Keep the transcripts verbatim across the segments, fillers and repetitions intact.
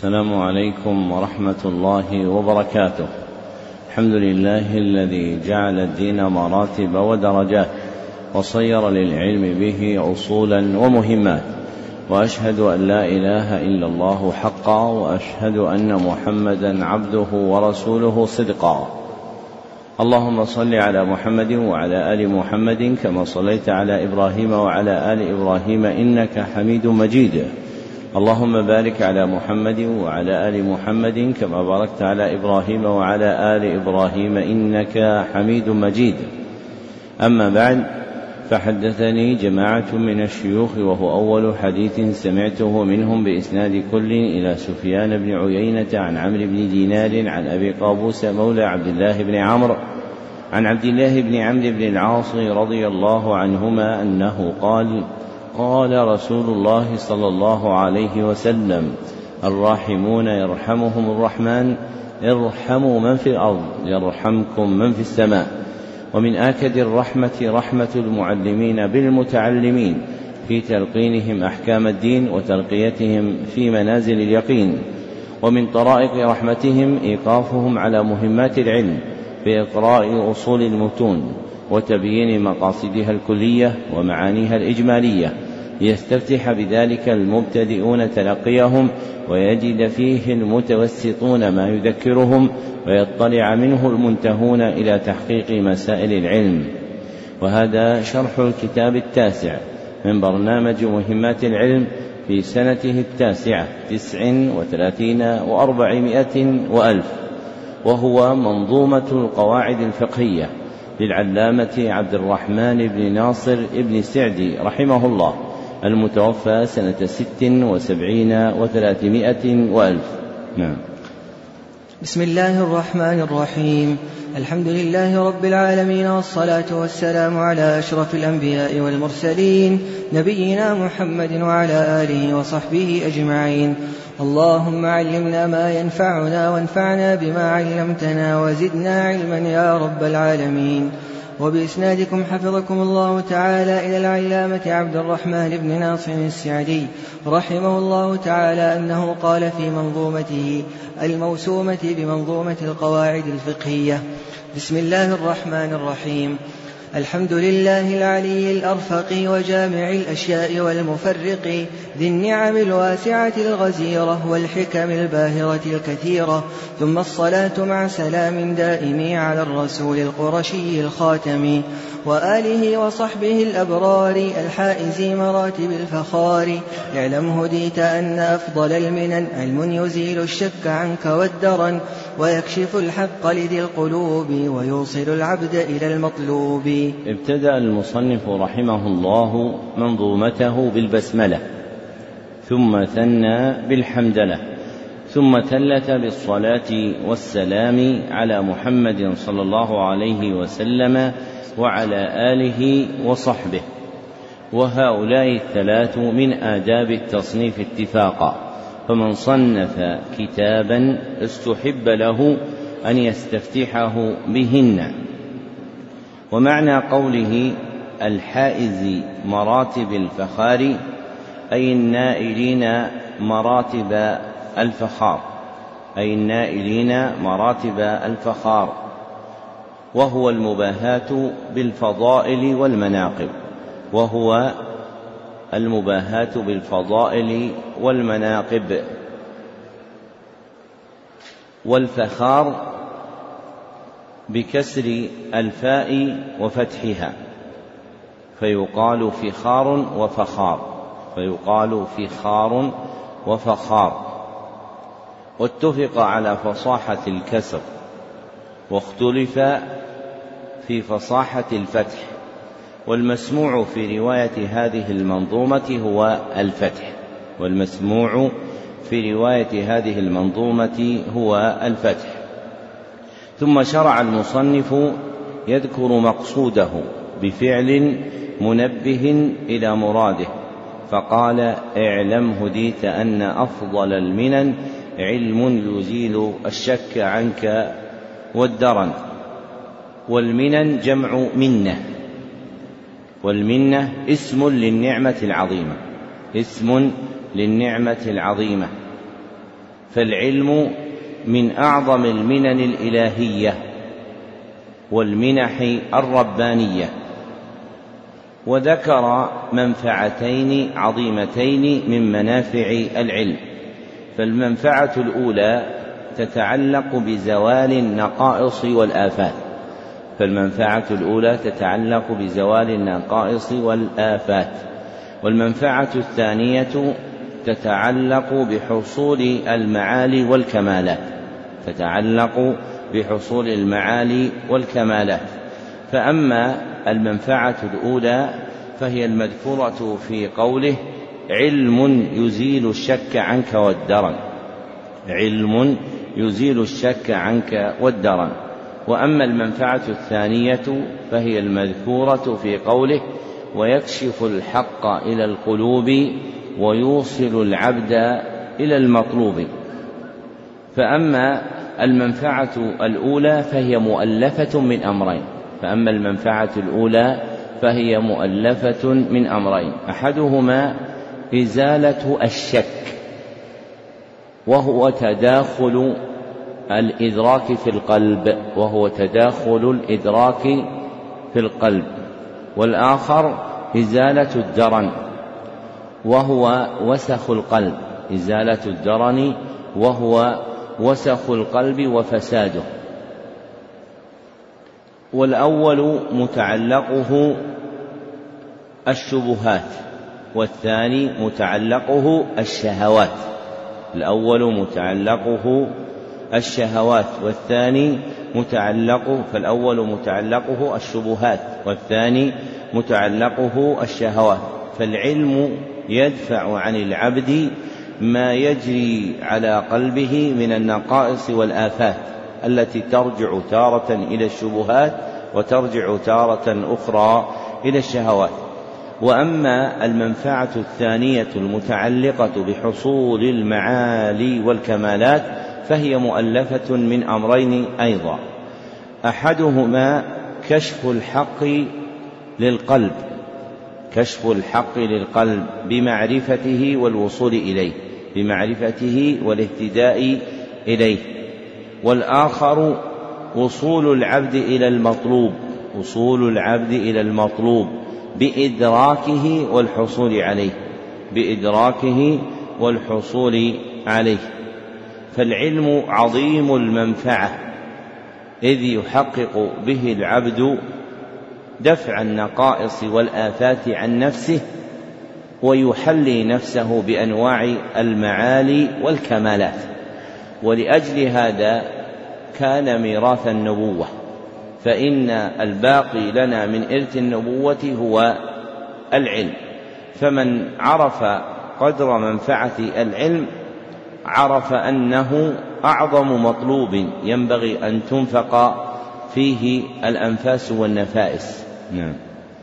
السلام عليكم ورحمة الله وبركاته. الحمد لله الذي جعل الدين مراتب ودرجات وصير للعلم به أصولا ومهمات، وأشهد أن لا إله إلا الله حقا، وأشهد أن محمدا عبده ورسوله صدقا. اللهم صل على محمد وعلى آل محمد كما صليت على إبراهيم وعلى آل إبراهيم إنك حميد مجيد. اللهم بارك على محمد وعلى آل محمد كما باركت على إبراهيم وعلى آل إبراهيم إنك حميد مجيد. أما بعد، فحدثني جماعة من الشيوخ، وهو أول حديث سمعته منهم بإسناد كل إلى سفيان بن عيينة عن عمرو بن دينار عن أبي قابوس مولى عبد الله بن عمرو عن عبد الله بن عمرو بن العاص رضي الله عنهما أنه قال: قال رسول الله صلى الله عليه وسلم: الراحمون يرحمهم الرحمن، ارحموا من في الأرض يرحمكم من في السماء. ومن آكد الرحمة رحمة المعلمين بالمتعلمين في تلقينهم أحكام الدين وترقيتهم في منازل اليقين. ومن طرائق رحمتهم إيقافهم على مهمات العلم بإقراء أصول المتون وتبيين مقاصدها الكلية ومعانيها الإجمالية، ليستفتح بذلك المبتدئون تلقيهم، ويجد فيه المتوسطون ما يذكرهم، ويطلع منه المنتهون إلى تحقيق مسائل العلم. وهذا شرح الكتاب التاسع من برنامج مهمات العلم في سنته التاسعة تسع وثلاثين وأربعمائة وألف، وهو منظومة القواعد الفقهية للعلامة عبد الرحمن بن ناصر بن سعدي رحمه الله، المتوفى سنة ست وسبعين وثلاثمائة وألف. نعم. بسم الله الرحمن الرحيم. الحمد لله رب العالمين، والصلاة والسلام على أشرف الأنبياء والمرسلين، نبينا محمد وعلى آله وصحبه أجمعين. اللهم علمنا ما ينفعنا، وانفعنا بما علمتنا، وزدنا علما يا رب العالمين. وبإسنادكم حفظكم الله تعالى إلى العلامة عبد الرحمن بن ناصر السعدي رحمه الله تعالى أنه قال في منظومته الموسومة بمنظومة القواعد الفقهية: بسم الله الرحمن الرحيم. الحمد لله العلي الأرفق، وجامع الأشياء والمفرق، ذي النعم الواسعة الغزيرة، والحكم الباهرة الكثيرة، ثم الصلاة مع سلام دائم على الرسول القرشي الخاتم، وآله وصحبه الأبرار الحائز مراتب الفخار. اعلم هديت أن أفضل المنن علم يزيل الشك عنك والدرن، ويكشف الحق لذي القلوب، ويوصل العبد إلى المطلوب. ابتدأ المصنف رحمه الله منظومته بالبسملة، ثم ثنى بالحمدلة، ثم ثلث بالصلاة والسلام على محمد صلى الله عليه وسلم وعلى آله وصحبه. وهؤلاء الثلاث من آداب التصنيف اتفاقا، فمن صنف كتابا استحب له أن يستفتحه بهن. ومعنى قوله الحائز مراتب الفخار أي النائلين مراتب الفخار أي النائلين مراتب الفخار وهو المباهاة بالفضائل والمناقب وهو المباهاة بالفضائل والمناقب. والفخار بكسر الفاء وفتحها، فيقال فخار وفخار فيقال فخار وفخار. واتفق على فصاحة الكسر، واختلف في فصاحة الفتح، والمسموع في رواية هذه المنظومة هو الفتح والمسموع في رواية هذه المنظومة هو الفتح. ثم شرع المصنف يذكر مقصوده بفعل منبه إلى مراده، فقال: اعلم هديت أن أفضل المنن علم يزيل الشك عنك والدرن. والمنن جمع منة، والمنة اسم للنعمة العظيمة اسم للنعمة العظيمة فالعلم من أعظم المنن الإلهية والمنح الربانية. وذكر منفعتين عظيمتين من منافع العلم. فالمنفعة الأولى تتعلق بزوال النقائص والآفات فالمنفعة الأولى تتعلق بزوال النقائص والآفات والمنفعة الثانية تتعلق بحصول المعالي والكمالات تتعلق بحصول المعالي والكمالات فأما المنفعة الأولى فهي المذكورة في قوله علم يزيل الشك عنك والدرن علم يزيل الشك عنك والدرن وأما المنفعة الثانية فهي المذكورة في قوله ويكشف الحق إلى القلوب ويوصل العبد إلى المطلوب. فأما المنفعة الأولى فهي مؤلفة من أمرين فأما المنفعة الأولى فهي مؤلفة من أمرين أحدهما إزالة الشك وهو تداخل الإدراك في القلب وهو تداخل الإدراك في القلب والآخر إزالة الدرن وهو وسخ القلب إزالة الدرن وهو وسخ القلب وفساده. والأول متعلقه الشبهات والثاني متعلقه الشهوات الأول متعلقه الشهوات والثاني متعلقه فالأول متعلقه الشبهات والثاني متعلقه الشهوات. فالعلم يدفع عن العبد ما يجري على قلبه من النقائص والآفات التي ترجع تارة إلى الشبهات وترجع تارة أخرى إلى الشهوات. وأما المنفعة الثانية المتعلقة بحصول المعالي والكمالات فهي مؤلفة من أمرين أيضا أحدهما كشف الحق للقلب كشف الحق للقلب بمعرفته والوصول إليه بمعرفته والاهتداء إليه والآخر وصول العبد إلى المطلوب وصول العبد إلى المطلوب بإدراكه والحصول عليه بإدراكه والحصول عليه. فالعلم عظيم المنفعة إذ يحقق به العبد دفع النقائص والآفات عن نفسه ويحلي نفسه بأنواع المعالي والكمالات. ولأجل هذا كان ميراث النبوة فإن الباقي لنا من إرث النبوة هو العلم. فمن عرف قدر منفعة العلم عرف أنه أعظم مطلوب ينبغي أن تنفق فيه الأنفاس والنفائس. نعم.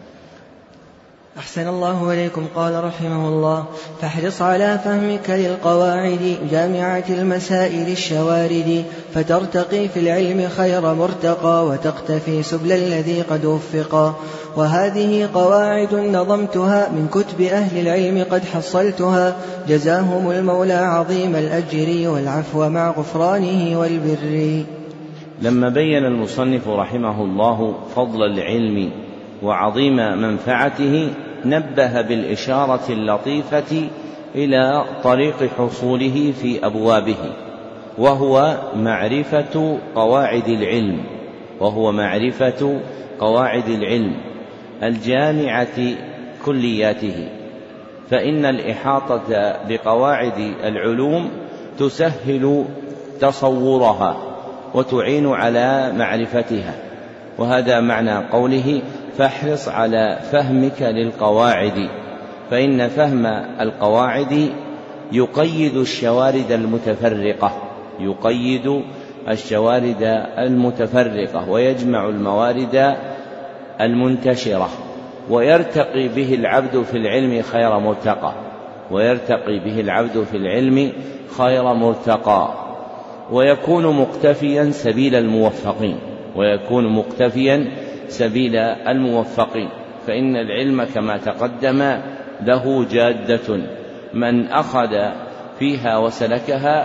أحسن الله إليكم. قال رحمه الله فاحرص على فهمك للقواعد جامعة المسائل الشوارد فترتقي في العلم خير مرتقى وتقتفي سبل الذي قد وفقا. وهذه قواعد نظمتها من كتب أهل العلم قد حصلتها جزاهم المولى عظيم الأجر والعفو مع غفرانه والبر. لما بين المصنف رحمه الله فضل العلم وعظيم منفعته نبه بالإشارة اللطيفة إلى طريق حصوله في أبوابه وهو معرفة قواعد العلم وهو معرفة قواعد العلم الجامعة كلياته. فإن الإحاطة بقواعد العلوم تسهل تصورها وتعين على معرفتها. وهذا معنى قوله فاحرص على فهمك للقواعد فإن فهم القواعد يقيد الشوارد المتفرقة يقيد الشوارد المتفرقة ويجمع الموارد المنتشرة ويرتقي به العبد في العلم خير مرتقى ويرتقي به العبد في العلم خير مرتقى ويكون مقتفيا سبيل الموفقين ويكون مقتفيا سبيل الموفقين. فإن العلم كما تقدم له جادة من أخذ فيها وسلكها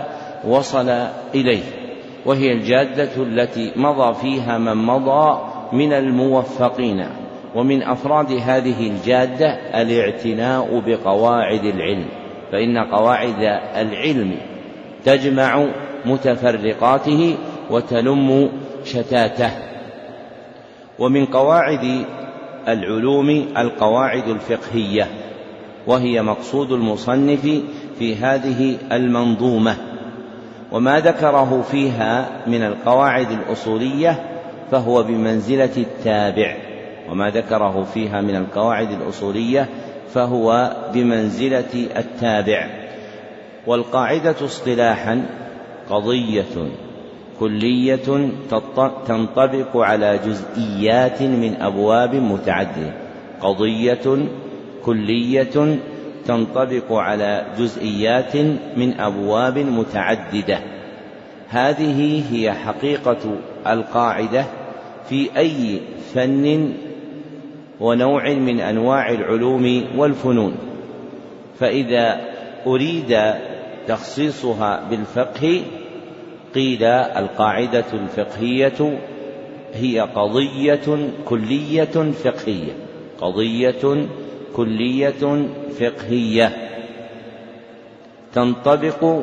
وصل إليه، وهي الجادة التي مضى فيها من مضى من الموفقين. ومن أفراد هذه الجادة الاعتناء بقواعد العلم، فإن قواعد العلم تجمع متفرقاته وتلم شتاته. ومن قواعد العلوم القواعد الفقهية، وهي مقصود المصنف في هذه المنظومة. وما ذكره فيها من القواعد الأصولية فهو بمنزلة التابع، وما ذكره فيها من القواعد الأصولية فهو بمنزلة التابع. والقاعدة اصطلاحا قضية كلية تنطبق على جزئيات من أبواب متعددة، قضية كلية تنطبق على جزئيات من أبواب متعددة. هذه هي حقيقة القاعدة في أي فن ونوع من أنواع العلوم والفنون. فإذا أريد تخصيصها بالفقه قيل القاعدة الفقهية هي قضية كلية فقهية، قضية كلية فقهية تنطبق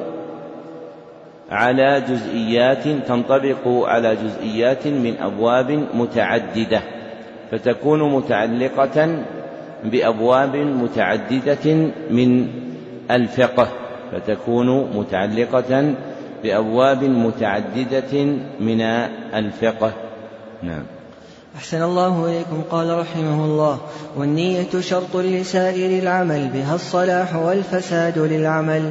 على جزئيات تنطبق على جزئيات من أبواب متعددة، فتكون متعلقة بأبواب متعددة من الفقه فتكون متعلقة بأبواب متعددة من الفقه. نعم. أحسن الله إليكم. قال رحمه الله: والنية شرط لسائر العمل، بها الصلاح والفساد للعمل.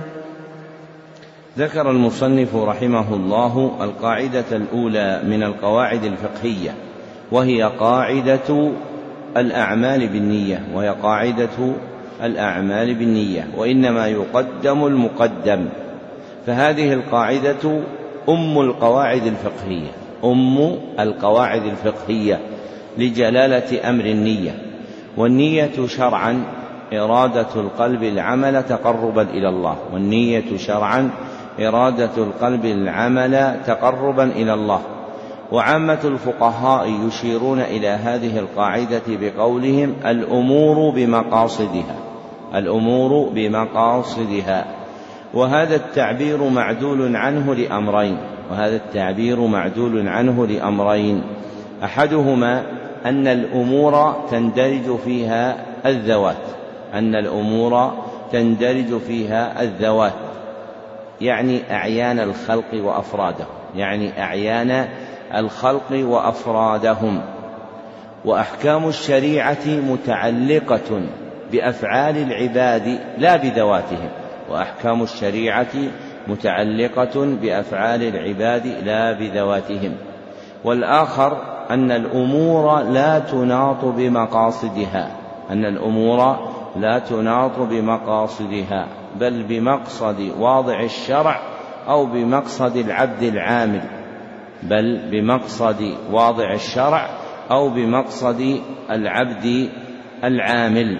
ذكر المصنف رحمه الله القاعدة الأولى من القواعد الفقهية، وهي قاعدة الأعمال بالنية وهي قاعدة الأعمال بالنية وإنما يقدم المقدم. فهذه القاعدة أم القواعد الفقهية أم القواعد الفقهية لجلالة أمر النية. والنية شرعا إرادة القلب العمل تقربا إلى الله والنية شرعا إرادة القلب العمل تقربا إلى الله. وعامة الفقهاء يشيرون إلى هذه القاعدة بقولهم: الأمور بمقاصدها الأمور بمقاصدها. وهذا التعبير معدول عنه لأمرين وهذا التعبير معدول عنه لأمرين أحدهما أن الأمور تندرج فيها الذوات أن الأمور تندرج فيها الذوات يعني أعيان الخلق وأفرادهم يعني أعيان الخلق وأفرادهم. وأحكام الشريعة متعلقة بأفعال العباد لا بذواتهم وأحكام الشريعة متعلقة بأفعال العباد لا بذواتهم. والآخر أن الأمور لا تناط بمقاصدها أن الأمور لا تناط بمقاصدها بل بمقصد واضع الشرع أو بمقصد العبد العامل بل بمقصد واضع الشرع أو بمقصد العبد العامل.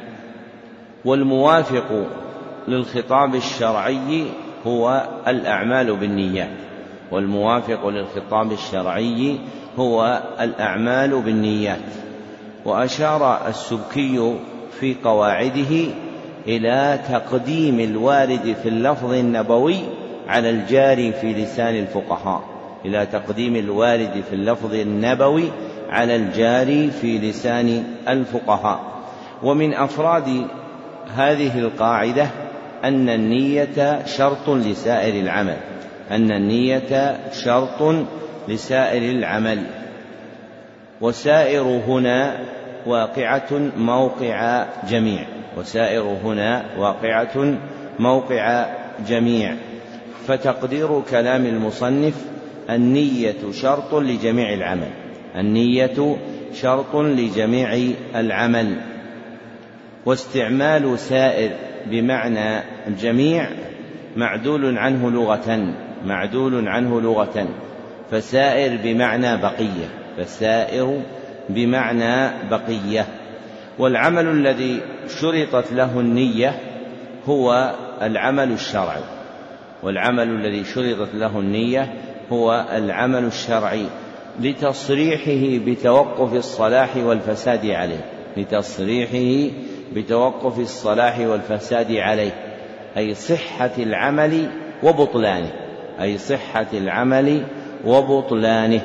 والموافق للخطاب الشرعي هو الأعمال بالنيات والموافق للخطاب الشرعي هو الأعمال بالنيات. وأشار السبكي في قواعده إلى تقديم الوارد في اللفظ النبوي على الجاري في لسان الفقهاء إلى تقديم الوارد في اللفظ النبوي على الجاري في لسان الفقهاء. ومن أفراد هذه القاعدة أن النية شرط لسائر العمل أن النية شرط لسائر العمل. وسائر هنا واقعة موقع جميع وسائر هنا واقعة موقع جميع فتقدير كلام المصنف: النية شرط لجميع العمل النية شرط لجميع العمل. واستعمال سائر بمعنى جميع معدول عنه لغة معدول عنه لغة فسائر بمعنى بقية فسائر بمعنى بقية. والعمل الذي شرطت له النية هو العمل الشرعي والعمل الذي شرطت له النية هو العمل الشرعي لتصريحه بتوقف الصلاح والفساد عليه، لتصريحه بتوقف الصلاح والفساد عليه، أي صحة العمل وبطلانه، أي صحة العمل وبطلانه.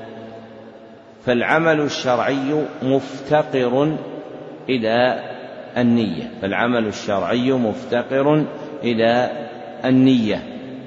فالعمل الشرعي مفتقر إلى النية، فالعمل الشرعي مفتقر إلى النية،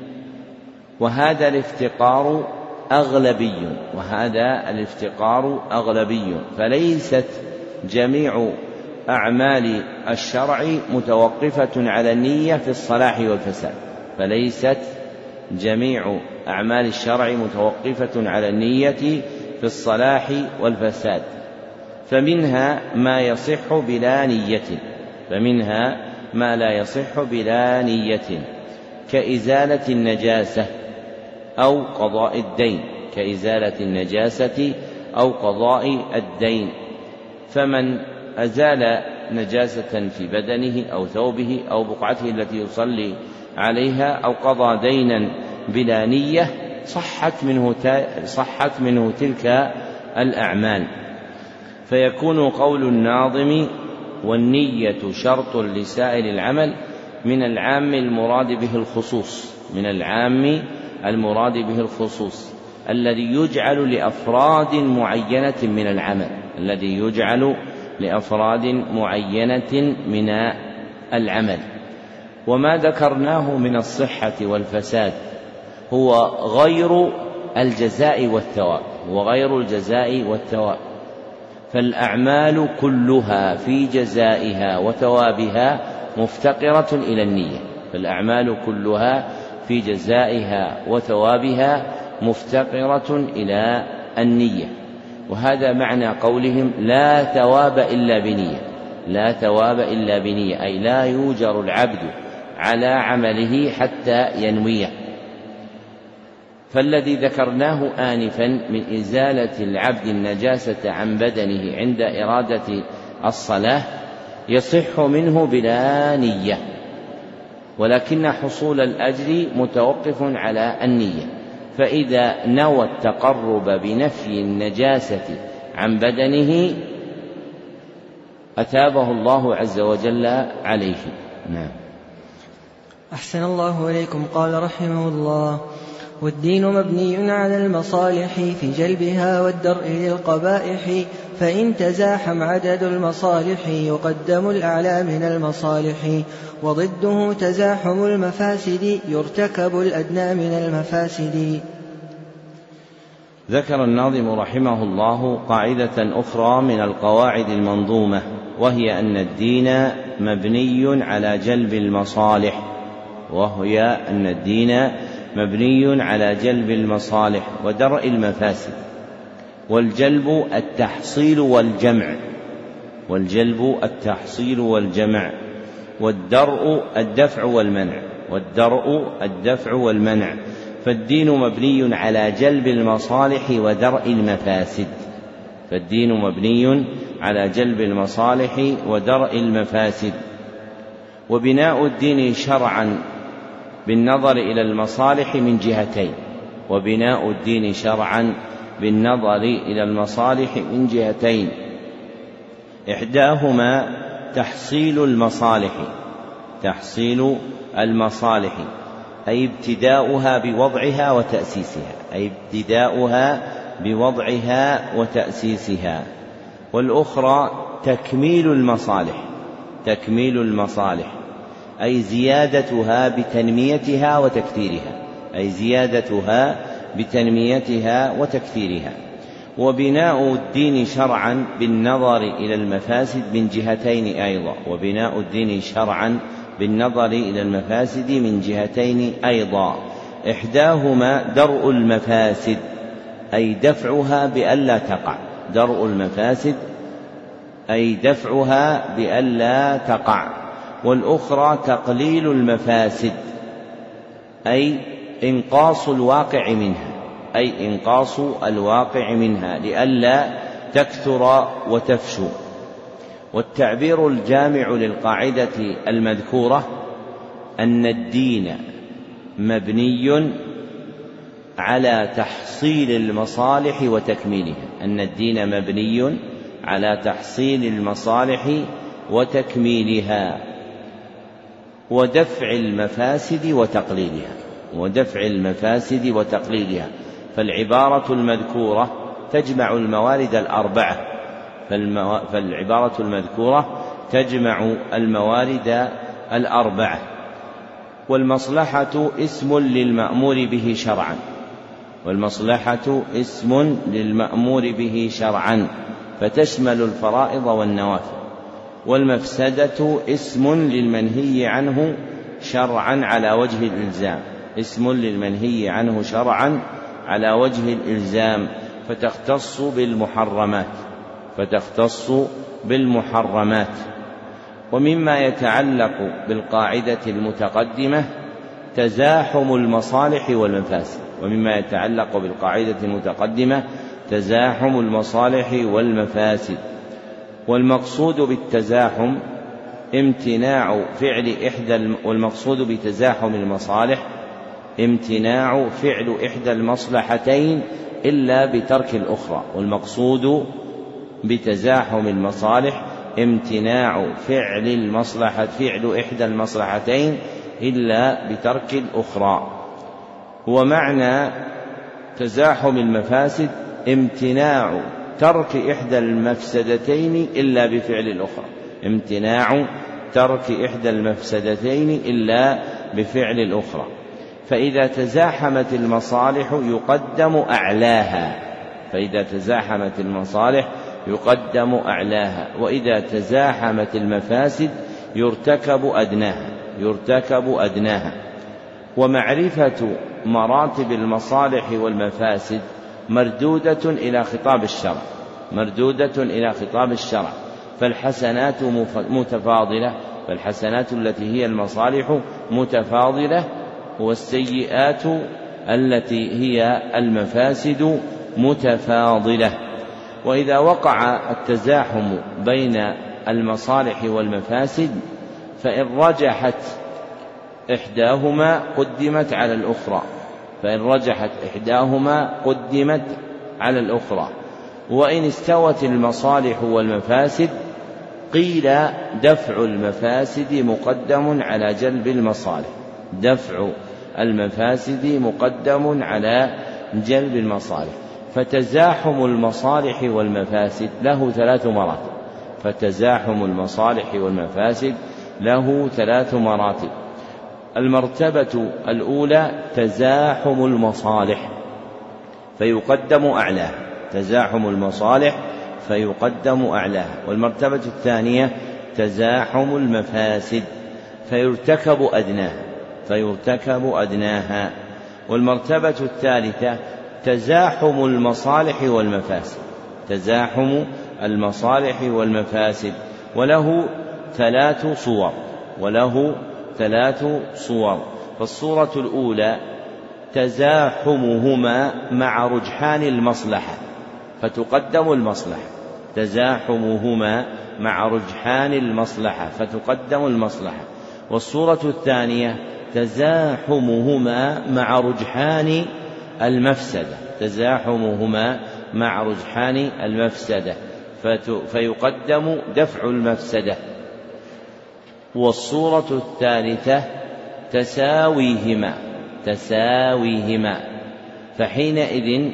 وهذا الافتقار أغلبي، وهذا الافتقار أغلبي، فليست جميع أعمال الشرع متوقفة على النية في الصلاح والفساد، فليست جميع أعمال الشرع متوقفة على النية في الصلاح والفساد، فمنها ما يصح بلا نية، فمنها ما لا يصح بلا نية كإزالة النجاسة أو قضاء الدين، كإزالة النجاسة أو قضاء الدين. فمن أزال نجاسة في بدنه أو ثوبه أو بقعته التي يصلي عليها أو قضى دينا بلا نية صحت منه, صحت منه تلك الأعمال. فيكون قول الناظم والنية شرط لسائر العمل من العام المراد به الخصوص، من العام المراد به الخصوص الذي يجعل لأفراد معينة من العمل، الذي يجعل لأفراد معينة من العمل. وما ذكرناه من الصحة والفساد هو غير الجزاء والثواب، هو غير الجزاء والثواب، فالأعمال كلها في جزائها وثوابها مفتقرة إلى النية، فالأعمال كلها في جزائها وثوابها مفتقرة إلى النية. وهذا معنى قولهم لا ثواب إلا بنية، لا ثواب إلا بنية، أي لا يوجر العبد على عمله حتى ينويه. فالذي ذكرناه آنفا من إزالة العبد النجاسة عن بدنه عند إرادة الصلاة يصح منه بلا نية، ولكن حصول الأجر متوقف على النية، فإذا نوى التقرب بنفي النجاسة عن بدنه أثابه الله عز وجل عليه. نعم. أحسن الله إليكم. قال رحمه الله: والدين مبني على المصالح في جلبها والدرء للقبائح، فإن تزاحم عدد المصالح يقدم الأعلى من المصالح، وضده تزاحم المفاسد يرتكب الأدنى من المفاسد. ذكر الناظم رحمه الله قاعدة أخرى من القواعد المنظومة، وهي أن الدين مبني على جلب المصالح، وهي أن الدين مبني على جلب المصالح ودرء المفاسد. والجلب التحصيل والجمع، والجلب التحصيل والجمع، والدرء الدفع والمنع، والدرء الدفع والمنع. فالدين مبني على جلب المصالح ودرء المفاسد، فالدين مبني على جلب المصالح ودرء المفاسد. وبناء الدين شرعا بالنظر إلى المصالح من جهتين، وبناء الدين شرعا بالنظر إلى المصالح من جهتين، إحداهما تحصيل المصالح، تحصيل المصالح أي ابتداؤها بوضعها وتأسيسها، أي ابتداؤها بوضعها وتأسيسها. والأخرى تكميل المصالح، تكميل المصالح أي زيادتها بتنميتها وتكثيرها، أي زيادتها بتنميتها وتكثيرها. وبناء الدين شرعا بالنظر إلى المفاسد من جهتين أيضا، وبناء الدين شرعا بالنظر إلى المفاسد من جهتين أيضا، إحداهما درء المفاسد أي دفعها بألا تقع، درء المفاسد أي دفعها بألا تقع. والأخرى تقليل المفاسد أي إنقاص الواقع منها، أي إنقاص الواقع منها لئلا تكثر وتفشو. والتعبير الجامع للقاعدة المذكورة أن الدين مبني على تحصيل المصالح وتكميلها، أن الدين مبني على تحصيل المصالح وتكميلها ودفع المفاسد وتقليلها ودفع المفاسد وتقليلها فالعبارة المذكورة تجمع الموارد الأربعة فالعبارة المذكورة تجمع الموارد الأربعة والمصلحة اسم للمأمور به شرعا والمصلحة اسم للمأمور به شرعا فتشمل الفرائض والنوافل والمفسدة اسم للمنهي عنه شرعا على وجه الإلزام اسم للمنهي عنه شرعا على وجه الإلزام فتختص بالمحرمات فتختص بالمحرمات ومما يتعلق بالقاعدة المتقدمة تزاحم المصالح والمفاسد ومما يتعلق بالقاعدة المتقدمة تزاحم المصالح والمفاسد والمقصود بالتزاحم امتناع فعل إحدى والمقصود بتزاحم المصالح امتناع فعل إحدى المصلحتين إلا بترك الأخرى والمقصود بتزاحم المصالح امتناع فعل المصلحة فعل إحدى المصلحتين إلا بترك الأخرى ومعنى تزاحم المفاسد امتناع ترك إحدى المفسدتين إلا بفعل الأخرى امتناع ترك إحدى المفسدتين إلا بفعل الأخرى فإذا تزاحمت المصالح يقدم أعلاها فإذا تزاحمت المصالح يقدم أعلاها وإذا تزاحمت المفاسد يرتكب أدناها يرتكب أدناها ومعرفة مراتب المصالح والمفاسد مردودة إلى خطاب الشرع مردودة إلى خطاب الشرع فالحسنات متفاضلة فالحسنات التي هي المصالح متفاضلة والسيئات التي هي المفاسد متفاضلة وإذا وقع التزاحم بين المصالح والمفاسد فإن رجحت إحداهما قدمت على الأخرى فإن رجحت إحداهما قدمت على الأخرى وإن استوت المصالح والمفاسد قيل دفع المفاسد مقدم على جلب المصالح دفع المفاسد مقدم على جلب المصالح فتزاحم المصالح والمفاسد له ثلاث مراتب فتزاحم المصالح والمفاسد له ثلاث مراتب المرتبة الأولى تزاحم المصالح فيقدم أعلاها تزاحم المصالح فيقدم أعلاها والمرتبة الثانية تزاحم المفاسد فيرتكب أدناها فيرتكب أدناها والمرتبة الثالثة تزاحم المصالح والمفاسد تزاحم المصالح والمفاسد وله ثلاث صور وله ثلاث صور فالصورة الأولى تزاحمهما مع رجحان المصلحة فتقدم المصلحة تزاحمهما مع رجحان المصلحة فتقدم المصلحة والصورة الثانية تزاحمهما مع رجحان المفسدة تزاحمهما مع رجحان المفسدة فيقدم دفع المفسدة والصورة الثالثة تساويهما تساويهما فحينئذ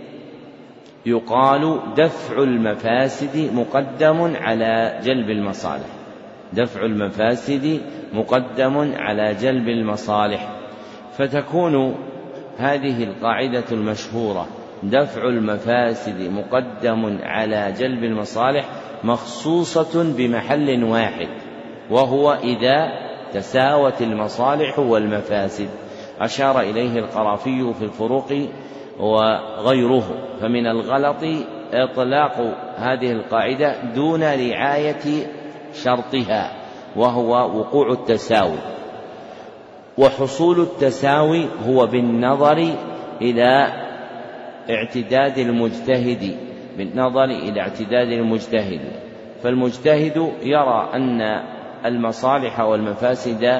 يقال دفع المفاسد مقدم على جلب المصالح دفع المفاسد مقدم على جلب المصالح فتكون هذه القاعدة المشهورة دفع المفاسد مقدم على جلب المصالح مخصوصة بمحل واحد وهو إذا تساوت المصالح والمفاسد أشار إليه القرافي في الفروق وغيره فمن الغلط إطلاق هذه القاعدة دون رعاية شرطها وهو وقوع التساوي وحصول التساوي هو بالنظر إلى اعتداد المجتهد بالنظر إلى اعتداد المجتهد فالمجتهد يرى أن المصالح والمفاسد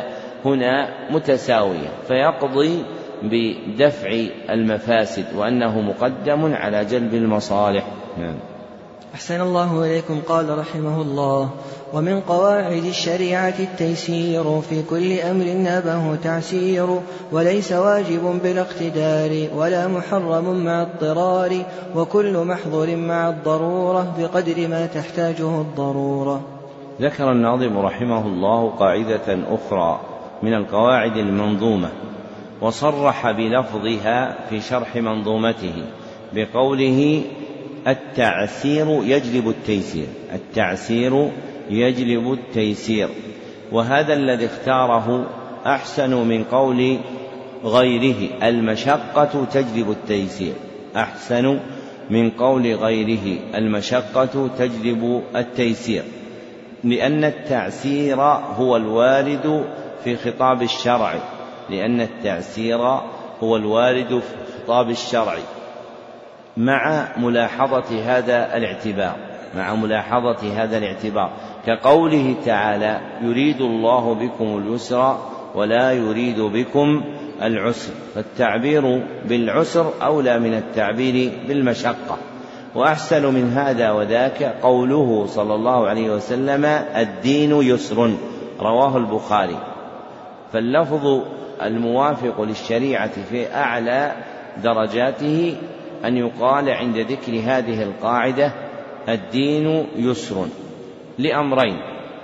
هنا متساوية، فيقضي بدفع المفاسد وأنه مقدم على جلب المصالح. نعم. أحسن الله إليكم. قال رحمه الله: ومن قواعد الشريعة التيسير، في كل أمر نابه تعسير، وليس واجب بلا اقتدار، ولا محرم مع اضطرار، وكل محظور مع الضرورة بقدر ما تحتاجه الضرورة. ذكر الناظم رحمه الله قاعدة أخرى من القواعد المنظومة، وصرح بلفظها في شرح منظومته بقوله: التعسير يجلب التيسير. التعسير يجلب التيسير، وهذا الذي اختاره أحسن من قول غيره: المشقة تجلب التيسير. أحسن من قول غيره: المشقة تجلب التيسير، لأن التعسير هو الوارد في خطاب الشرع لأن التعسير هو الوارد في خطاب الشرع مع ملاحظة هذا الاعتبار مع ملاحظة هذا الاعتبار كقوله تعالى: يريد الله بكم اليسر ولا يريد بكم العسر، فالتعبير بالعسر أولى من التعبير بالمشقة. وأحسن من هذا وذاك قوله صلى الله عليه وسلم: الدين يسر، رواه البخاري. فاللفظ الموافق للشريعة في أعلى درجاته أن يقال عند ذكر هذه القاعدة: الدين يسر، لأمرين: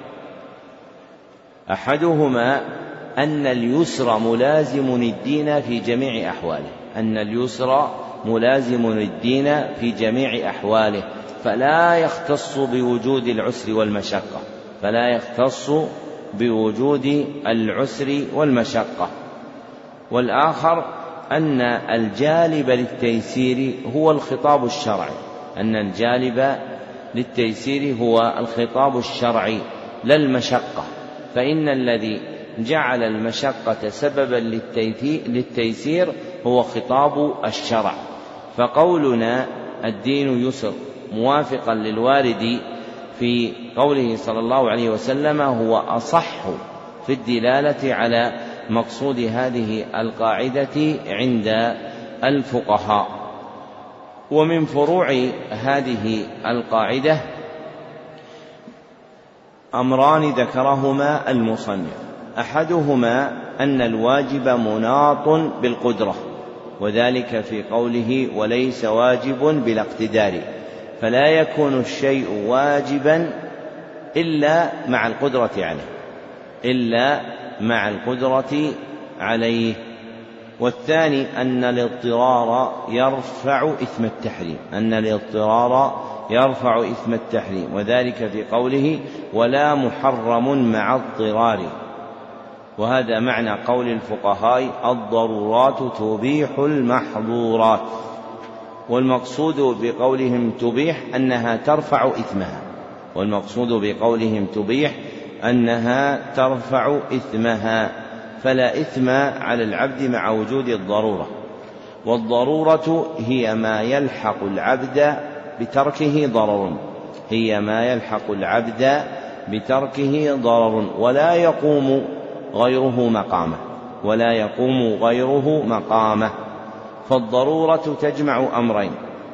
أحدهما أن اليسر ملازم للدين في جميع أحواله أن اليسر ملازم للدين في جميع أحواله فلا يختص بوجود العسر والمشقة فلا يختص بوجود العسر والمشقة. والآخر أن الجالب للتيسير هو الخطاب الشرعي أن الجالب للتيسير هو الخطاب الشرعي لا المشقة، فإن الذي جعل المشقة سببا للتيسير هو خطاب الشرع. فقولنا الدين يسر موافقا للوارد في قوله صلى الله عليه وسلم هو أصح في الدلالة على مقصود هذه القاعدة عند الفقهاء. ومن فروع هذه القاعدة أمران ذكرهما المصنف: أحدهما أن الواجب مناط بالقدرة، وذلك في قوله: وليس واجب بلا اقتدار، فلا يكون الشيء واجبا إلا مع القدرة عليه إلا مع القدرة عليه. والثاني أن الاضطرار يرفع إثم التحريم أن الاضطرار يرفع إثم التحريم وذلك في قوله: ولا محرم مع اضطرار. وهذا معنى قول الفقهاء: الضرورات تبيح المحظورات. والمقصود بقولهم تبيح أنها ترفع إثمها والمقصود بقولهم تبيح أنها ترفع إثمها فلا إثم على العبد مع وجود الضرورة. والضرورة هي ما يلحق العبد بتركه ضرر هي ما يلحق العبد بتركه ضرر ولا يقوم غيره مقامه ولا يقوم غيره مقامه. فالضرورة تجمع أمرين: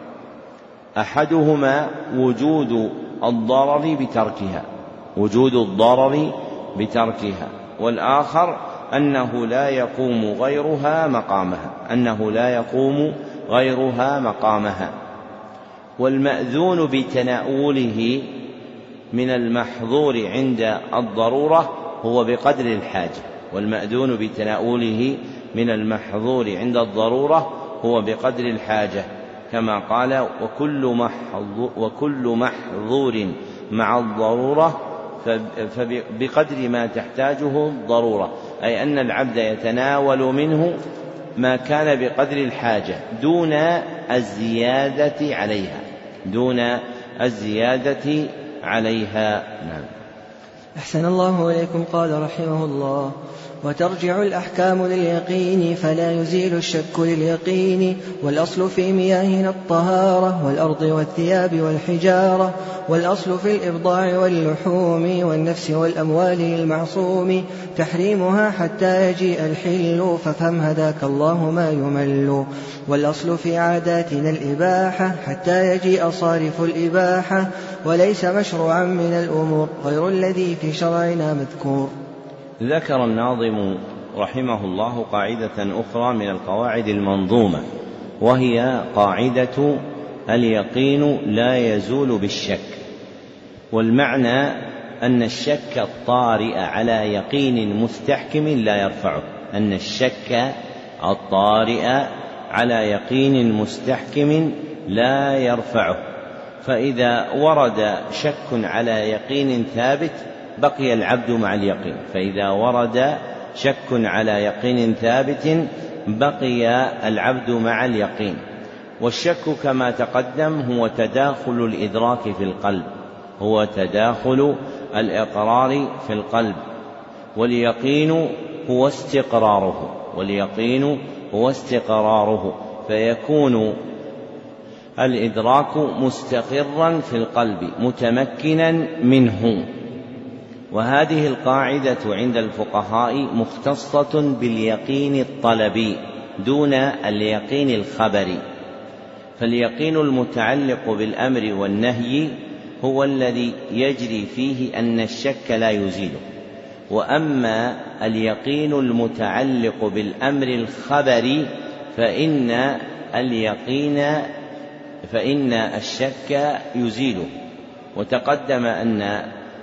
أحدهما وجود الضرر بتركها وجود الضرر بتركها والآخر أنه لا يقوم غيرها مقامها أنه لا يقوم غيرها مقامها. والمأذون بتناوله من المحظور عند الضرورة هو بقدر الحاجة والمأذون بتناوله من المحظور عند الضرورة هو بقدر الحاجة، كما قال: وكل وكل محظور مع الضرورة فبقدر ما تحتاجه الضرورة، أي أن العبد يتناول منه ما كان بقدر الحاجة دون الزيادة عليها دون الزيادة عليها. نعم. أحسن الله إليكم. قال رحمه الله: وترجع الأحكام لليقين فلا يزيل الشك لليقين. والأصل في مياهنا الطهارة والأرض والثياب والحجارة، والأصل في الإبضاع واللحوم والنفس والأموال للمعصوم تحريمها حتى يجيء الحل فافهم هداك الله ما يمل. والأصل في عاداتنا الإباحة حتى يجيء صارف الإباحة، وليس مشروعا من الأمور غير الذي في شرعنا مذكور. ذكر الناظم رحمه الله قاعدة أخرى من القواعد المنظومة، وهي قاعدة اليقين لا يزول بالشك. والمعنى أن الشك الطارئ على يقين مستحكم لا يرفعه، أن الشك الطارئ على يقين مستحكم لا يرفعه. فإذا ورد شك على يقين ثابت بقي العبد مع اليقين، فإذا ورد شك على يقين ثابت بقي العبد مع اليقين. والشك كما تقدم هو تداخل الإدراك في القلب، هو تداخل الإقرار في القلب، واليقين هو استقراره، واليقين هو استقراره، فيكون الإدراك مستقرا في القلب متمكنا منه. وهذه القاعدة عند الفقهاء مختصة باليقين الطلبي دون اليقين الخبري. فاليقين المتعلق بالأمر والنهي هو الذي يجري فيه أن الشك لا يزيله، وأما اليقين المتعلق بالأمر الخبري فإن اليقين فإن الشك يزيله. وتقدم أن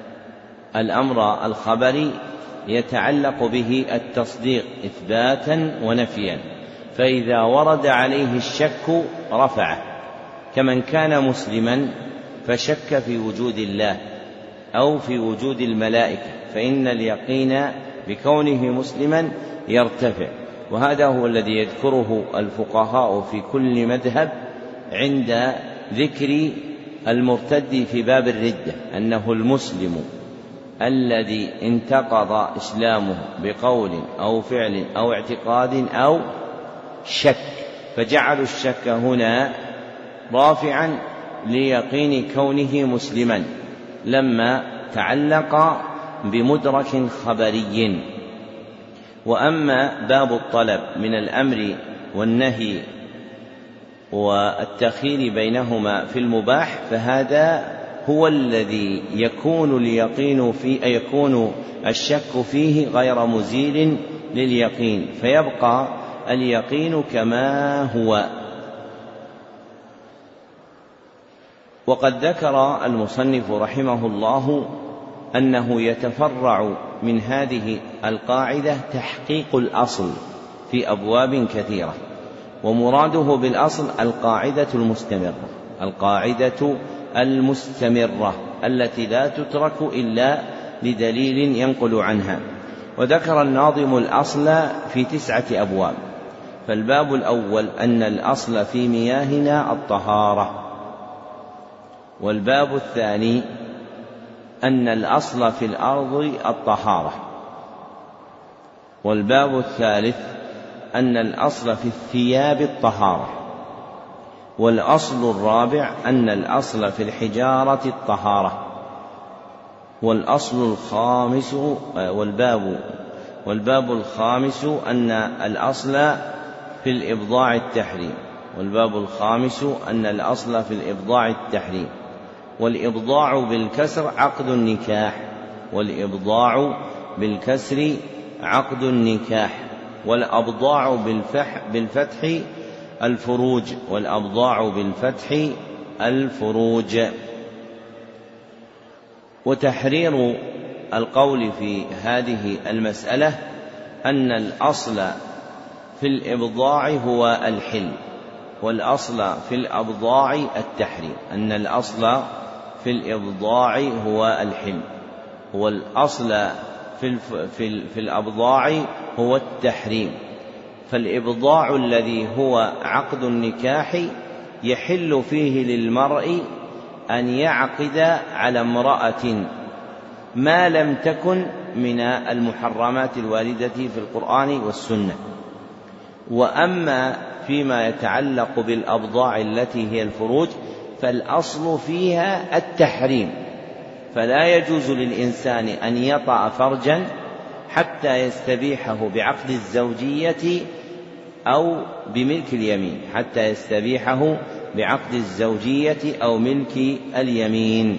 الأمر الخبري يتعلق به التصديق إثباتا ونفيا، فإذا ورد عليه الشك رفعه، كمن كان مسلما فشك في وجود الله أو في وجود الملائكة فإن اليقين بكونه مسلما يرتفع. وهذا هو الذي يذكره الفقهاء في كل مذهب عند ذكر المرتد في باب الردة، أنه المسلم الذي انتقض إسلامه بقول أو فعل أو اعتقاد أو شك، فجعلوا الشك هنا رافعا ليقين كونه مسلما لما تعلق بمدرك خبري. وأما باب الطلب من الأمر والنهي والتخيير بينهما في المباح فهذا هو الذي يكون اليقين فيه يكون الشك فيه غير مزيل لليقين، فيبقى اليقين كما هو. وقد ذكر المصنف رحمه الله أنه يتفرع من هذه القاعدة تحقيق الأصل في أبواب كثيرة، ومراده بالأصل القاعدة المستمرة، القاعدة المستمرة التي لا تترك إلا لدليل ينقل عنها. وذكر الناظم الأصل في تسعة أبواب، فالباب الأول أن الأصل في مياهنا الطهارة، والباب الثاني أن الأصل في الأرض الطهارة، والباب الثالث أن الأصل في الثياب الطهارة، والأصل الرابع أن الأصل في الحجارة الطهارة، والأصل الخامس والباب والباب الخامس أن الأصل في الإبضاع التحريم، والباب الخامس أن الأصل في الإبضاع التحريم. والإبضاع بالكسر عقد النكاح، والإبضاع بالكسر عقد النكاح، والأبضاع بالفتح الفروج، والأبضاع بالفتح الفروج. وتحرير القول في هذه المسألة أن الأصل في الإبضاع هو الحل، والأصل في الأبضاع التحريم، أن الأصل في الإبضاع هو الحل، والأصل في, في, في الأبضاع هو التحريم. فالإبضاع الذي هو عقد النكاح يحل فيه للمرء أن يعقد على امرأة ما لم تكن من المحرمات الواردة في القرآن والسنة. وأما فيما يتعلق بالأبضاع التي هي الفروج فالأصل فيها التحريم، فلا يجوز للإنسان أن يطأ فرجا حتى يستبيحه بعقد الزوجية أو بملك اليمين، حتى يستبيحه بعقد الزوجية أو ملك اليمين.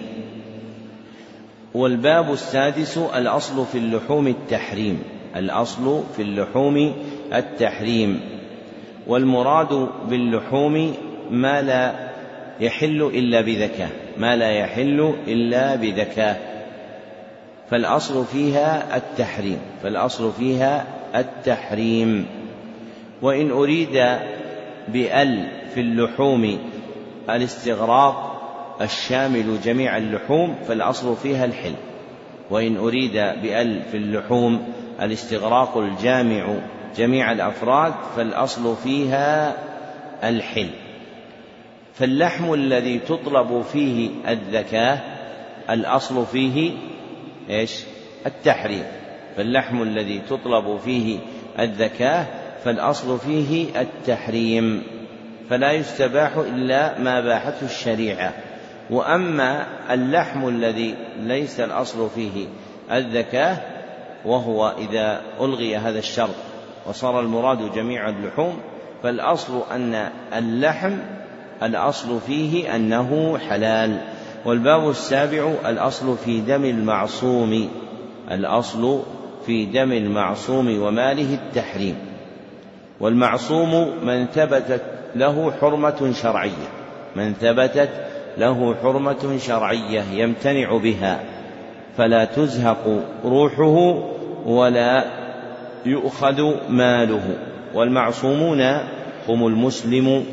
والباب السادس الأصل في اللحوم التحريم، الأصل في اللحوم التحريم، والمراد باللحوم ما لا يحل إلا بذكاء، ما لا يحل إلا بذكاء، فالأصل فيها التحريم، فالأصل فيها التحريم. وإن أريد بأل في اللحوم الاستغراق الشامل جميع اللحوم فالأصل فيها الحل، وإن أريد بأل في اللحوم الاستغراق الجامع جميع الأفراد فالأصل فيها الحل. فاللحم الذي تطلب فيه الذكاة الأصل فيه إيش؟ التحريم، فاللحم الذي تطلب فيه الذكاة فالأصل فيه التحريم، فلا يستباح إلا ما باحته الشريعة. وأما اللحم الذي ليس الأصل فيه الذكاة وهو إذا ألغي هذا الشرط وصار المراد جميع اللحوم فالأصل أن اللحم الأصل فيه أنه حلال. والباب السابع الأصل في دم المعصوم، الأصل في دم المعصوم وماله التحريم. والمعصوم من ثبتت له حرمة شرعية، من ثبتت له حرمة شرعية يمتنع بها فلا تزهق روحه ولا يؤخذ ماله. والمعصومون هم المسلم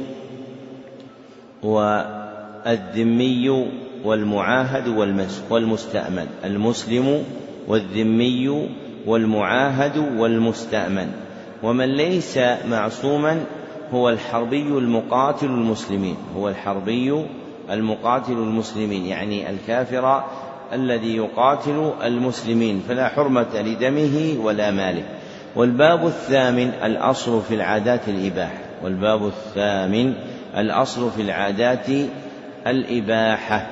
والذمي والمعاهد والمستأمن، المسلم والذمي والمعاهد والمستأمن. ومن ليس معصوما هو الحربي المقاتل المسلمين، هو الحربي المقاتل المسلمين، يعني الكافر الذي يقاتل المسلمين فلا حرمة لدمه ولا ماله. والباب الثامن الأصل في العادات الإباحة، والباب الثامن الأصل في العادات الإباحة.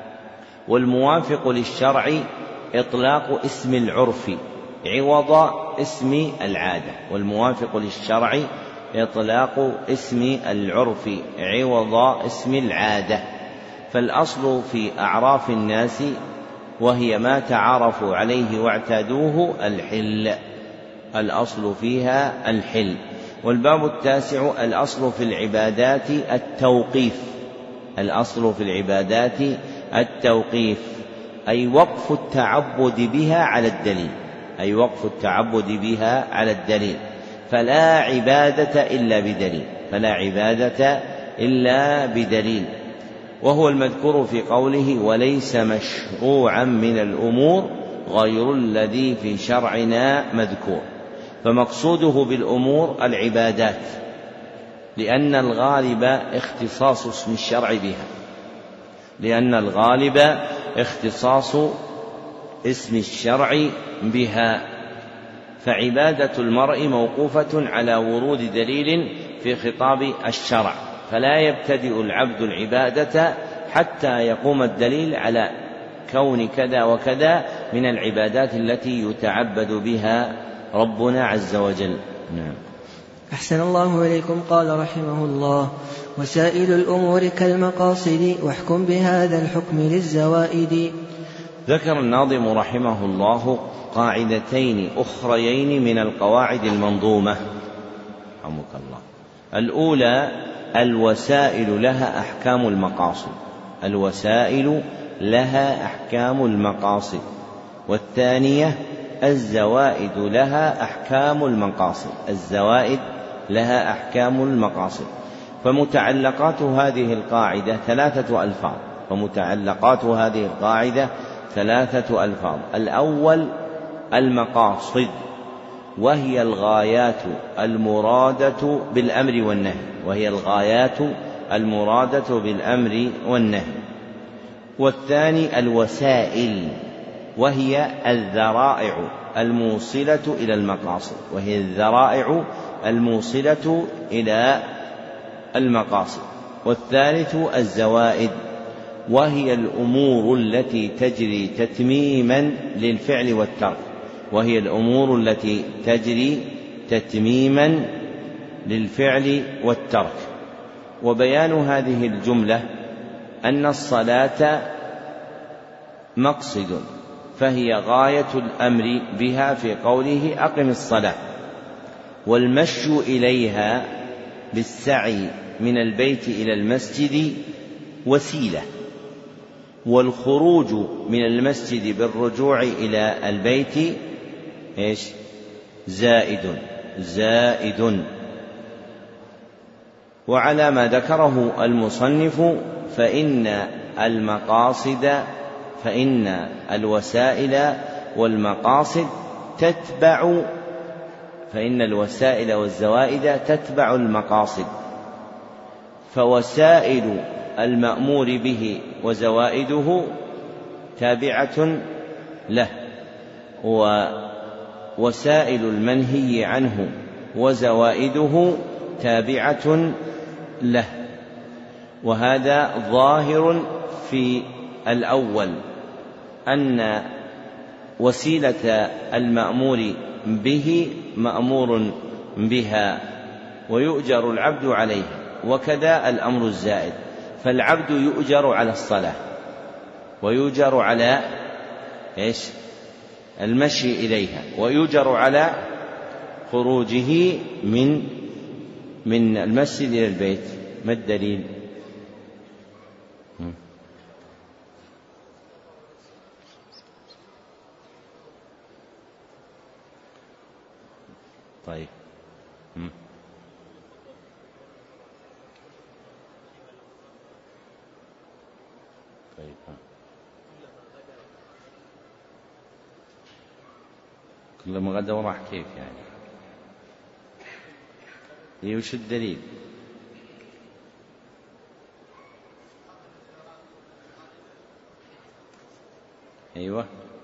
والموافق للشرع إطلاق اسم العرف عوض اسم العادة، والموافق للشرع إطلاق اسم العرف عوض اسم العادة. فالأصل في أعراف الناس وهي ما تعارفوا عليه واعتادوه الحل، الأصل فيها الحل. والباب التاسع الأصل في العبادات التوقيف، الأصل في العبادات التوقيف أي وقف التعبد بها على الدليل، أي وقف التعبد بها على الدليل، فلا عبادة إلا بدليل، فلا عبادة إلا بدليل. وهو المذكور في قوله وليس مشروعا من الأمور غير الذي في شرعنا مذكور. فمقصوده بالأمور العبادات، لأن الغالب اختصاص اسم الشرع بها، لأن الغالب اختصاص اسم الشرع بها. فعبادة المرء موقوفة على ورود دليل في خطاب الشرع، فلا يبتدئ العبد العبادة حتى يقوم الدليل على كون كذا وكذا من العبادات التي يتعبد بها ربنا عز وجل. نعم. أحسن الله إليكم. قال رحمه الله وسائل الأمور كالمقاصد واحكم بهذا الحكم للزوائد. ذكر الناظم رحمه الله قاعدتين أخريين من القواعد المنظومة رحمك الله. الأولى الوسائل لها أحكام المقاصد، الوسائل لها أحكام المقاصد. والثانية الزوائد لها أحكام المقاصد، الزوائد لها أحكام المقاصد. فمتعلقات هذه القاعدة ثلاثة ألفاظ، فمتعلقات هذه القاعدة ثلاثة ألفاظ. الأول المقاصد، وهي الغايات المرادة بالأمر والنهي، وهي الغايات المرادة بالأمر والنهي. والثاني الوسائل، وهي الذرائع الموصلة إلى المقاصد وهي الذرائع الموصلة إلى المقاصد والثالث الزوائد وهي الأمور التي تجري تتميما للفعل والترك وهي الأمور التي تجري تتميما للفعل والترك. وبيان هذه الجملة أن الصلاة مقصد فهي غاية الأمر بها في قوله أقم الصلاة، والمشي إليها بالسعي من البيت إلى المسجد وسيلة، والخروج من المسجد بالرجوع إلى البيت إيش؟ زائد زائد. وعلى ما ذكره المصنف فإن المقاصد فإن الوسائل والمقاصد تتبع فإن الوسائل والزوائد تتبع المقاصد، فوسائل المأمور به وزوائده تابعة له، ووسائل المنهي عنه وزوائده تابعة له. وهذا ظاهر في الأول أن وسيلة المأمور به مأمور بها ويؤجر العبد عليه، وكذا الأمر الزائد، فالعبد يؤجر على الصلاة ويؤجر على إيش؟ المشي إليها، ويؤجر على خروجه من من المسجد إلى البيت. ما الدليل؟ طيب طيب كلما غدا وراح كيف يعني؟ إيه وش الدليل؟ أيوة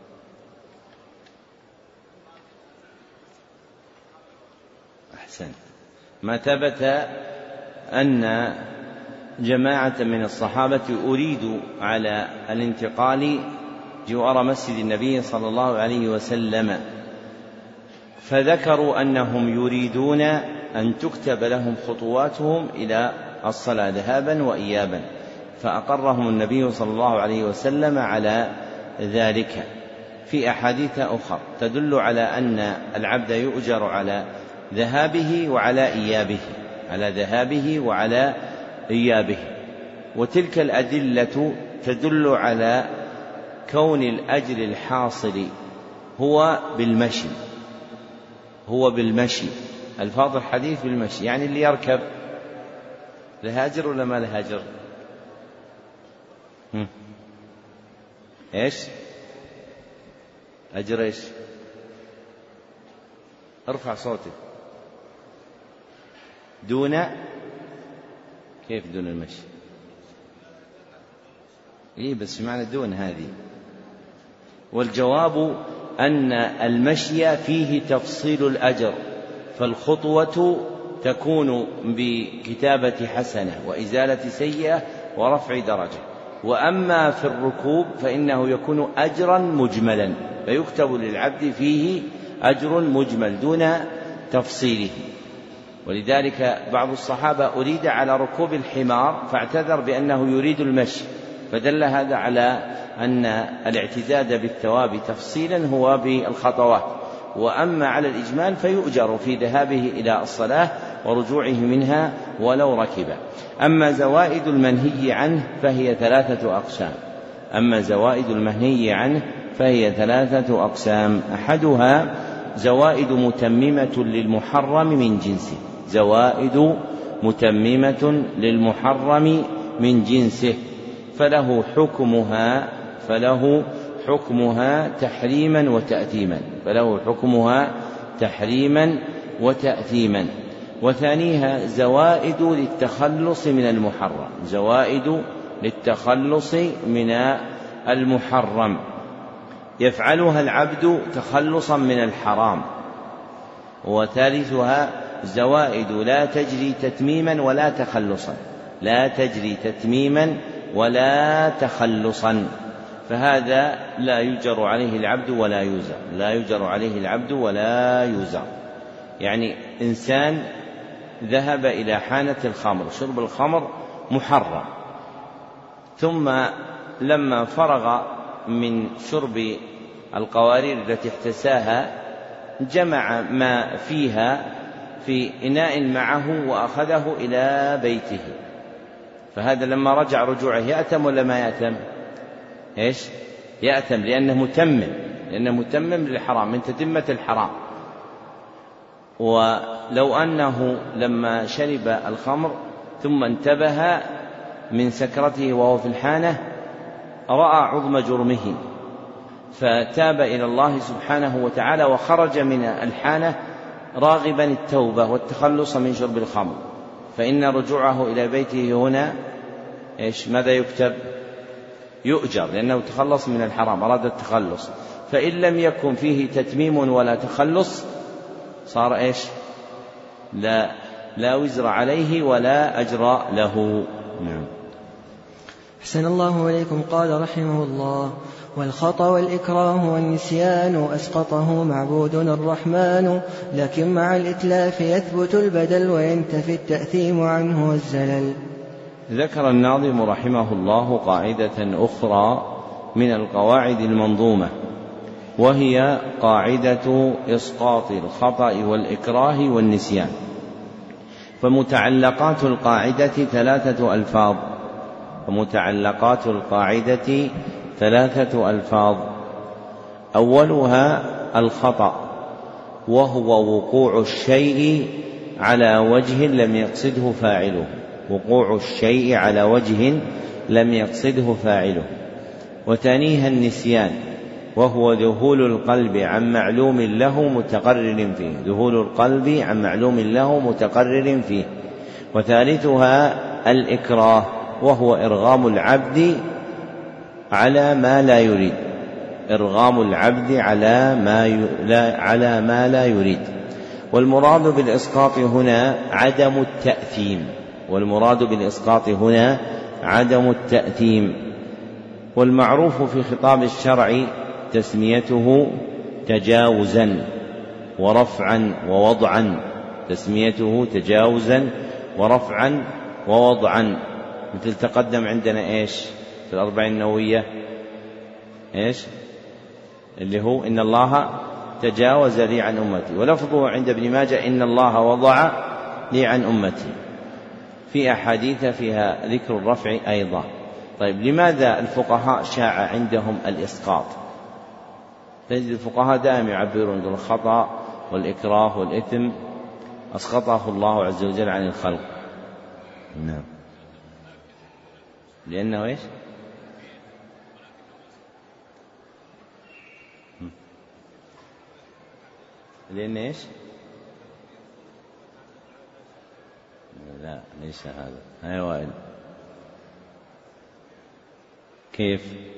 أحسن. ما ثبت أن جماعة من الصحابة أريدوا على الانتقال جوار مسجد النبي صلى الله عليه وسلم، فذكروا أنهم يريدون أن تكتب لهم خطواتهم إلى الصلاة ذهابا وإيابا، فأقرهم النبي صلى الله عليه وسلم على ذلك في أحاديث أخرى تدل على أن العبد يؤجر على ذهابه وعلى إيابه على ذهابه وعلى إيابه. وتلك الأدلة تدل على كون الأجر الحاصل هو بالمشي هو بالمشي الفاظ الحديث بالمشي، يعني اللي يركب لهاجر ولا ما لهاجر؟ إيش أجر إيش؟ ارفع صوتك. دون كيف دون المشي؟ إيه بس معنى دون هذه. والجواب أن المشي فيه تفصيل الأجر، فالخطوة تكون بكتابة حسنة وإزالة سيئة ورفع درجة، وأما في الركوب فإنه يكون أجرا مجملا، فيكتب للعبد فيه أجر مجمل دون تفصيله. ولذلك بعض الصحابة أريد على ركوب الحمار فاعتذر بأنه يريد المشي، فدل هذا على أن الاعتزاز بالثواب تفصيلا هو بالخطوات، وأما على الإجمال فيؤجر في ذهابه إلى الصلاة ورجوعه منها ولو ركب. أما زوائد المنهي عنه فهي ثلاثة أقسام أما زوائد المنهي عنه فهي ثلاثة أقسام أحدها زوائد متممة للمحرم من جنسه زوائد متممة للمحرم من جنسه فله حكمها فله حكمها تحريما وتأثيما فله حكمها تحريما وتأثيما وثانيها زوائد للتخلص من المحرم زوائد للتخلص من المحرم يفعلها العبد تخلصا من الحرام. وثالثها زوائد لا تجري تتميما ولا تخلصا، لا تجري تتميما ولا تخلصا، فهذا لا يجر عليه العبد ولا يوزر، لا يجر عليه العبد ولا يوزر. يعني إنسان ذهب إلى حانة الخمر، شرب الخمر محرم، ثم لما فرغ من شرب القوارير التي احتساها جمع ما فيها في إناء معه وأخذه إلى بيته، فهذا لما رجع رجوعه يأتم ولا ما يأتم؟ إيش؟ يأتم، لأنه متمم، لأنه متمم للحرام، من تتمة الحرام. ولو أنه لما شرب الخمر ثم انتبه من سكرته وهو في الحانة رأى عظم جرمه فتاب إلى الله سبحانه وتعالى وخرج من الحانة راغبا التوبة والتخلص من شرب الخمر، فإن رجوعه إلى بيته هنا إيش؟ ماذا يكتب؟ يؤجر، لأنه تخلص من الحرام، أراد التخلص. فإن لم يكن فيه تتميم ولا تخلص صار إيش؟ لا, لا وزر عليه ولا أجر له. نعم. أحسن الله إليكم. قال رحمه الله: والخطأ والإكراه والنسيان أسقطه معبودنا الرحمن، لكن مع الإتلاف يثبت البدل وينتفي التأثيم عنه والزلل. ذكر الناظم رحمه الله قاعدة أخرى من القواعد المنظومة، وهي قاعدة إسقاط الخطأ والإكراه والنسيان. فمتعلقات القاعدة ثلاثة ألفاظ، ومتعلقات القاعدة ثلاثة ألفاظ. أولها الخطأ، وهو وقوع الشيء على وجه لم يقصده فاعله، وقوع الشيء على وجه لم يقصده فاعله. وثانيها النسيان، وهو ذهول القلب عن معلوم له متقرر فيه، ذهول القلب عن معلوم له متقرر فيه. وثالثها الإكراه، وهو إرغام العبد على ما لا يريد، إرغام العبد على ما لا على ما لا يريد. والمراد بالإسقاط هنا عدم التأثيم، والمراد بالإسقاط هنا عدم التأثيم. والمعروف في خطاب الشرع تسميته تجاوزا ورفعا ووضعا، تسميته تجاوزا ورفعا ووضعا، مثل تقدم عندنا إيش في الأربعين النووية، إيش اللي هو إن الله تجاوز لي عن أمتي، ولفظه عند ابن ماجه إن الله وضع لي عن أمتي، في أحاديث فيها ذكر الرفع أيضا. طيب، لماذا الفقهاء شاع عندهم الإسقاط؟ تجد الفقهاء دائما يعبرون بالخطأ والإكراه والإثم أسقطه الله عز وجل عن الخلق. نعم. لأنه إيش؟ لأن إيش؟ لا ليس هذا. يا وائل كيف؟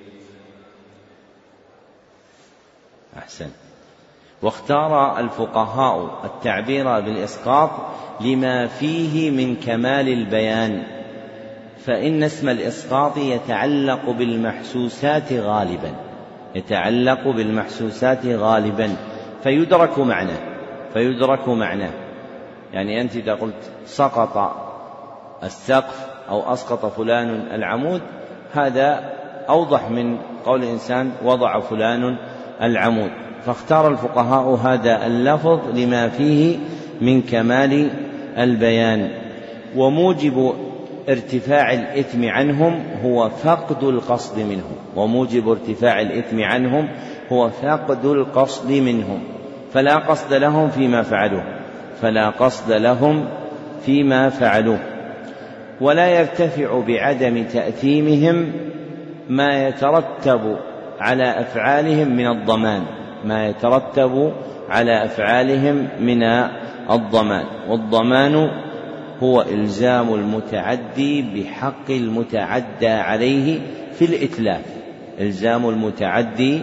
أحسن. واختار الفقهاء التعبير بالإسقاط لما فيه من كمال البيان، فإن اسم الإسقاط يتعلق بالمحسوسات غالبا، يتعلق بالمحسوسات غالبا فيدرك معناه، فيدرك معناه. يعني أنت إذا قلت سقط السقف أو أسقط فلان العمود، هذا أوضح من قول الإنسان وضع فلان العمود. فاختار الفقهاء هذا اللفظ لما فيه من كمال البيان. وموجب ارتفاع الإثم عنهم هو فقد القصد منهم، وموجب ارتفاع الإثم عنهم هو فقد القصد منهم، فلا قصد لهم فيما فعلوه، فلا قصد لهم فيما فعلوه. ولا يرتفع بعدم تأثيمهم ما يترتب على أفعالهم من الضمان، ما يترتب على أفعالهم من الضمان. والضمان هو إلزام المتعدي بحق المتعدى عليه في الإتلاف، إلزام المتعدي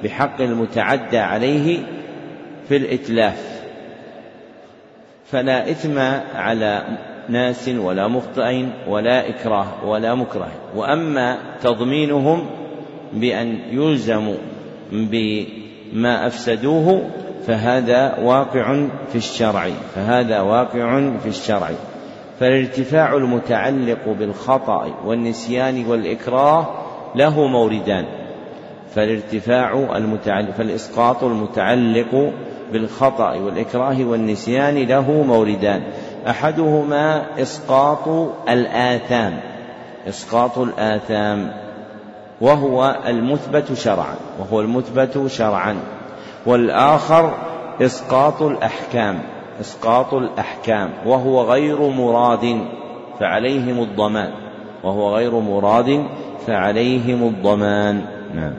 بحق المتعدى عليه في الإتلاف، فلا إثم على ناس ولا مخطئين ولا إكراه ولا مكره. وأما تضمينهم بأن يلزموا بما أفسدوه فهذا واقع في الشرع فهذا واقع في الشرع فالارتفاع المتعلق بالخطأ والنسيان والإكراه له موردان. فالارتفاع المتعلق فالإسقاط المتعلق بالخطأ والإكراه والنسيان له موردان، أحدهما إسقاط الآثام إسقاط الآثام وهو المثبت شرعا وهو المثبت شرعا والآخر إسقاط الأحكام إسقاط الأحكام وهو غير مراد فعليهم الضمان وهو غير مراد فعليهم الضمان. نعم.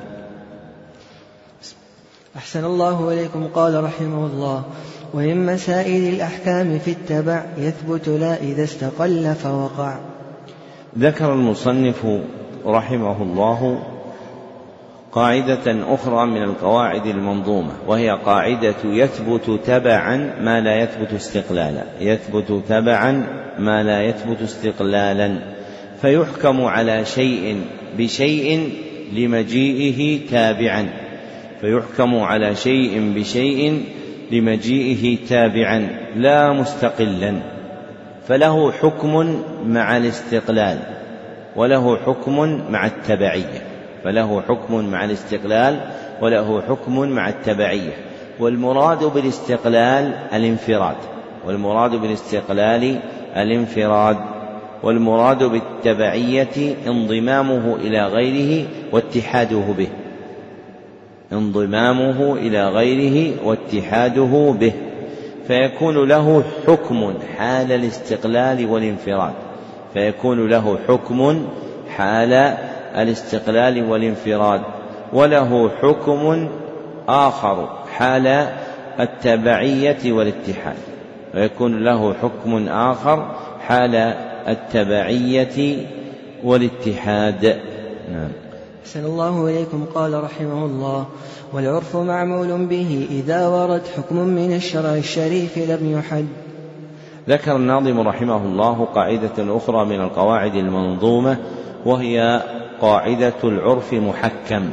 أحسن الله إليكم. قال رحمه الله: ومن مسائل الأحكام في التبع يثبت لا إذا استقل فوقع. ذكر المصنف رحمه الله قاعدة أخرى من القواعد المنظومة، وهي قاعدة يثبت تبعا ما لا يثبت استقلالا يثبت تبعا ما لا يثبت استقلالا فيحكم على شيء بشيء لمجيئه تابعا فيحكم على شيء بشيء لمجيئه تابعا لا مستقلا، فله حكم مع الاستقلال وله حكم مع التبعية فله حكم مع الاستقلال وله حكم مع التبعية. والمراد بالاستقلال الانفراد والمراد بالاستقلال الانفراد والمراد بالتبعية انضمامه إلى غيره واتحاده به انضمامه إلى غيره واتحاده به فيكون له حكم حال الاستقلال والانفراد فيكون له حكم حال الاستقلال والانفراد وله حكم آخر حال التبعية والاتحاد ويكون له حكم آخر حال التبعية والاتحاد. نعم. أحسن الله إليكم. قال رحمه الله: والعرف معمول به إذا ورد حكم من الشرع الشريف لم يحد. ذكر الناظم رحمه الله قاعدة أخرى من القواعد المنظومة، وهي قاعدة العرف محكم.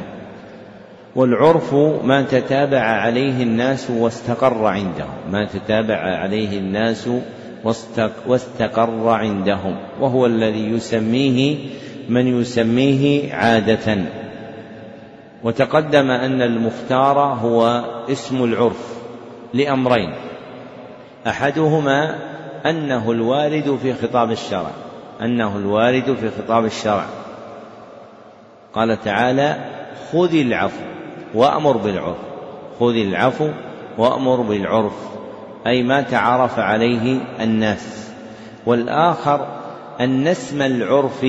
والعرف ما تتابع عليه الناس واستقر عندهم ما تتابع عليه الناس واستقر عندهم وهو الذي يسميه من يسميه عادة. وتقدم أن المختار هو اسم العرف لأمرين: أحدهما أنه الوارد في خطاب الشرع أنه الوارد في خطاب الشرع قال تعالى: خذ العفو وأمر بالعرف خذ العفو وأمر بالعرف أي ما تعارف عليه الناس. والآخر أن اسم العرف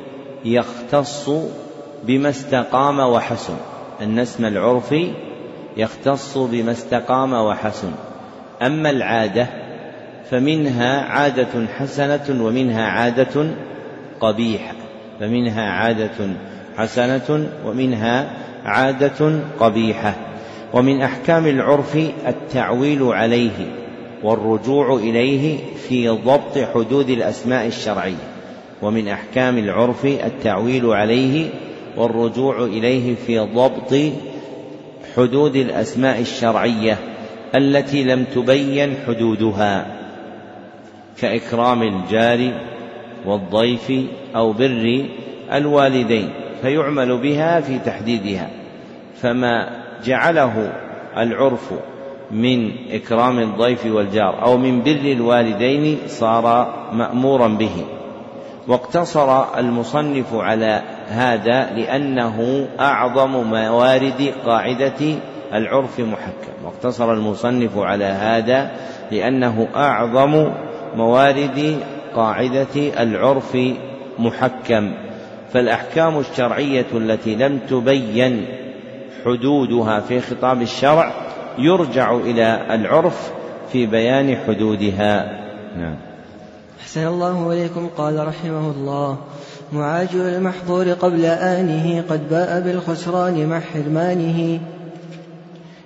يختص بما استقام وحسن أن اسم العرف يختص بما استقام وحسن أما العادة فمنها عادة حسنة ومنها عادة قبيحة فمنها عادة حسنة ومنها عادة قبيحة. ومن أحكام العرف التعويل عليه والرجوع إليه في ضبط حدود الأسماء الشرعية ومن أحكام العرف التعويل عليه والرجوع إليه في ضبط حدود الأسماء الشرعية التي لم تبين حدودها، كإكرام الجار والضيف أو بر الوالدين، فيعمل بها في تحديدها. فما جعله العرف من إكرام الضيف والجار أو من بر الوالدين صار مأمورا به. واقتصر المصنف على هذا لأنه أعظم موارد قاعدة العرف محكم واقتصر المصنف على هذا لأنه أعظم موارد قاعدة العرف محكم. فالأحكام الشرعية التي لم تبين حدودها في خطاب الشرع يرجع إلى العرف في بيان حدودها. نعم. أحسن الله إليكم. قال رحمه الله: معاجل المحظور قبل آنه قد باء بالخسران مع حرمانه.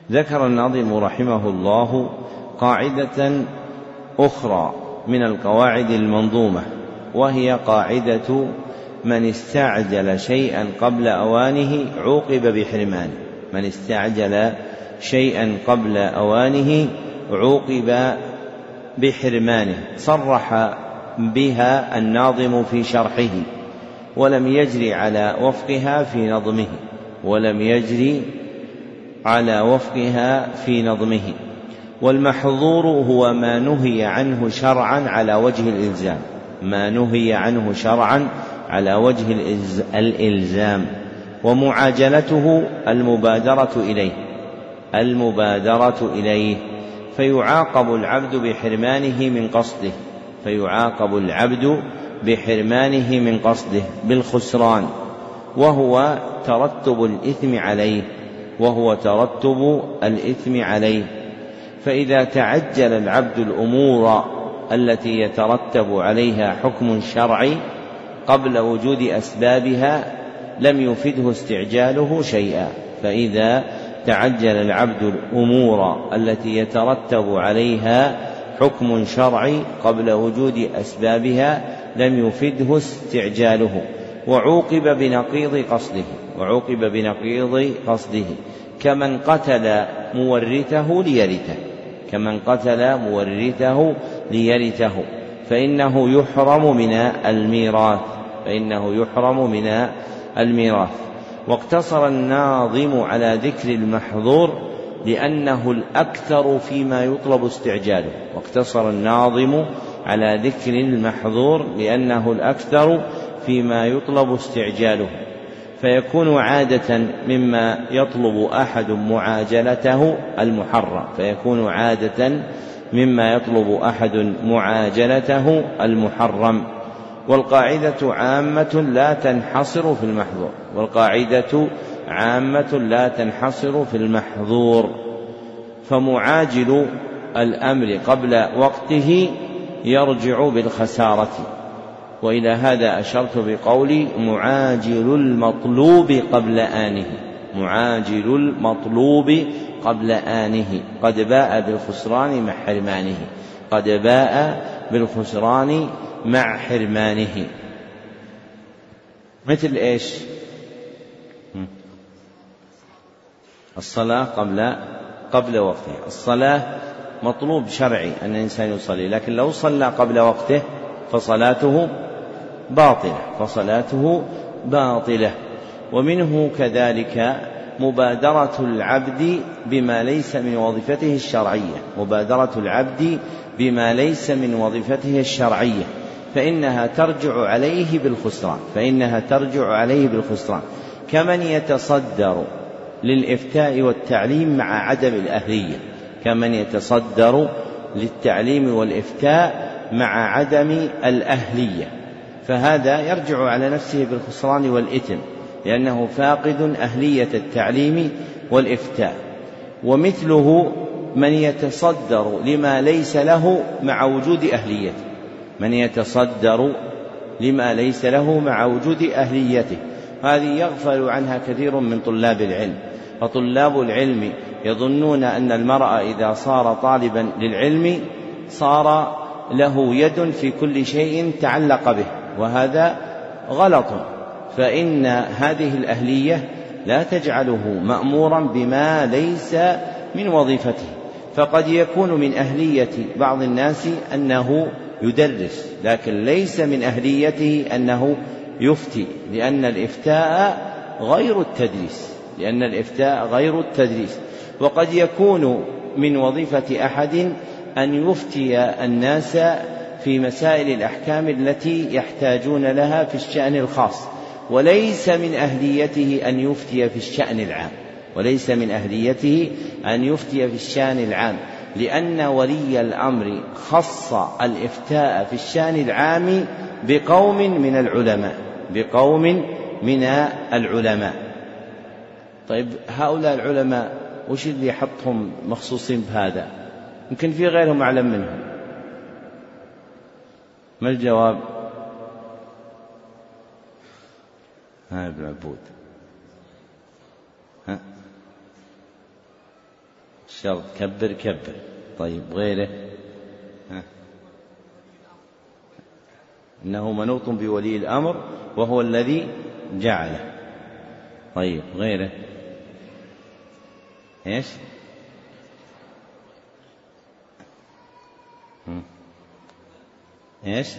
ذكر الناظم رحمه الله قاعدة أخرى من القواعد المنظومة، وهي قاعدة من استعجل شيئا قبل أوانه عوقب بحرمانه. من استعجل شيئا قبل أوانه عوقب بحرمانه. صرح بها الناظم في شرحه، ولم يجري على وفقها في نظمه ولم يجري على وفقها في نظمه والمحظور هو ما نهي عنه شرعا على وجه الإلزام. ما نهي عنه شرعا على وجه الإلزام. ومعاجلته المبادرة إليه المبادرة إليه فيعاقب العبد بحرمانه من قصده فيعاقب العبد بحرمانه من قصده بالخسران، وهو ترتب الإثم عليه وهو ترتب الإثم عليه. فإذا تعجل العبد الأمور التي يترتب عليها حكم شرعي قبل وجود أسبابها لم يفده استعجاله شيئا. فإذا تعجل العبد الأمور التي يترتب عليها حكم شرعي قبل وجود أسبابها لم يفده استعجاله. وعوقب بنقيض قصده وعوقب بنقيض قصده كمن قتل مورثه ليرثه كمن قتل مورثه ليرثه فإنه يحرم من الميراث فإنه يحرم من الميراث. واقتصر الناظم على ذكر المحظور لأنه الأكثر فيما يطلب استعجاله واقتصر الناظم على ذكر المحظور لأنه الأكثر فيما يطلب استعجاله، فيكون عادة مما يطلب أحد معاجلته المحرم فيكون عادة مما يطلب أحد معاجلته المحرم. والقاعدة عامة لا تنحصر في المحظور والقاعدة عامة لا تنحصر في المحظور فمعاجل الأمر قبل وقته يرجع بالخسارة. وإلى هذا أشرت بقولي معاجل المطلوب قبل آنه معاجل المطلوب قبل آنه قد باء بالخسران مع حرمانه قد باء بالخسران مع حرمانه. مثل إيش؟ الصلاة قبل قبل وقته. الصلاة مطلوب شرعي أن الإنسان يصلي، لكن لو صلى قبل وقته فصلاته باطلة فصلاته باطلة. ومنه كذلك مبادرة العبد بما ليس من وظيفته الشرعية مبادرة العبد بما ليس من وظيفته الشرعية فإنها ترجع عليه بالخسران فإنها ترجع عليه بالخسران كمن يتصدر للإفتاء والتعليم مع عدم الأهلية كمن يتصدر للتعليم والإفتاء مع عدم الأهلية، فهذا يرجع على نفسه بالخسران والإثم لأنه فاقد أهلية التعليم والإفتاء. ومثله من يتصدر لما ليس له مع وجود أهليته من يتصدر لما ليس له مع وجود أهليته هذه يغفل عنها كثير من طلاب العلم. فطلاب العلم يظنون أن المرء إذا صار طالبا للعلم صار له يد في كل شيء تعلق به، وهذا غلط. فإن هذه الأهلية لا تجعله مأمورا بما ليس من وظيفته. فقد يكون من أهلية بعض الناس أنه يدرس، لكن ليس من أهليته أنه يفتي، لأن الإفتاء غير التدريس لأن الإفتاء غير التدريس. وقد يكون من وظيفة أحد أن يفتي الناس في مسائل الأحكام التي يحتاجون لها في الشأن الخاص، وليس من أهليته أن يفتي في الشأن العام وليس من أهليته أن يفتي في الشأن العام لأن ولي الأمر خص الإفتاء في الشأن العام بقوم من العلماء بقوم من العلماء. طيب هؤلاء العلماء وش اللي يحطهم مخصوصين بهذا؟ يمكن في غيرهم أعلم منهم. ما الجواب؟ ها ابن عبود ها الشرط كبر كبر. طيب غيره؟ ها. إنه منوط بولي الأمر وهو الذي جعله. طيب غيره؟ إيش؟ إيش؟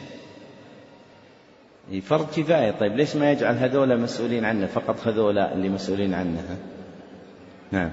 فرض كفاية. طيب ليش ما يجعل هذول مسؤولين عنه فقط، هذول اللي مسؤولين عنه؟ نعم،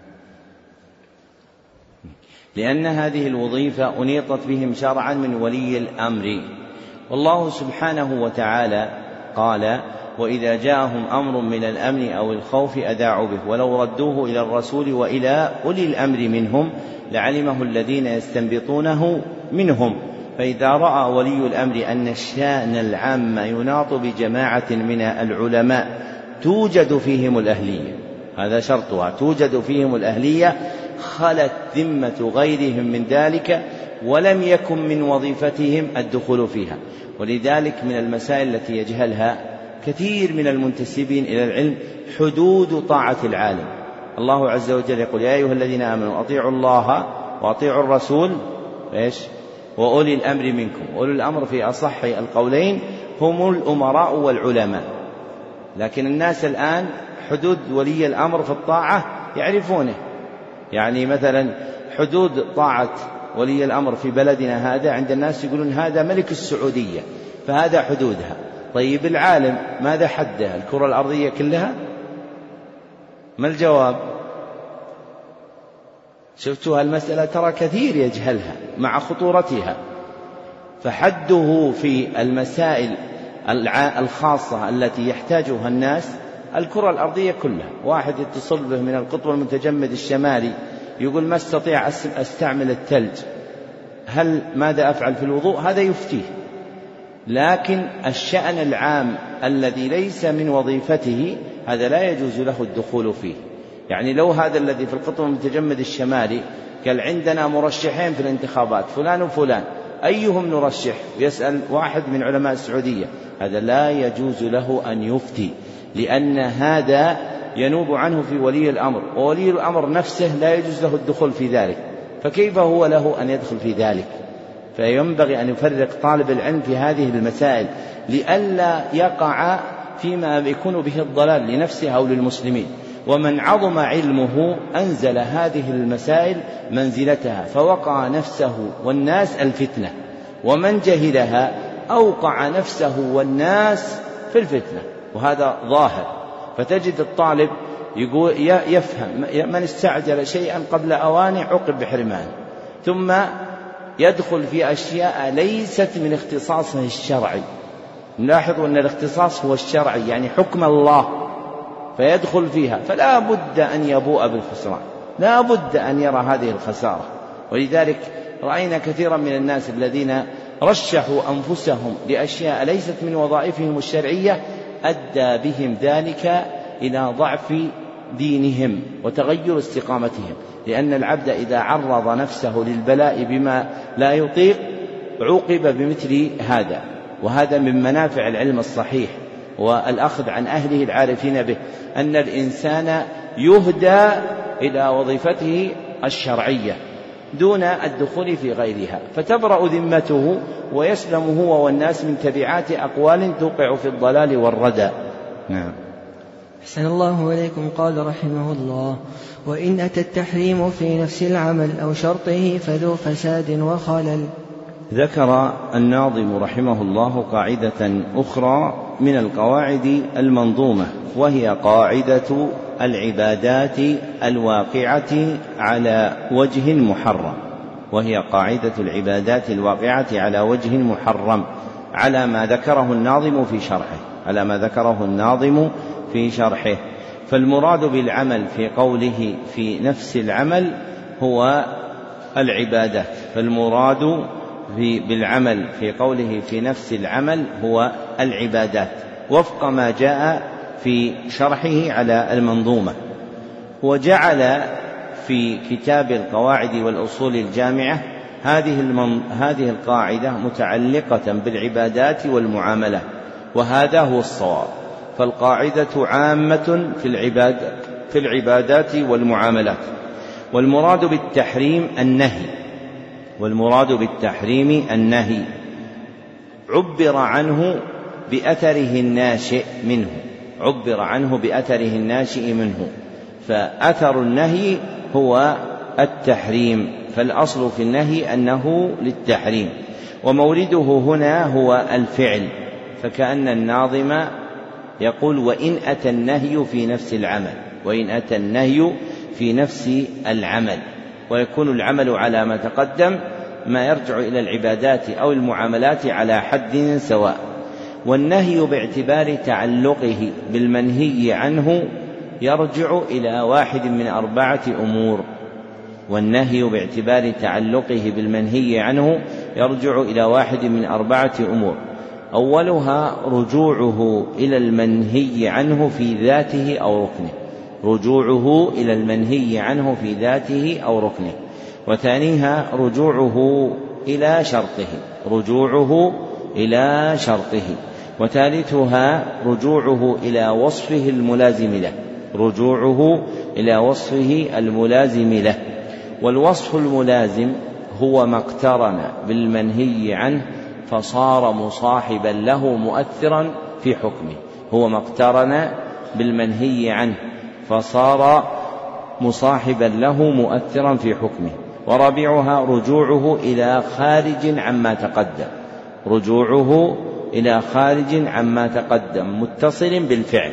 لأن هذه الوظيفة أنيطت بهم شرعا من ولي الأمر، والله سبحانه وتعالى قال: وإذا جاءهم أمر من الأمن أو الخوف أذاعوا به ولو ردوه إلى الرسول وإلى أولي الأمر منهم لعلمه الذين يستنبطونه منهم. فإذا رأى ولي الأمر أن الشأن العام يناط بجماعة من العلماء توجد فيهم الأهلية، هذا شرطها، توجد فيهم الأهلية، خلت ذمة غيرهم من ذلك ولم يكن من وظيفتهم الدخول فيها. ولذلك من المسائل التي يجهلها كثير من المنتسبين إلى العلم حدود طاعة العالم. الله عز وجل يقول: يا أيها الذين آمنوا أطيعوا الله وأطيعوا الرسول إيش؟ وأولي الأمر منكم. أولي الأمر في أصح القولين هم الأمراء والعلماء، لكن الناس الآن حدود ولي الأمر في الطاعة يعرفونه. يعني مثلا حدود طاعة ولي الأمر في بلدنا هذا عند الناس يقولون هذا ملك السعودية فهذا حدودها. طيب العالم ماذا حده؟ الكرة الأرضية كلها؟ ما الجواب؟ شفتوا المسألة ترى كثير يجهلها مع خطورتها. فحده في المسائل الخاصة التي يحتاجها الناس الكرة الأرضية كلها. واحد يتصل به من القطب المتجمد الشمالي يقول: ما استطيع أستعمل الثلج، هل ماذا أفعل في الوضوء؟ هذا يفتيه. لكن الشأن العام الذي ليس من وظيفته هذا لا يجوز له الدخول فيه. يعني لو هذا الذي في القطب المتجمد الشمالي قال: عندنا مرشحين في الانتخابات فلان وفلان أيهم نرشح، ويسأل واحد من علماء السعودية، هذا لا يجوز له أن يفتي، لأن هذا ينوب عنه في ولي الأمر، وولي الأمر نفسه لا يجوز له الدخول في ذلك، فكيف هو له أن يدخل في ذلك؟ فينبغي أن يفرق طالب العلم في هذه المسائل لئلا يقع فيما يكون به الضلال لنفسه أو للمسلمين. ومن عظم علمه أنزل هذه المسائل منزلتها فوقع نفسه والناس الفتنة، ومن جهلها أوقع نفسه والناس في الفتنة، وهذا ظاهر. فتجد الطالب يقول يفهم: من استعجل شيئا قبل أوانه عوقب بحرمانه، ثم يدخل في أشياء ليست من اختصاصه الشرعي. نلاحظ أن الاختصاص هو الشرعي، يعني حكم الله، فيدخل فيها، فلا بد أن يبوء بالخسران، لا بد أن يرى هذه الخسارة. ولذلك رأينا كثيرا من الناس الذين رشحوا أنفسهم لأشياء ليست من وظائفهم الشرعية أدى بهم ذلك إلى ضعف دينهم وتغير استقامتهم، لأن العبد إذا عرض نفسه للبلاء بما لا يطيق عوقب بمثل هذا. وهذا من منافع العلم الصحيح والأخذ عن أهله العارفين به، أن الإنسان يهدى إلى وظيفته الشرعية دون الدخول في غيرها، فتبرأ ذمته ويسلم هو والناس من تبعات أقوال توقع في الضلال والردى. نعم. أحسن الله إليكم. قال رحمه الله: وإن أتى التحريم في نفس العمل أو شرطه فذو فساد وخلل. ذكر الناظم رحمه الله قاعدة أخرى من القواعد المنظومة، وهي قاعدة العبادات الواقعة على وجه محرم وهي قاعدة العبادات الواقعة على وجه محرم على ما ذكره الناظم في شرحه على ما ذكره الناظم في شرحه. فالمراد بالعمل في قوله في نفس العمل هو العبادات، فالمراد في بالعمل في قوله في نفس العمل هو العبادات، وفق ما جاء في شرحه على المنظومة. وجعل في كتاب القواعد والأصول الجامعة هذه المن... هذه القاعدة متعلقة بالعبادات والمعاملات، وهذا هو الصواب. فالقاعدة عامة في العباد في العبادات والمعاملات، والمراد بالتحريم النهي والمراد بالتحريم النهي عبر عنه بأثره الناشئ منه عبر عنه بأثره الناشئ منه فأثر النهي هو التحريم، فالأصل في النهي أنه للتحريم، ومورده هنا هو الفعل، فكأن الناظم يقول وإن أتى النهي في نفس العمل وإن أتى النهي في نفس العمل، ويكون العمل على ما تقدم ما يرجع إلى العبادات أو المعاملات على حد سواء. والنهي باعتبار تعلقه بالمنهي عنه يرجع إلى واحد من أربعة أمور والنهي باعتبار تعلقه بالمنهي عنه يرجع إلى واحد من أربعة أمور أولها رجوعه إلى المنهي عنه في ذاته أو ركنه رجوعه إلى المنهي عنه في ذاته أو ركنه وثانيها رجوعه إلى شرطه رجوعه إلى شرطه وثالثها رجوعه إلى وصفه الملازم له رجوعه إلى وصفه الملازم له. والوصف الملازم هو ما اقترن بالمنهي عنه فصار مصاحبا له مؤثرا في حكمه هو ما اقترن بالمنهي عنه فصار مصاحبا له مؤثرا في حكمه. ورابعها رجوعه إلى خارج عما تقدم رجوعه إلى خارج عما تقدم متصل بالفعل،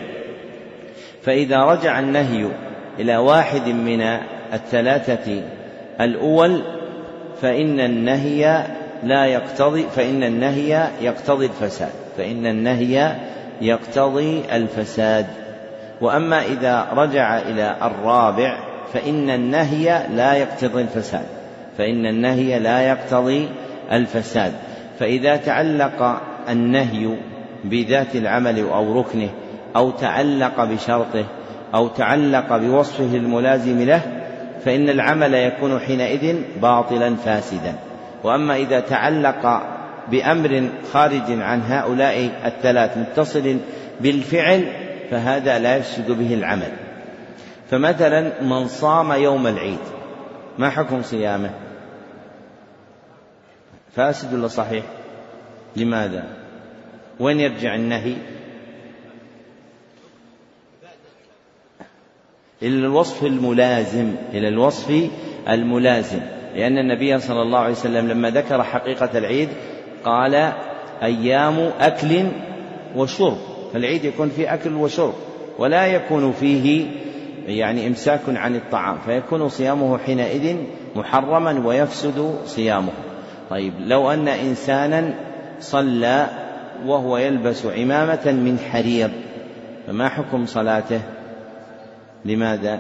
فإذا رجع النهي إلى واحد من الثلاثة الأول فإن النهي لا يقتضي فإن النهي يقتضي الفساد فإن النهي يقتضي الفساد وأما إذا رجع إلى الرابع فإن النهي لا يقتضي الفساد فإن النهي لا يقتضي الفساد. فإذا تعلق النهي بذات العمل أو ركنه أو تعلق بشرطه أو تعلق بوصفه الملازم له فإن العمل يكون حينئذ باطلا فاسدا. وأما إذا تعلق بأمر خارج عن هؤلاء الثلاث متصل بالفعل فهذا لا يفسد به العمل. فمثلا من صام يوم العيد ما حكم صيامه؟ فاسد ولا صحيح؟ لماذا؟ وين يرجع النهي؟ إلى الوصف الملازم إلى الوصف الملازم لأن النبي صلى الله عليه وسلم لما ذكر حقيقة العيد قال أيام أكل وشرب، فالعيد يكون فيه أكل وشرب ولا يكون فيه يعني إمساك عن الطعام فيكون صيامه حينئذ محرما ويفسد صيامه. طيب لو أن إنسانا صلى وهو يلبس عمامة من حرير فما حكم صلاته؟ لماذا؟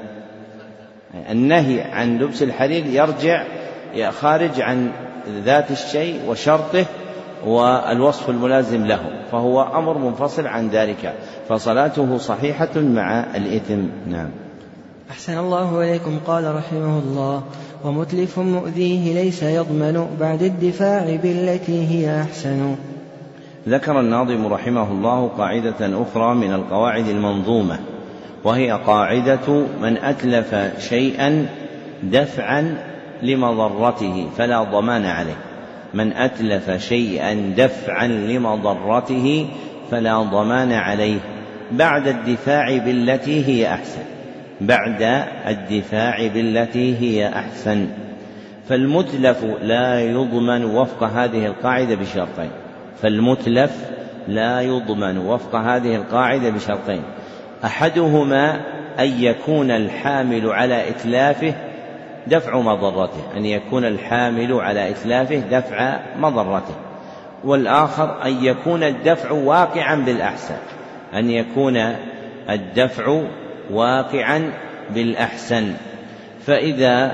النهي عن لبس الحرير يرجع خارج عن ذات الشيء وشرطه والوصف الملازم له فهو أمر منفصل عن ذلك فصلاته صحيحة مع الإثم. نعم. أحسن الله إليكم. قال رحمه الله ومتلف مؤذيه ليس يضمن بعد الدفاع بالتي هي أحسن. ذكر الناظم رحمه الله قاعدة أخرى من القواعد المنظومة وهي قاعدة من أتلف شيئا دفعا لمضرته فلا ضمان عليه من أتلف شيئا دفعا لمضرته فلا ضمان عليه بعد الدفاع بالتي هي أحسن بعد الدفاع بالتي هي أحسن. فالمتلف لا يضمن وفق هذه القاعدة بشرطين فالمتلف لا يضمن وفق هذه القاعدة بشرطين أحدهما أن يكون الحامل على إتلافه دفع مضرته أن يكون الحامل على إتلافه دفع مضرته والآخر أن يكون الدفع واقعا بالأحسن أن يكون الدفع واقعا بالأحسن. فإذا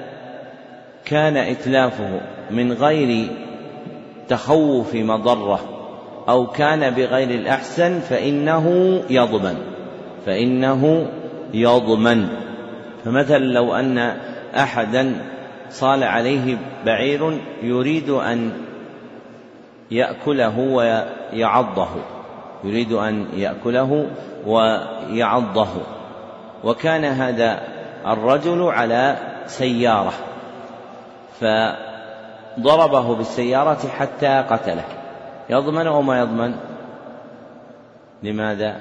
كان إتلافه من غير تخوف مضرة أو كان بغير الأحسن فإنه يضمن فإنه يضمن. فمثلا لو أن أحدا صال عليه بعير يريد أن يأكله ويعضه يريد أن يأكله ويعضه وكان هذا الرجل على سيارة فضربه بالسيارة حتى قتله، يضمن أو ما يضمن؟ لماذا؟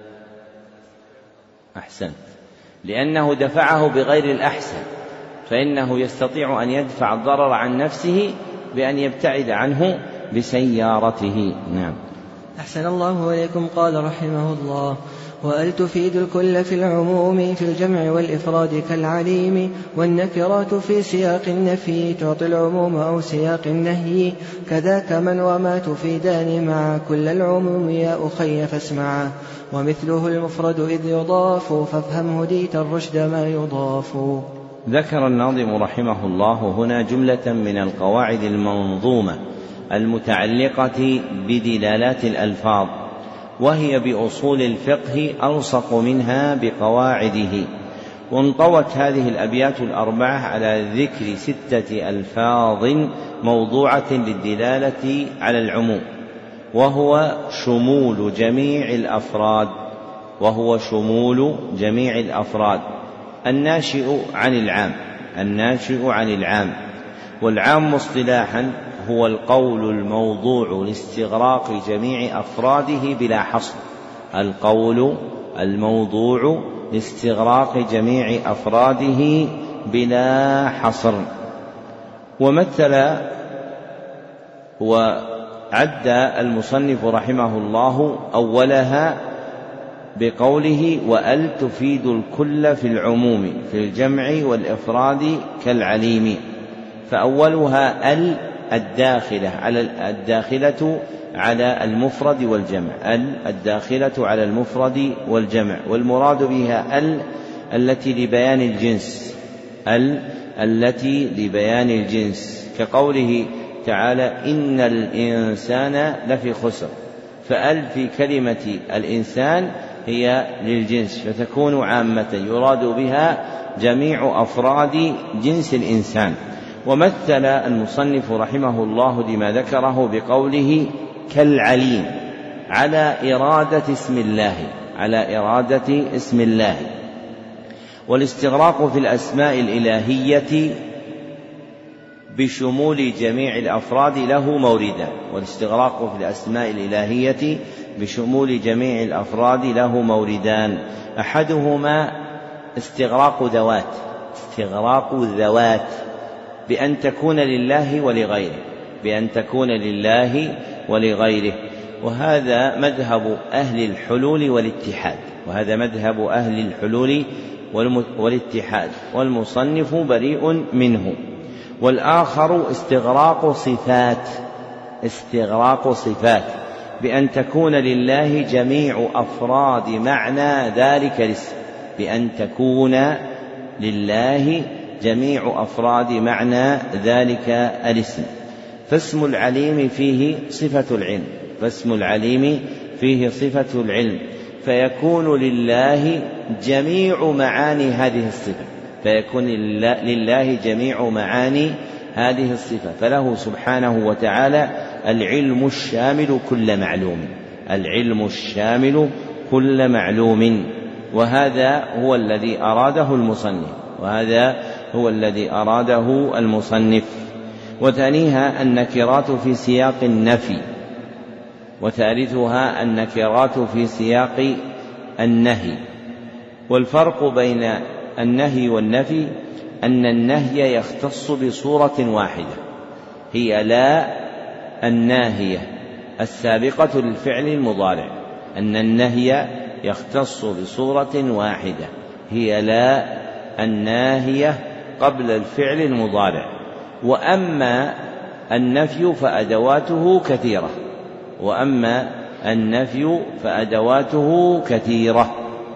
أحسنت، لأنه دفعه بغير الأحسن، فإنه يستطيع أن يدفع الضرر عن نفسه بأن يبتعد عنه بسيارته. نعم. أحسن الله إليكم. قال رحمه الله: وأل تفيد الكل في العموم في الجمع والإفراد كالعليم، والنكرات في سياق النفي تعطي العموم أو سياق النهي، كذاك من وما تفيدان مع كل العموم يا أخي فاسمعا، ومثله المفرد إذ يضاف فافهم هديت الرشد ما يضاف. ذكر الناظم رحمه الله هنا جملة من القواعد المنظومة المتعلقة بدلالات الألفاظ، وهي بأصول الفقه ألصق منها بقواعده. وانطوت هذه الأبيات الأربعة على ذكر ستة ألفاظ موضوعة للدلالة على العموم، وهو شمول جميع الأفراد وهو شمول جميع الأفراد الناشئ عن العام الناشئ عن العام والعام اصطلاحا هو القول الموضوع لاستغراق جميع أفراده بلا حصر القول الموضوع لاستغراق جميع أفراده بلا حصر. ومثل وعد المصنف رحمه الله أولها بقوله: وأل تفيد الكل في العموم في الجمع والإفراد كالعليم. فأولها ال الداخلة على الداخلة على المفرد والجمع ال الداخلة على المفرد والجمع، والمراد بها ال التي لبيان الجنس ال التي لبيان الجنس كقوله تعالى: إن الإنسان لفي خسر، فأل في كلمة الإنسان هي للجنس فتكون عامة يراد بها جميع أفراد جنس الإنسان. ومثل المصنف رحمه الله لما ذكره بقوله: كالعليم على إرادة اسم الله على إرادة اسم الله. والاستغراق في الأسماء الإلهية بشمول جميع الأفراد له موردان والاستغراق في الأسماء الإلهية بشمول جميع الأفراد له موردان أحدهما استغراق ذوات استغراق الذوات بأن تكون لله ولغيره بأن تكون لله ولغيره وهذا مذهب أهل الحلول والاتحاد وهذا مذهب أهل الحلول والاتحاد والمصنف بريء منه. والآخر استغراق صفات استغراق صفات بأن تكون لله جميع أفراد معنى ذلك الاسم بأن تكون لله جميع أفراد معنى ذلك الاسم. فاسم العليم فيه صفة العلم فاسم العليم فيه صفة العلم فيكون لله جميع معاني هذه الصفة فيكون لله جميع معاني هذه الصفة فله سبحانه وتعالى العلم الشامل كل معلوم العلم الشامل كل معلوم. وهذا هو الذي أراده المصنف وهذا هو الذي أراده المصنف. وثانيها النكرات في سياق النفي وثالثها النكرات في سياق النهي. والفرق بين النهي والنفي أن النهي يختص بصورة واحدة هي لا الناهية السابقة للفعل المضارع أن النهي يختص بصورة واحدة هي لا الناهية قبل الفعل المضارع. وأما النفي فأدواته كثيرة وأما النفي فأدواته كثيرة.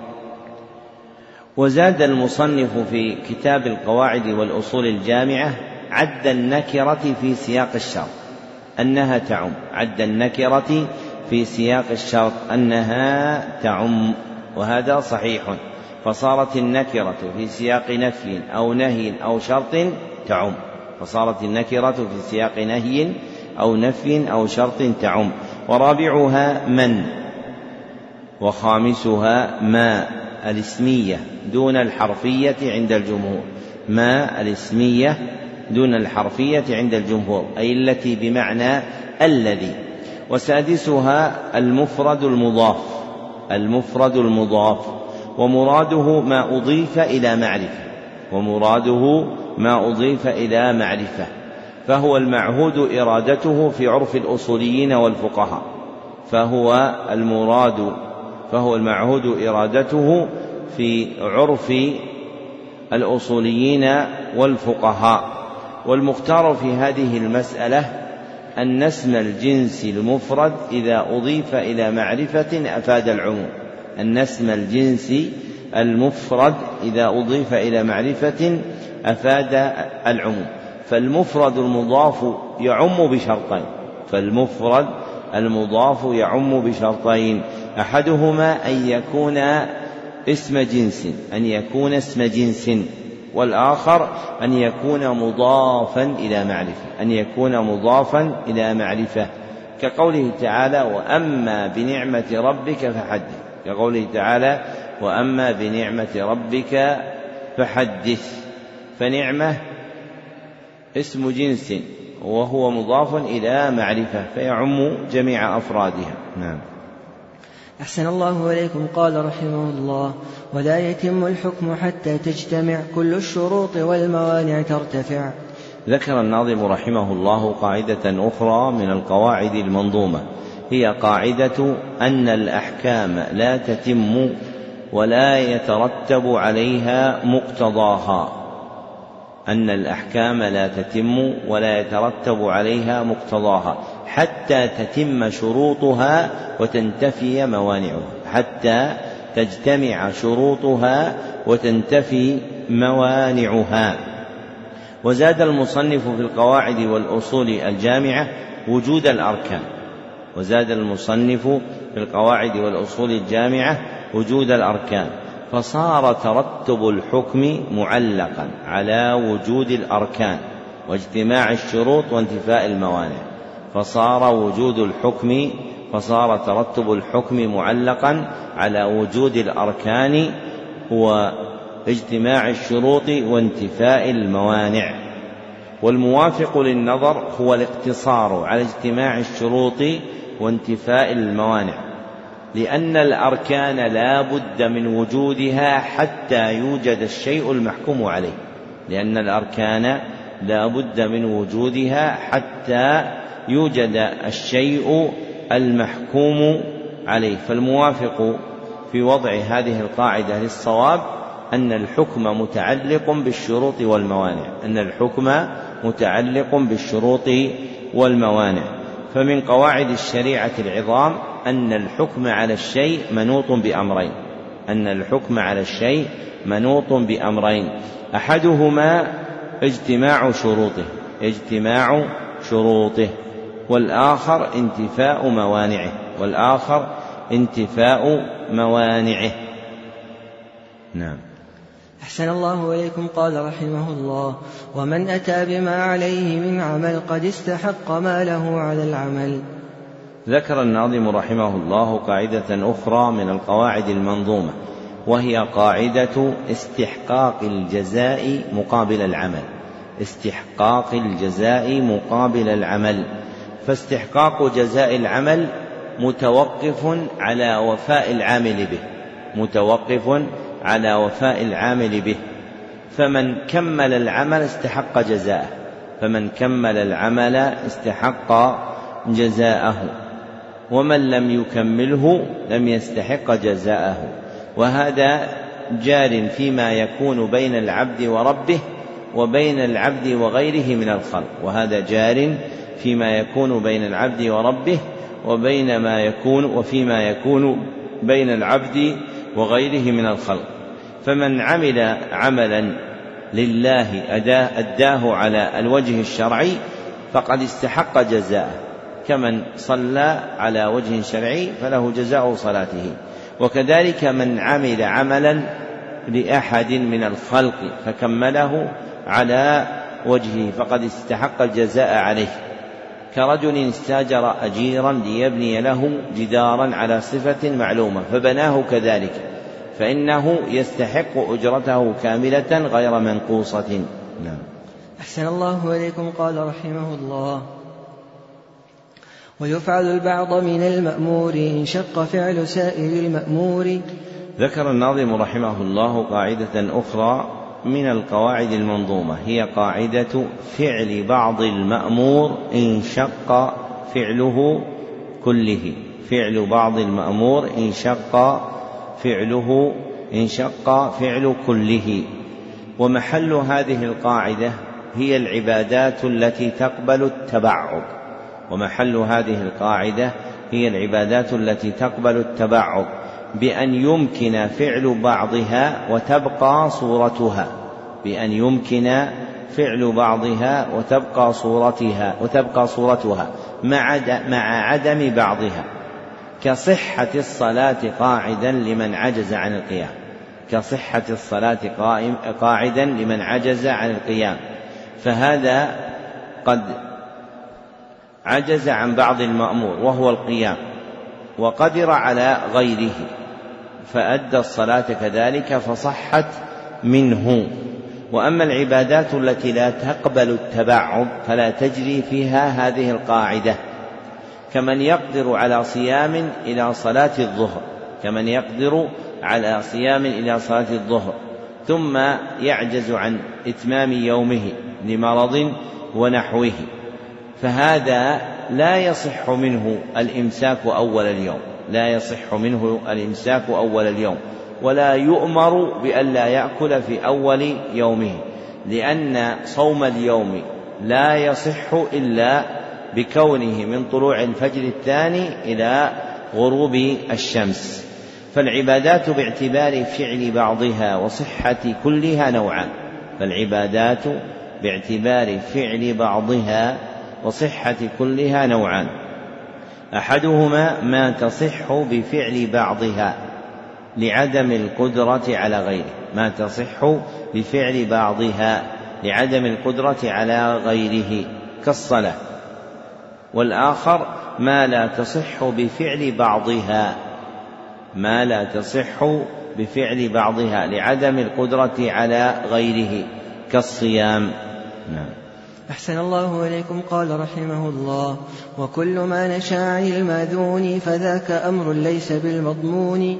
وزاد المصنف في كتاب القواعد والأصول الجامعة عد النكرة في سياق الشرط أنها تعم عد النكرة في سياق الشرط أنها تعم وهذا صحيح فصارت النكرة في سياق نفي أو نهي أو شرط تعم فصارت النكرة في سياق نهي أو نفي أو شرط تعم. ورابعها من وخامسها ما الاسمية دون الحرفية عند الجمهور ما الاسمية دون الحرفية عند الجمهور، أي التي بمعنى الذي. وسادسها المفرد المضاف، المفرد المضاف ومراده ما أضيف إلى معرفة، ومراده ما أضيف إلى معرفة، فهو المعهود إرادته في عرف الأصوليين والفقهاء، فهو المراد فهو المعهود إرادته في عرف الأصوليين والفقهاء. والمختار في هذه المسألة أن اسم الجنس المفرد إذا أضيف إلى معرفة أفاد العموم، أن اسم الجنس المفرد إذا أضيف إلى معرفة أفاد العموم. فالمفرد المضاف يعم بشرطين، فالمفرد المضاف يعم بشرطين، أحدهما أن يكون اسم جنس أن يكون اسم جنس والآخر أن يكون مضافا إلى معرفة أن يكون مضافا إلى معرفة كقوله تعالى وأما بنعمة ربك فحدث، كقوله تعالى وأما بنعمة ربك فحدث، فنعمة اسم جنس وهو مضاف إلى معرفة فيعم جميع أفرادها. نعم. أحسن الله إليكم. قال رحمه الله ولا يتم الحكم حتى تجتمع كل الشروط والموانع ترتفع. ذكر الناظم رحمه الله قاعدة أخرى من القواعد المنظومة، هي قاعدة أن الأحكام لا تتم ولا يترتب عليها مقتضاها، أن الأحكام لا تتم ولا يترتب عليها مقتضاها حتى تتم شروطها وتنتفي موانعها، حتى تجتمع شروطها وتنتفي موانعها. وزاد المصنف في القواعد والأصول الجامعة وجود الأركان، وزاد المصنف في القواعد والأصول الجامعة وجود الأركان، فصار ترتب الحكم معلقا على وجود الأركان واجتماع الشروط وانتفاء الموانع، فصار وجود الحكم فصار ترتب الحكم معلقا على وجود الأركان واجتماع الشروط وانتفاء الموانع. والموافق للنظر هو الاقتصار على اجتماع الشروط وانتفاء الموانع، لأن الأركان لا بد من وجودها حتى يوجد الشيء المحكوم عليه، لأن الأركان لا بد من وجودها حتى يوجد الشيء المحكوم عليه. فالموافق في وضع هذه القاعدة للصواب أن الحكم متعلق بالشروط والموانع، أن الحكم متعلق بالشروط والموانع. فمن قواعد الشريعة العظام أن الحكم على الشيء منوط بأمرين، أن الحكم على الشيء منوط بأمرين، أحدهما اجتماع شروطه اجتماع شروطه والآخر انتفاء موانعه والآخر انتفاء موانعه. نعم. أحسن الله إليكم. قال رحمه الله ومن أتى بما عليه من عمل قد استحق ما له على العمل. ذكر الناظم رحمه الله قاعدة أخرى من القواعد المنظومة، وهي قاعدة استحقاق الجزاء مقابل العمل، استحقاق الجزاء مقابل العمل. فاستحقاق جزاء العمل متوقف على وفاء العامل به، متوقف على وفاء العامل به، فمن كمل العمل استحق جزاءه، فمن كمل العمل استحق جزاءه، ومن لم يكمله لم يستحق جزاءه. وهذا جار فيما يكون بين العبد وربه وبين العبد وغيره من الخلق، وهذا جار فيما يكون بين العبد وربه وبين ما يكون وفيما يكون بين العبد وغيره من الخلق. فمن عمل عملا لله أداه على الوجه الشرعي فقد استحق جزاءه، كمن صلى على وجه شرعي فله جزاء صلاته. وكذلك من عمل عملا لأحد من الخلق فكمله على وجهه فقد استحق الجزاء عليه، كرجل استاجر أجيرا ليبني له جدارا على صفة معلومة فبناه كذلك، فإنه يستحق أجرته كاملة غير منقوصة. نعم. أحسن الله إليكم. قال رحمه الله: ويفعل البعض من المأمور إن شق فعل سائر المأمور. ذكر الناظم رحمه الله قاعدة أخرى من القواعد المنظومة، هي قاعدة فعل بعض المأمور إن شق فعله كله. فعل بعض المأمور إن شق فعله إن شق فعل كله. ومحل هذه القاعدة هي العبادات التي تقبل التبعض. ومحل هذه القاعدة هي العبادات التي تقبل التبعض بأن يمكن فعل بعضها وتبقى صورتها، بأن يمكن فعل بعضها وتبقى صورتها وتبقى صورتها مع عدم بعضها، كصحة الصلاة قاعدا لمن عجز عن القيام. كصحة الصلاة قاعدا لمن عجز عن القيام، فهذا قد عجز عن بعض المأمور وهو القيام وقدر على غيره فأدى الصلاة كذلك فصحت منه. وأما العبادات التي لا تقبل التبعض فلا تجري فيها هذه القاعدة، كمن يقدر على صيام إلى صلاة الظهر كمن يقدر على صيام إلى صلاة الظهر ثم يعجز عن إتمام يومه لمرض ونحوه، فهذا لا يصح منه الإمساك أول اليوم لا يصح منه الإمساك أول اليوم ولا يؤمر بأن لا يأكل في أول يومه، لأن صوم اليوم لا يصح إلا بكونه من طلوع الفجر الثاني إلى غروب الشمس. فالعبادات باعتبار فعل بعضها وصحة كلها نوعان فالعبادات باعتبار فعل بعضها وصحة كلها نوعان أحدهما ما تصح بفعل بعضها لعدم القدرة على غيره ما تصح بفعل بعضها لعدم القدرة على غيره كالصلاة، والآخر ما لا تصح بفعل بعضها ما لا تصح بفعل بعضها لعدم القدرة على غيره كالصيام. نعم. أحسن الله إليكم. قال رحمه الله: وكل ما نشا عن المأذون فذاك أمر ليس بالمضمون.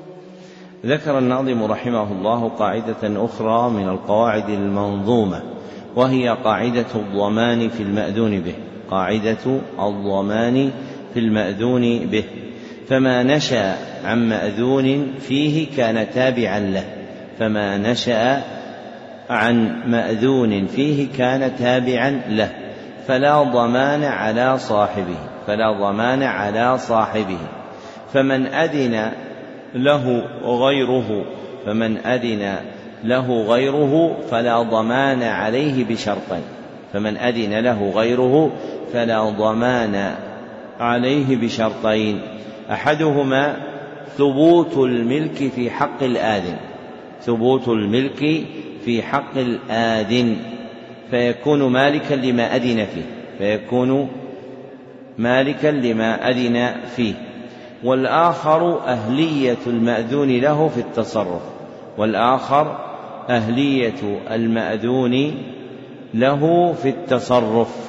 ذكر الناظم رحمه الله قاعدة أخرى من القواعد المنظومة، وهي قاعدة الضمان في المأذون به قاعدة الضمان في المأذون به فما نشأ عن مأذون فيه كان تابعا له فما نشأ عن مأذون فيه كان تابعا له فلا ضمان على صاحبه فلا ضمان على صاحبه فمن أذن له غيره فمن أذن له غيره فلا ضمان عليه بشرطين فمن أذن له غيره فلا ضمان عليه بشرطين أحدهما ثبوت الملك في حق الآذن ثبوت الملك في حق الآذن فيكون مالكا لما أذن فيه فيكون مالكا لما أذن فيه والآخر أهلية المأذون له في التصرف والآخر أهلية المأذون له في التصرف.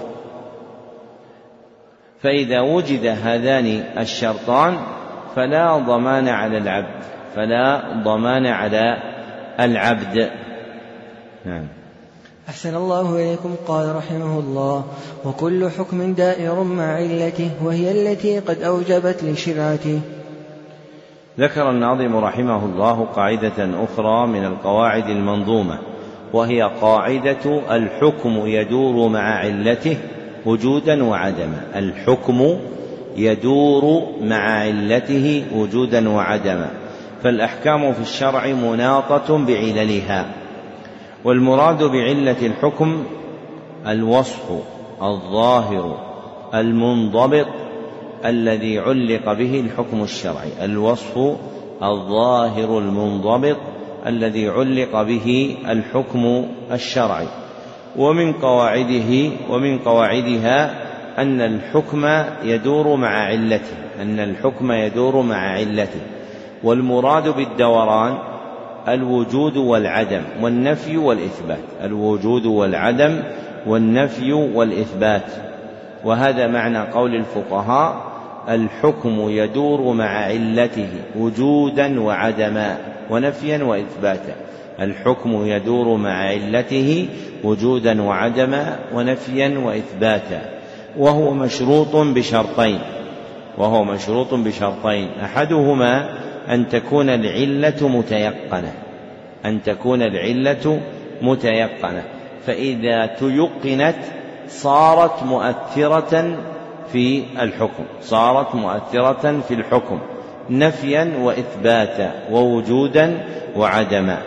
فإذا وجد هذان الشرطان فلا ضمان على العبد فلا ضمان على العبد. نعم. أحسن الله إليكم. قال رحمه الله: وكل حكم دائر مع علته وهي التي قد أوجبت لشرعته. ذكر الناظم رحمه الله قاعدة أخرى من القواعد المنظومة، وهي قاعدة الحكم يدور مع علته وجودا وعدما الحكم يدور مع علته وجودا وعدما فالأحكام في الشرع مناطة بعللها، والمراد بعلة الحكم الوصف الظاهر المنضبط الذي علق به الحكم الشرعي الوصف الظاهر المنضبط الذي علق به الحكم الشرعي. ومن قواعده ومن قواعدها أن الحكم يدور مع علته أن الحكم يدور مع علته والمراد بالدوران الوجود والعدم والنفي والإثبات، الوجود والعدم والنفي والإثبات. وهذا معنى قول الفقهاء: الحكم يدور مع علته وجودا وعدما ونفيا وإثباتا. الحكم يدور مع علته وجودا وعدما ونفيا وإثباتا، وهو مشروط بشرطين وهو مشروط بشرطين أحدهما أن تكون العلة متيقنة أن تكون العلة متيقنة فإذا تيقنت صارت مؤثرة في الحكم صارت مؤثرة في الحكم نفيا وإثباتا ووجودا وعدما.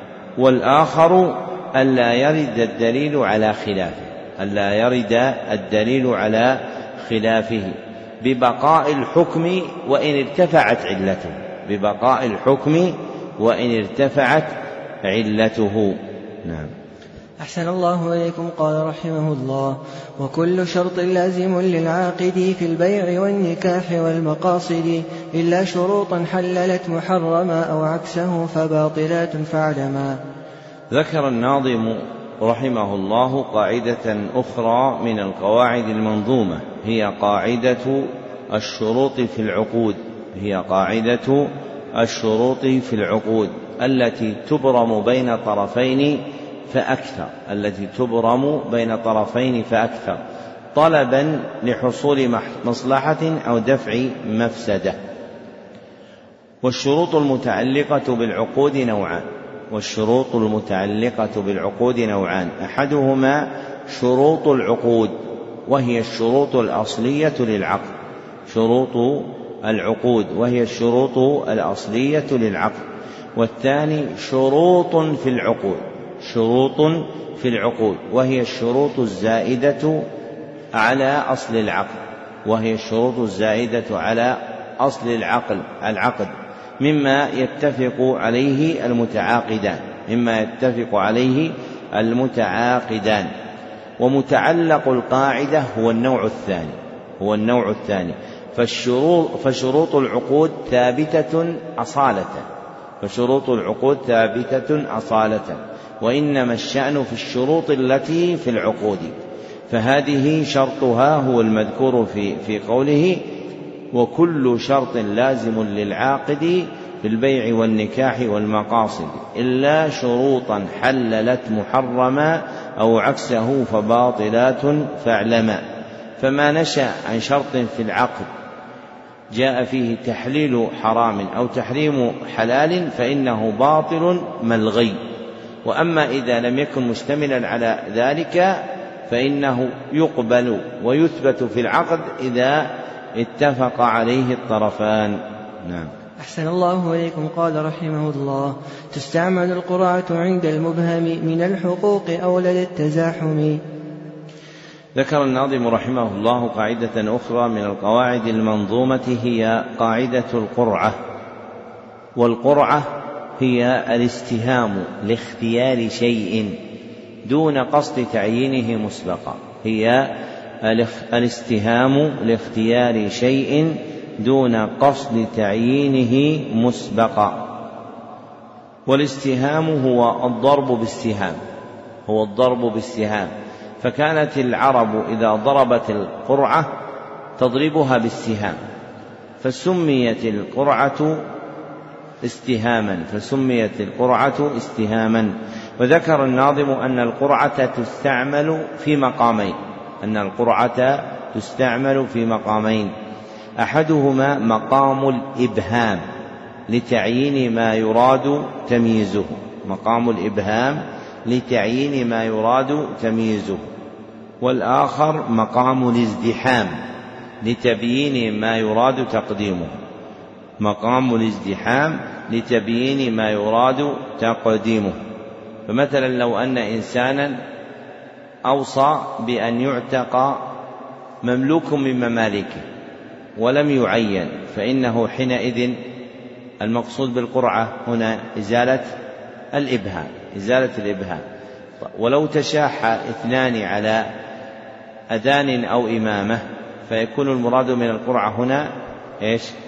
والآخر ألا يرد الدليل على خلافه ألا يرد الدليل على خلافه ببقاء الحكم وإن ارتفعت علته ببقاء الحكم وإن ارتفعت علته. نعم. أحسن الله إليكم. قال رحمه الله: وكل شرط لازم للعاقد في البيع والنكاح والمقاصد إلا شروطا حللت محرما أو عكسه فباطلات فاعلما. ذكر الناظم رحمه الله قاعدة أخرى من القواعد المنظومة، هي قاعدة الشروط في العقود هي قاعدة الشروط في العقود التي تبرم بين طرفين فأكثر التي تبرم بين طرفين فأكثر طلبا لحصول مصلحة أو دفع مفسدة. والشروط المتعلقة بالعقود نوعان والشروط المتعلقة بالعقود نوعان أحدهما شروط العقود وهي الشروط الأصلية للعقد شروط العقود وهي الشروط الأصلية للعقد والثاني شروط في العقود شروط في العقود وهي الشروط الزائدة على أصل العقد وهي الشروط الزائدة على أصل العقل العقد مما يتفق عليه المتعاقدان مما يتفق عليه المتعاقدان. ومتعلق القاعدة هو النوع الثاني هو النوع الثاني فالشروط فشروط العقود ثابتة أصالة فشروط العقود ثابتة أصالة وإنما الشأن في الشروط التي في العقود، فهذه شرطها هو المذكور في في قوله: وكل شرط لازم للعاقد في البيع والنكاح والمقاصد إلا شروطا حللت محرما أو عكسه فباطلات فاعلما. فما نشأ عن شرط في العقد جاء فيه تحليل حرام أو تحريم حلال فإنه باطل ملغي، وأما إذا لم يكن مشتملا على ذلك فإنه يقبل ويثبت في العقد إذا اتفق عليه الطرفان. نعم. أحسن الله إليكم. قال رحمه الله: تستعمل القرعة عند المبهم من الحقوق أولى للتزاحم. ذكر الناظم رحمه الله قاعدة أخرى من القواعد المنظومة هي قاعدة القرعة. والقرعة هي الاستهام لاختيار شيء دون قصد تعيينه مسبقا هي الاستهام لاختيار شيء دون قصد تعيينه مسبقا. والاستهام هو الضرب بالسهام هو الضرب بالسهام فكانت العرب إذا ضربت القرعة تضربها بالسهام فسميت القرعة استهاما فسميت القرعة استهاما. وذكر الناظم أن القرعة تستعمل في مقامين أن القرعة تستعمل في مقامين أحدهما مقام الإبهام لتعيين ما يراد تمييزه مقام الإبهام لتعيين ما يراد تمييزه والآخر مقام الازدحام لتبيين ما يراد تقديمه مقام الازدحام لتبيين ما يراد تقديمه. فمثلا لو أن إنسانا أوصى بأن يعتق مملوك من ممالكه ولم يعين فإنه حينئذ المقصود بالقرعة هنا إزالة الإبهام إزالة الإبهام. ولو تشاح اثنان على أذان أو إمامة فيكون المراد من القرعة هنا إيش؟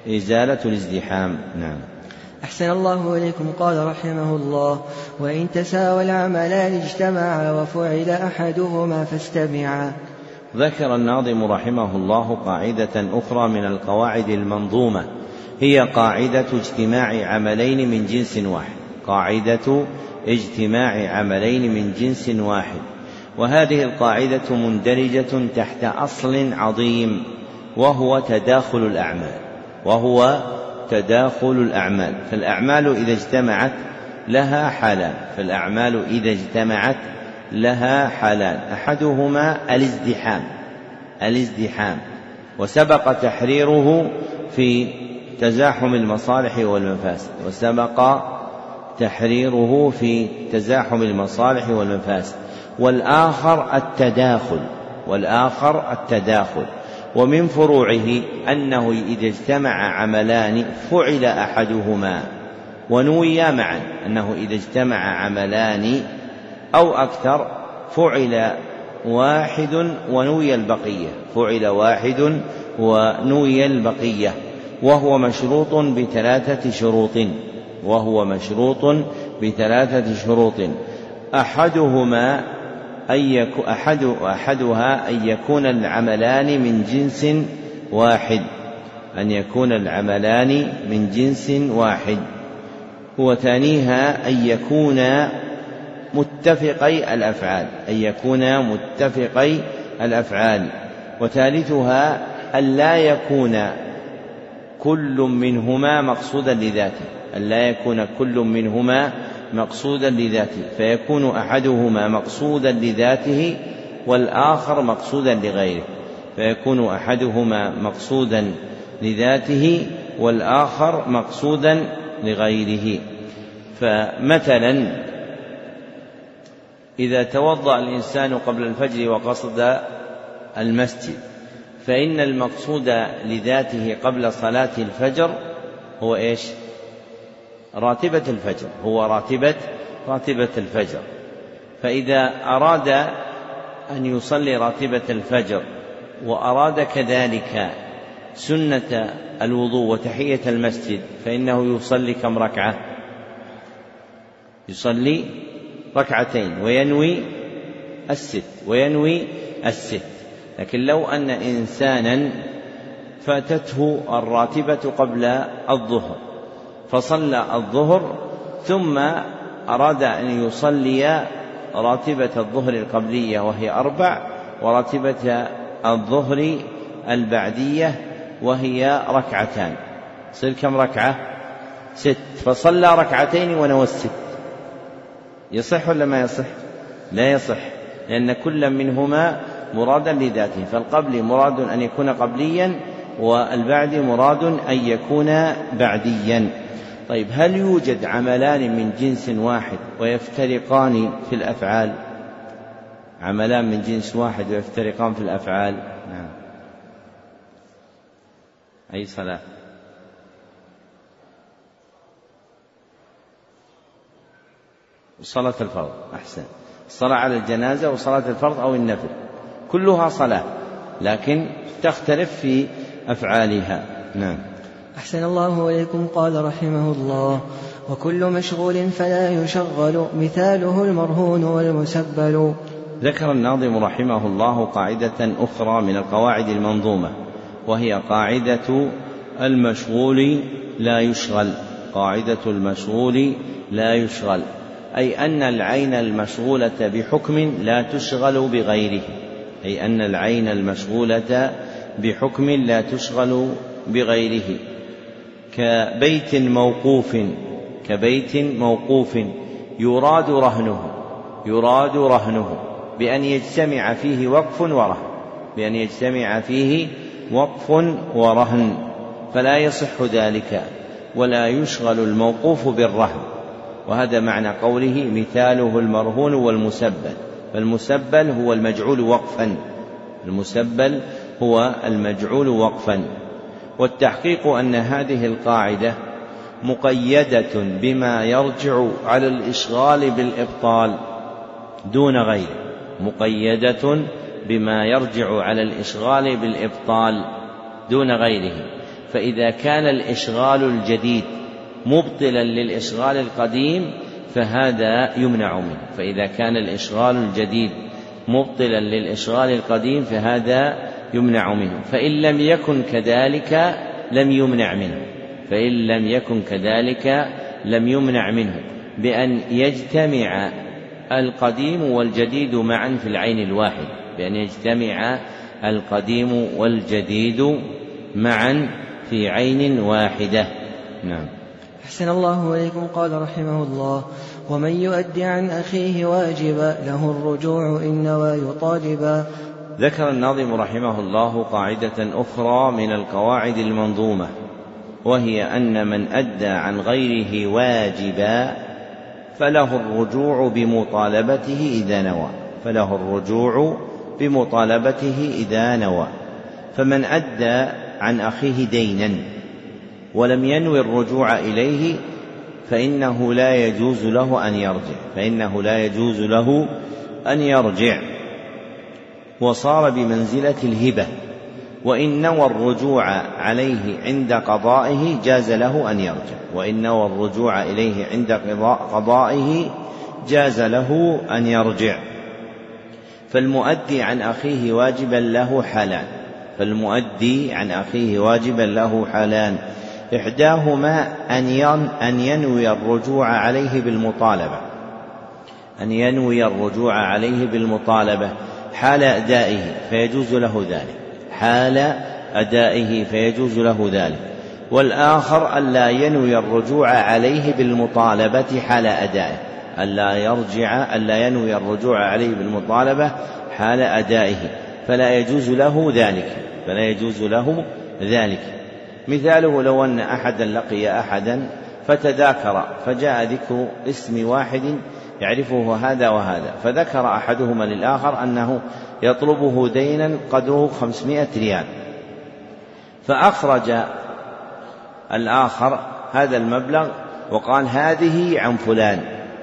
إزالة الازدحام. نعم. أحسن الله إليكم. قال رحمه الله: وإن تساوى العملان اجتمعا وفعل أحدهما فاستمعا. ذكر الناظم رحمه الله قاعدة أخرى من القواعد المنظومة، هي قاعدة اجتماع عملين من جنس واحد. قاعدة اجتماع عملين من جنس واحد، وهذه القاعدة مندرجة تحت أصل عظيم وهو تداخل الأعمال وهو تداخل الأعمال فالأعمال إذا اجتمعت لها حالان فالأعمال إذا اجتمعت لها حالان أحدهما الازدحام الازدحام وسبق تحريره في تزاحم المصالح والمفاسد وسبق تحريره في تزاحم المصالح والمفاسد والآخر التداخل والآخر التداخل ومن فروعه أنه إذا اجتمع عملان فعل أحدهما ونويا معا أنه إذا اجتمع عملان أو أكثر فعل واحد ونوي البقية فعل واحد ونوي البقية وهو مشروط بثلاثة شروط وهو مشروط بثلاثة شروط أحدهما أن يكون أحد أحدها أن يكون العملان من جنس واحد أن يكون العملان من جنس واحد وثانيها أن يكون متفقي الأفعال أن يكون متفقي الأفعال وثالثها أن لا يكون كل منهما مقصودا لذاته أن لا يكون كل منهما مقصودا لذاته فيكون أحدهما مقصودا لذاته والآخر مقصودا لغيره فيكون أحدهما مقصودا لذاته والآخر مقصودا لغيره. فمثلا إذا توضأ الإنسان قبل الفجر وقصد المسجد فإن المقصود لذاته قبل صلاة الفجر هو إيش؟ راتبة الفجر هو راتبة راتبة الفجر فإذا أراد أن يصلي راتبة الفجر وأراد كذلك سنة الوضوء وتحية المسجد فإنه يصلي كم ركعة؟ يصلي ركعتين وينوي الست وينوي الست لكن لو أن إنسانا فاتته الراتبة قبل الظهر فصلى الظهر ثم أراد أن يصلي راتبة الظهر القبلية وهي أربع وراتبة الظهر البعدية وهي ركعتان صير كم ركعة؟ ست فصلى ركعتين ونوى الست يصح ولا ما يصح؟ لا يصح لأن كل منهما مرادا لذاته فالقبل مراد أن يكون قبليا والبعد مراد أن يكون بعديا. طيب هل يوجد عملان من جنس واحد ويفترقان في الأفعال؟ عملان من جنس واحد ويفترقان في الأفعال. نعم. أي صلاة؟ صلاة الفرض. أحسن. الصلاة على الجنازة وصلاة الفرض أو النفل كلها صلاة لكن تختلف في أفعالها. نعم. أحسن الله إليكم. قال رحمه الله: وكل مشغول فلا يشغل مثاله المرهون والمسبل. ذكر الناظم رحمه الله قاعدة أخرى من القواعد المنظومة وهي قاعدة المشغول لا يشغل قاعدة المشغول لا يشغل أي أن العين المشغولة بحكم لا تشغل بغيره أي أن العين المشغولة بحكم لا تشغل بغيره كبيت موقوف كبيت موقوف يراد رهنه يراد رهنه بأن يجتمع فيه وقف ورهن بأن يجتمع فيه وقف ورهن فلا يصح ذلك ولا يشغل الموقوف بالرهن وهذا معنى قوله مثاله المرهون والمسبل فالمسبل هو المجعول وقفا المسبل هو المجعول وقفا. والتحقيق أن هذه القاعدة مقيدة بما يرجع على الإشغال بالإبطال دون غيره مقيدة بما يرجع على الإشغال بالإبطال دون غيره فإذا كان الإشغال الجديد مبطلا للإشغال القديم فهذا يمنع منه فإذا كان الإشغال الجديد مبطلا للإشغال القديم فهذا يمنع منه فإن لم يكن كذلك لم يمنع منه فإن لم يكن كذلك لم يمنع منه بأن يجتمع القديم والجديد معا في العين الواحد بأن يجتمع القديم والجديد معا في عين واحدة. نعم. أحسن الله إليكم. قال رحمه الله: ومن يؤد عن أخيه واجبا له الرجوع إن نوى يطالبا. ذكر الناظم رحمه الله قاعدة أخرى من القواعد المنظومة، وهي أن من أدى عن غيره واجبا فله الرجوع بمطالبته إذا نوى فله الرجوع بمطالبته إذا نوى فمن أدى عن أخيه دينا ولم ينوي الرجوع إليه فإنه لا يجوز له أن يرجع فإنه لا يجوز له أن يرجع وصار بمنزلة الهبة، وإن نوى الرجوع عليه عند قضائه جاز له أن يرجع وإن نوى الرجوع إليه عند قضائه جاز له أن يرجع. فالمؤدي عن أخيه واجبا له حالان فالمؤدي عن أخيه واجبا له حالان إحداهما أن ينوي الرجوع عليه بالمطالبة أن ينوي الرجوع عليه بالمطالبة حال أدائه فيجوز له ذلك حال أدائه فيجوز له ذلك والآخر ألا ينوي الرجوع عليه بالمطالبة حال أدائه ألا يرجع ألا ينوي الرجوع عليه بالمطالبة حال أدائه فلا يجوز له ذلك فلا يجوز له ذلك مثاله لو أن أحدا لقي أحدا فتذاكر فجاء ذكر اسم واحد يعرفه هذا وهذا فذكر أحدهما للآخر أنه يطلبه دينا قدره خمسمائة ريال فأخرج الآخر هذا المبلغ وقال هذه عن فلان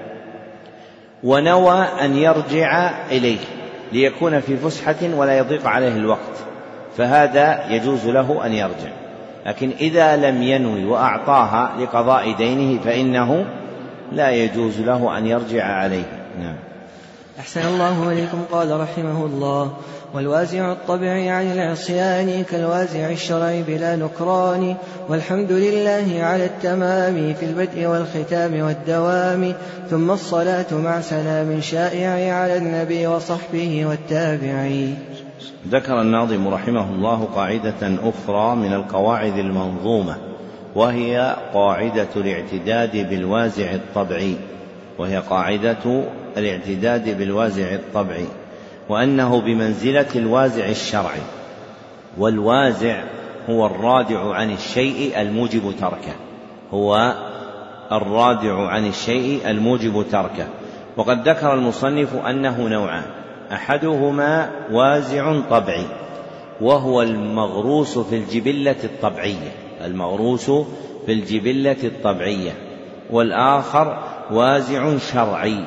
ونوى أن يرجع إليه ليكون في فسحة ولا يضيق عليه الوقت فهذا يجوز له أن يرجع، لكن إذا لم ينوي وأعطاها لقضاء دينه فإنه لا يجوز له أن يرجع عليه. نعم. أحسن الله إليكم. قال رحمه الله: والوازع الطبيعي عن العصيان كالوازع الشرعي بلا نكران، والحمد لله على التمام في البدء والختام والدوام، ثم الصلاة مع سلام شائع على النبي وصحبه والتابعين. ذكر الناظم رحمه الله قاعدة أخرى من القواعد المنظومة، وهي قاعدة الاعتداد بالوازع الطبيعي وهي قاعدة الاعتداد بالوازع الطبيعي وأنه بمنزلة الوازع الشرعي، والوازع هو الرادع عن الشيء الموجب تركه هو الرادع عن الشيء الموجب تركه وقد ذكر المصنف أنه نوعان: أحدهما وازع طبعي وهو المغروس في الجبلة الطبيعية المغروس في الجبلة الطبيعية والآخر وازع شرعي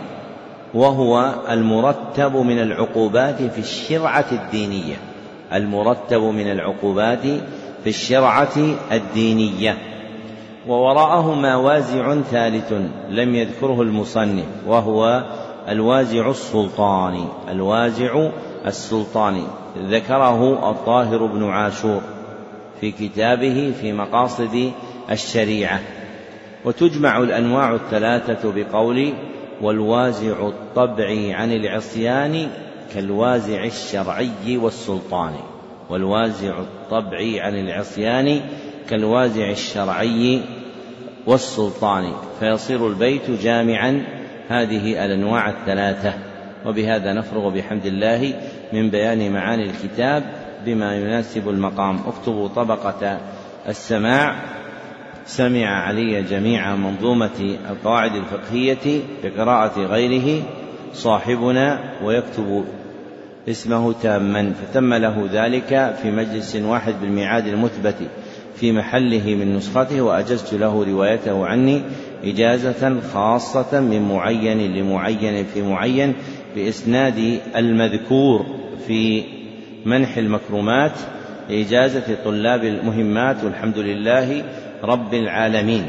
وهو المرتب من العقوبات في الشرعة الدينية المرتب من العقوبات في الشرعة الدينية ووراءهما وازع ثالث لم يذكره المصنف وهو الوازع السلطاني الوازع السلطاني ذكره الطاهر بن عاشور في كتابه في مقاصد الشريعة. وتجمع الأنواع الثلاثة بقول: والوازع الطبعي عن العصيان كالوازع الشرعي والسلطاني والوازع الطبعي عن العصيان كالوازع الشرعي والسلطاني فيصير البيت جامعا هذه الأنواع الثلاثة. وبهذا نفرغ بحمد الله من بيان معاني الكتاب بما يناسب المقام. اكتبوا طبقة السماع سمع علي جميع منظومة القواعد الفقهية بقراءة غيره صاحبنا ويكتب اسمه تاما، فتم له ذلك في مجلس واحد بالميعاد المثبت في محله من نسخته، وأجزت له روايته عني إجازة خاصة من معين لمعين في معين بإسناد المذكور في منح المكرمات لإجازة طلاب المهمات، والحمد لله رب العالمين.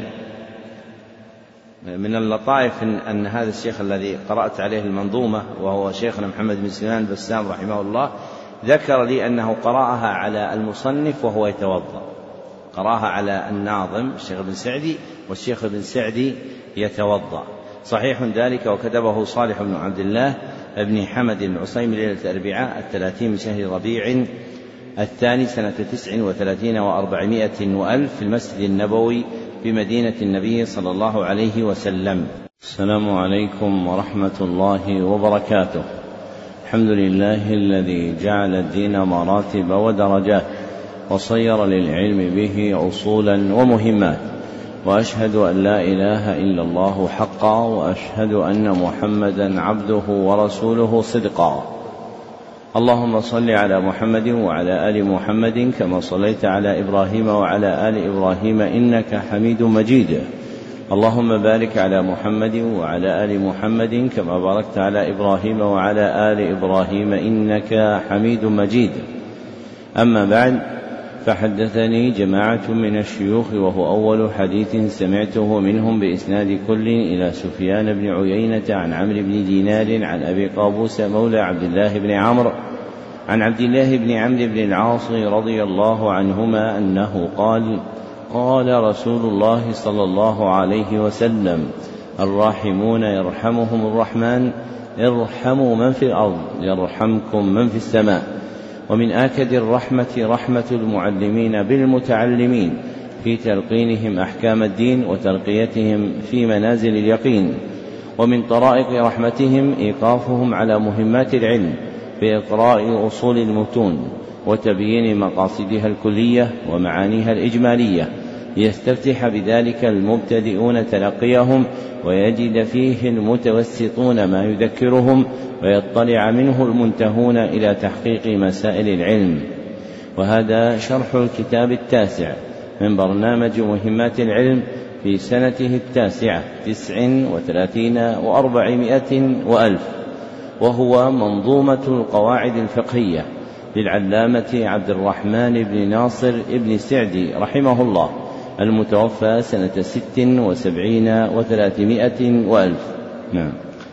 من اللطائف أن هذا الشيخ الذي قرأت عليه المنظومة وهو شيخنا محمد بن سليمان البسام رحمه الله ذكر لي أنه قرأها على المصنف وهو يتوضأ، قرأها على الناظم الشيخ بن سعدي والشيخ بن سعدي يتوضأ. صحيح ذلك، وكتبه صالح بن عبد الله بن حمد العصيمي ليلة الأربعاء الثلاثين من شهر ربيع الثاني سنة تسع وثلاثين وأربعمائة وألف في المسجد النبوي بمدينة النبي صلى الله عليه وسلم. السلام عليكم ورحمة الله وبركاته. الحمد لله الذي جعل الدين مراتب ودرجات وصير للعلم به أصولا ومهمات، وأشهد أن لا إله إلا الله حقا، وأشهد أن محمدا عبده ورسوله صدقا. اللهم صل على محمد وعلى آل محمد كما صليت على إبراهيم وعلى آل إبراهيم إنك حميد مجيد. اللهم بارك على محمد وعلى آل محمد كما باركت على إبراهيم وعلى آل إبراهيم إنك حميد مجيد. أما بعد، فحدثني جماعة من الشيوخ وهو أول حديث سمعته منهم بإسناد كل إلى سفيان بن عيينة عن عمرو بن دينار عن أبي قابوس مولى عبد الله بن عمرو عن عبد الله بن عمرو بن العاص رضي الله عنهما أنه قال: قال رسول الله صلى الله عليه وسلم: الراحمون يرحمهم الرحمن، ارحموا من في الأرض يرحمكم من في السماء. ومن آكد الرحمة رحمة المعلمين بالمتعلمين في تلقينهم أحكام الدين وترقيتهم في منازل اليقين. ومن طرائق رحمتهم إيقافهم على مهمات العلم بإقراء أصول المتون وتبيين مقاصدها الكلية ومعانيها الإجمالية، ليستفتح بذلك المبتدئون تلقيهم ويجد فيه المتوسطون ما يذكرهم، ويطلع منه المنتهون إلى تحقيق مسائل العلم. وهذا شرح الكتاب التاسع من برنامج مهمات العلم في سنته التاسعة تسع وثلاثين وأربعمائة وألف، وهو منظومة القواعد الفقهية للعلامة عبد الرحمن بن ناصر بن سعدي رحمه الله، المتوفى سنة ست وسبعين وثلاثمائة وألف. نعم.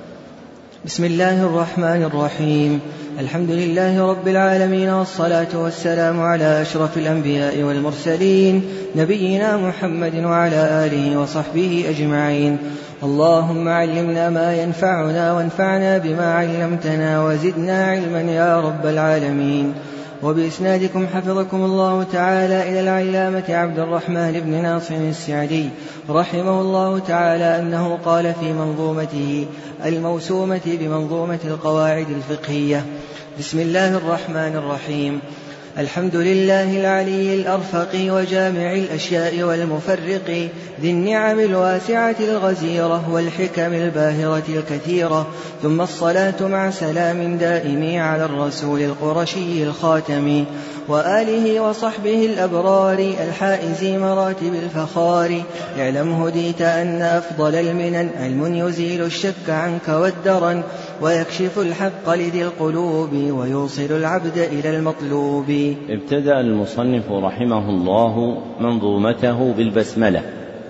بسم الله الرحمن الرحيم. الحمد لله رب العالمين، والصلاة والسلام على أشرف الأنبياء والمرسلين، نبينا محمد وعلى آله وصحبه أجمعين. اللهم علمنا ما ينفعنا وانفعنا بما علمتنا وزدنا علما يا رب العالمين. وبإسنادكم حفظكم الله تعالى إلى العلامة عبد الرحمن بن ناصر السعدي رحمه الله تعالى أنه قال في منظومته الموسومة بمنظومة القواعد الفقهية: بسم الله الرحمن الرحيم. الحمد لله العلي الأرفق وجامع الأشياء والمفرق، ذي النعم الواسعة الغزيرة والحكم الباهرة الكثيرة، ثم الصلاة مع سلام دائم على الرسول القرشي الخاتم وآله وصحبه الأبرار الحائز مراتب الفخار. اعلم هديت أن أفضل المنن علم يزيل الشك عنك والدرن، ويكشف الحق لذي القلوب ويوصل العبد إلى المطلوب. ابتدأ المصنف رحمه الله منظومته بالبسملة،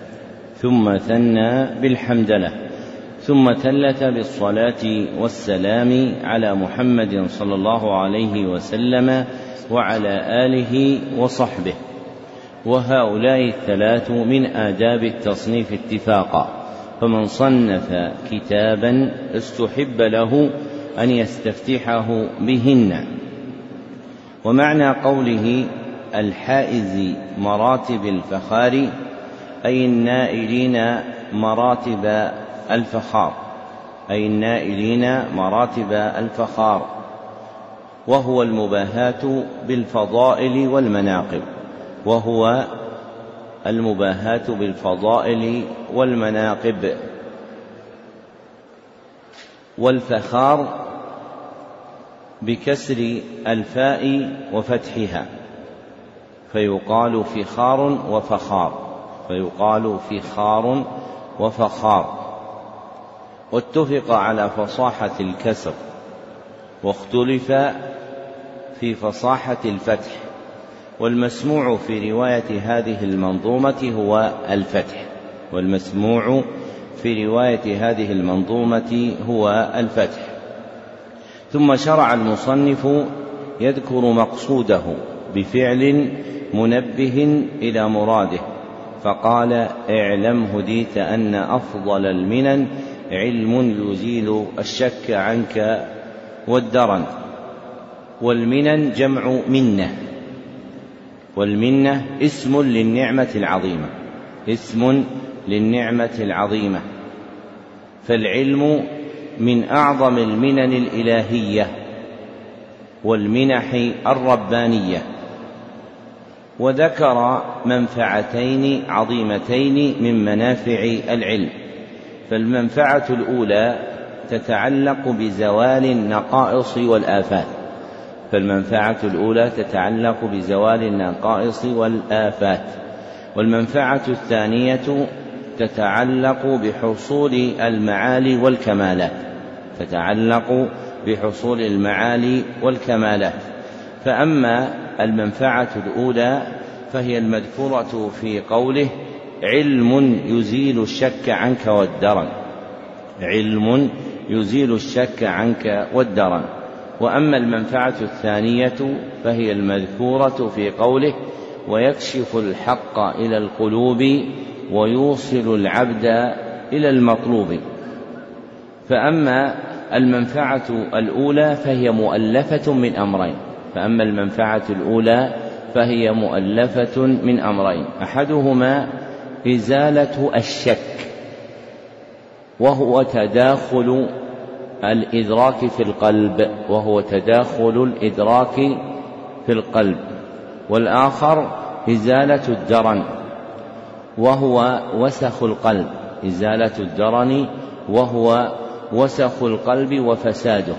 ثم ثنى بالحمدلة، ثم ثلث بالصلاة والسلام على محمد صلى الله عليه وسلم وعلى آله وصحبه. وهؤلاء الثلاث من آداب التصنيف اتفاقا، فمن صنف كتابا استحب له أن يستفتحه بهن. ومعنى قوله الحائز مراتب الفخار أي النائلين مراتب الفخار أي النائلين مراتب الفخار وهو المباهاة بالفضائل والمناقب وهو المباهاة بالفضائل والمناقب. والفخار بكسر الفاء وفتحها، فيقال فخار وفخار فيقال فخار وفخار. واتفق على فصاحة الكسر، واختلف في فصاحة الفتح، والمسموع في رواية هذه المنظومة هو الفتح والمسموع في رواية هذه المنظومة هو الفتح. ثم شرع المصنف يذكر مقصوده بفعل منبه إلى مراده، فقال: اعلم هديت أن أفضل المنن علم يزيل الشك عنك والدرن. والمنن جمع منة، والمنة اسم للنعمة العظيمة، اسم للنعمة العظيمة، فالعلم من أعظم المنن الإلهية والمنح الربانية. وذكر منفعتين عظيمتين من منافع العلم. فالمنفعة الأولى تتعلق بزوال النقائص والآفات فالمنفعة الأولى تتعلق بزوال النقائص والآفات والمنفعة الثانية تتعلق بحصول المعالي والكمالات تتعلق بحصول المعالي والكمالات. فأما المنفعة الأولى فهي المذكورة في قوله: علم يزيل الشك عنك والدرن، علم يزيل الشك عنك والدرن. وأما المنفعة الثانية فهي المذكورة في قوله: ويكشف الحق إلى القلوب ويوصل العبد إلى المطلوب. فأما المنفعة الأولى فهي مؤلفة من أمرين فأما المنفعة الأولى فهي مؤلفة من أمرين أحدهما إزالة الشك، وهو تداخل الإدراك في القلب وهو تداخل الإدراك في القلب والآخر إزالة الدرن وهو وسخ القلب إزالة الدرن وهو وسخ القلب وفساده.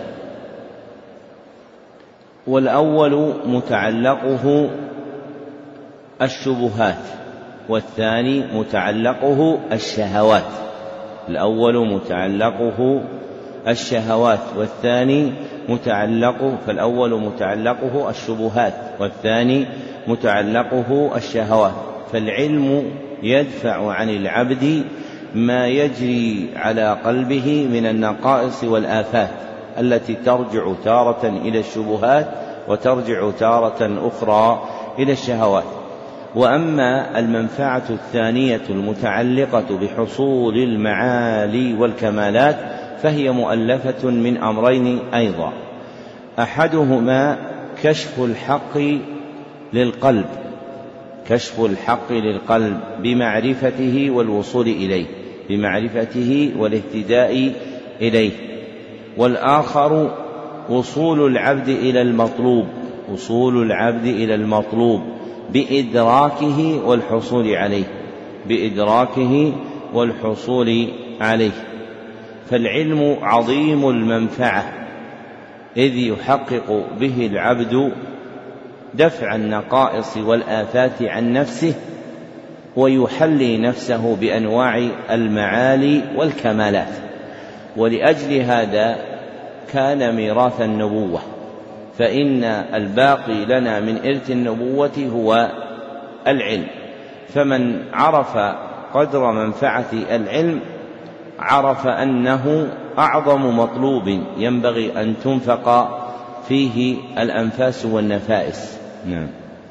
والأول متعلقه الشبهات والثاني متعلقه الشهوات الأول متعلقه الشهوات والثاني متعلقه فالأول متعلقه الشبهات والثاني متعلقه الشهوات. فالعلم يدفع عن العبد ما يجري على قلبه من النقائص والآفات التي ترجع تارة إلى الشبهات وترجع تارة أخرى إلى الشهوات. وأما المنفعة الثانية المتعلقة بحصول المعالي والكمالات فهي مؤلفة من أمرين أيضا، أحدهما كشف الحق للقلب كشف الحق للقلب بمعرفته والوصول إليه بمعرفته والاهتداء إليه، والآخر وصول العبد إلى المطلوب وصول العبد إلى المطلوب بإدراكه والحصول عليه بإدراكه والحصول عليه. فالعلم عظيم المنفعة إذ يحقق به العبد دفع النقائص والآفات عن نفسه ويحلي نفسه بأنواع المعالي والكمالات. ولأجل هذا كان ميراث النبوة، فإن الباقي لنا من إرث النبوة هو العلم. فمن عرف قدر منفعة العلم عرف أنه أعظم مطلوب ينبغي أن تنفق فيه الأنفاس والنفائس. نعم.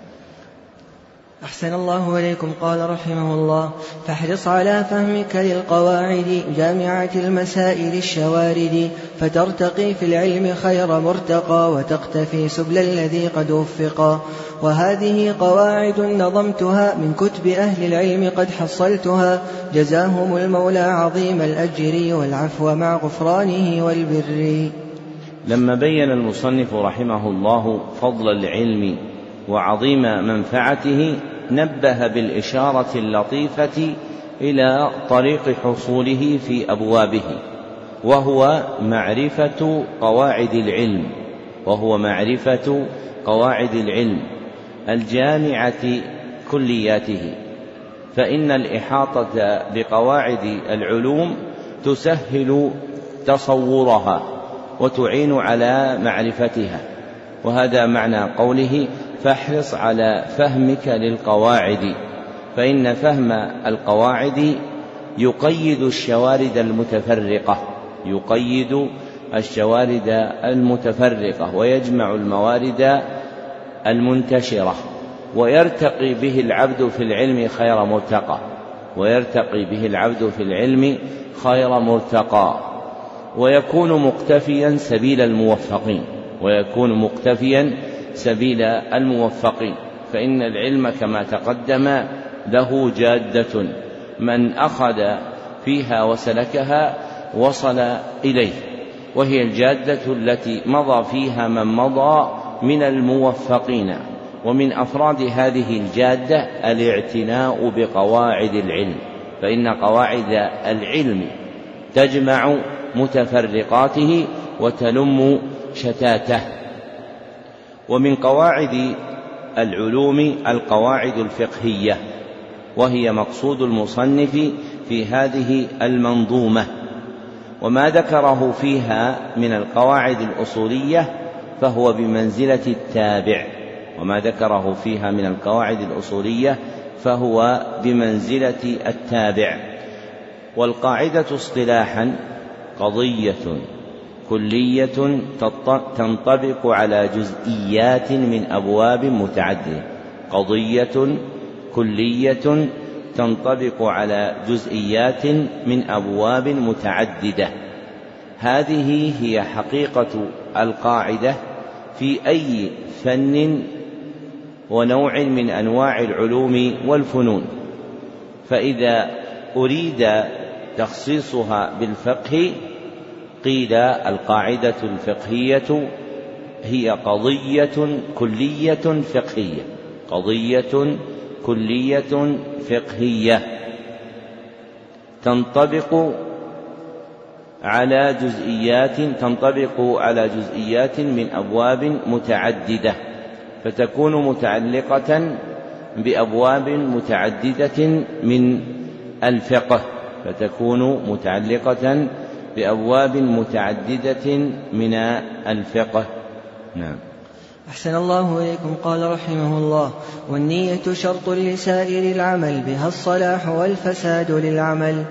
أحسن الله إليكم. قال رحمه الله: فاحرص على فهمك للقواعد جامعة المسائل الشوارد، فترتقي في العلم خير مرتقى وتقتفي سبل الذي قد وفقا. وهذه قواعد نظمتها من كتب أهل العلم قد حصلتها، جزاهم المولى عظيم الأجر والعفو مع غفرانه والبر. لما بين المصنف رحمه الله فضل العلم وعظيم منفعته نبه بالإشارة اللطيفة إلى طريق حصوله في أبوابه، وهو معرفة قواعد العلم وهو معرفة قواعد العلم الجامعة كلياته. فإن الإحاطة بقواعد العلوم تسهل تصورها وتعين على معرفتها، وهذا معنى قوله: فاحرص على فهمك للقواعد، فإن فهم القواعد يقيد الشوارد المتفرقة يقيد الشوارد المتفرقة ويجمع الموارد المنتشرة، ويرتقي به العبد في العلم خير مرتقى ويرتقي به العبد في العلم خير مرتقى ويكون مقتفيا سبيل الموفقين ويكون مقتفيا سبيل الموفقين فإن العلم كما تقدم له جادة، من أخذ فيها وسلكها وصل إليه، وهي الجادة التي مضى فيها من مضى من الموفقين. ومن أفراد هذه الجادة الاعتناء بقواعد العلم، فإن قواعد العلم تجمع متفرقاته وتلم شتاته. ومن قواعد العلوم القواعد الفقهية، وهي مقصود المصنف في هذه المنظومة، وما ذكره فيها من القواعد الأصولية فهو بمنزلة التابع وما ذكره فيها من القواعد الأصولية فهو بمنزلة التابع. والقاعدة اصطلاحا قضية كلية تنطبق على جزئيات من أبواب متعددة قضية كلية تنطبق على جزئيات من أبواب متعددة. هذه هي حقيقة القاعدة في أي فن ونوع من أنواع العلوم والفنون، فإذا أريد تخصيصها بالفقه قيل القاعدة الفقهية هي قضية كلية فقهية قضية كلية فقهية تنطبق على جزئيات تنطبق على جزئيات من أبواب متعددة، فتكون متعلقة بأبواب متعددة من الفقه فتكون متعلقة بأبواب متعددة من الفقه. نعم. أحسن الله إليكم. قال رحمه الله: والنية شرط لسائر العمل، بها الصلاح والفساد للعمل.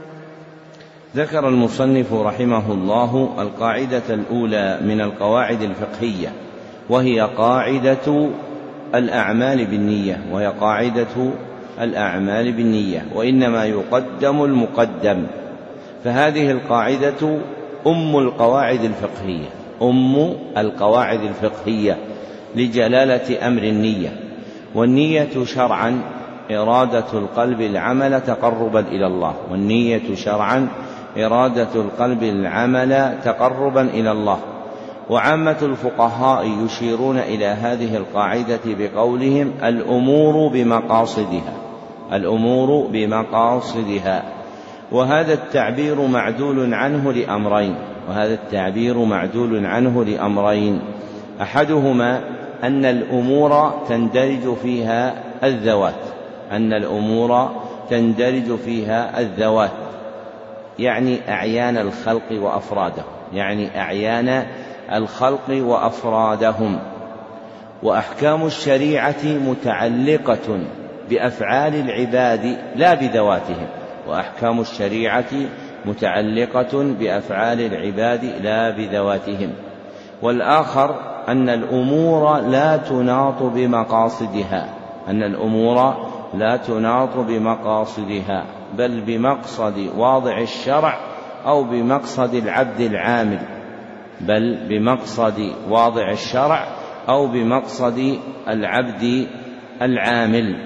ذكر المصنف رحمه الله القاعدة الأولى من القواعد الفقهية، وهي قاعدة الأعمال بالنية وهي قاعدة الأعمال بالنية وإنما يقدم المقدم. فهذه القاعدة أم القواعد الفقهية أم القواعد الفقهية لجلالة أمر النية. والنية شرعا إرادة القلب العمل تقربا إلى الله والنية شرعا إرادة القلب العمل تقربا إلى الله. وعامة الفقهاء يشيرون إلى هذه القاعدة بقولهم: الأمور بمقاصدها الأمور بمقاصدها وهذا التعبير معدول عنه لأمرين وهذا التعبير معدول عنه لأمرين أحدهما أن الأمور تندرج فيها الذوات أن الأمور تندرج فيها الذوات يعني أعيان الخلق وأفرادهم يعني أعيان الخلق وأفرادهم. وأحكام الشريعة متعلقة بأفعال العباد لا بذواتهم وأحكام الشريعة متعلقة بأفعال العباد لا بذواتهم. والآخر أن الأمور لا تناط بمقاصدها أن الأمور لا تناط بمقاصدها بل بمقصد واضع الشرع أو بمقصد العبد العامل بل بمقصد واضع الشرع أو بمقصد العبد العامل.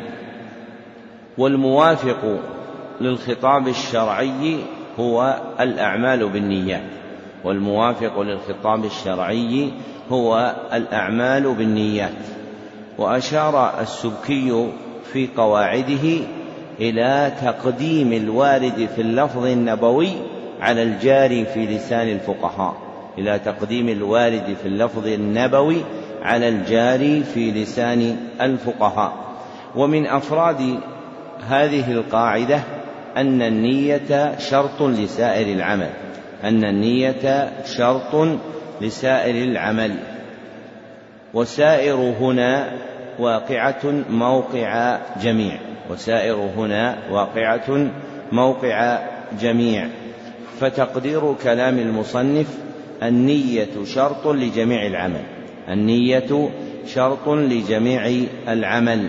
والموافق للخطاب الشرعي هو الأعمال بالنيات والموافق للخطاب الشرعي هو الأعمال بالنيات. وأشار السبكي في قواعده إلى تقديم الوارد في اللفظ النبوي على الجاري في لسان الفقهاء إلى تقديم الوارد في اللفظ النبوي على الجاري في لسان الفقهاء. ومن أفراد هذه القاعدة أن النية شرط لسائر العمل أن النية شرط لسائر العمل. وسائر هنا واقعة موقع جميع، وسائر هنا واقعة موقع جميع. فتقدير كلام المصنف: النية شرط لجميع العمل، النية شرط لجميع العمل.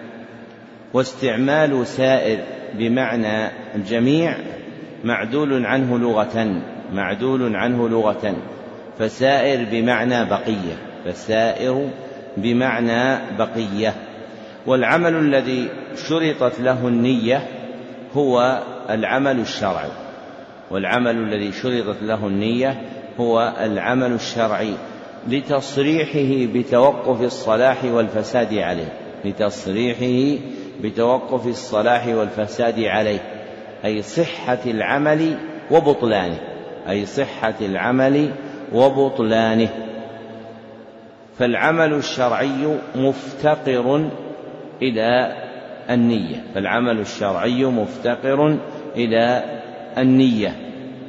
واستعمال سائر بمعنى جميع معدول عنه لغة، معدول عنه لغة، فسائر بمعنى بقية، فسائر بمعنى بقية. والعمل الذي شرطت له النية هو العمل الشرعي، والعمل الذي شرطت له النية هو العمل الشرعي لتصريحه بتوقف الصلاح والفساد عليه، لتصريحه بتوقف الصلاح والفساد عليه، أي صحة العمل وبطلانه، أي صحة العمل وبطلانه. فالعمل الشرعي مفتقر إلى النية، فالعمل الشرعي مفتقر إلى النية،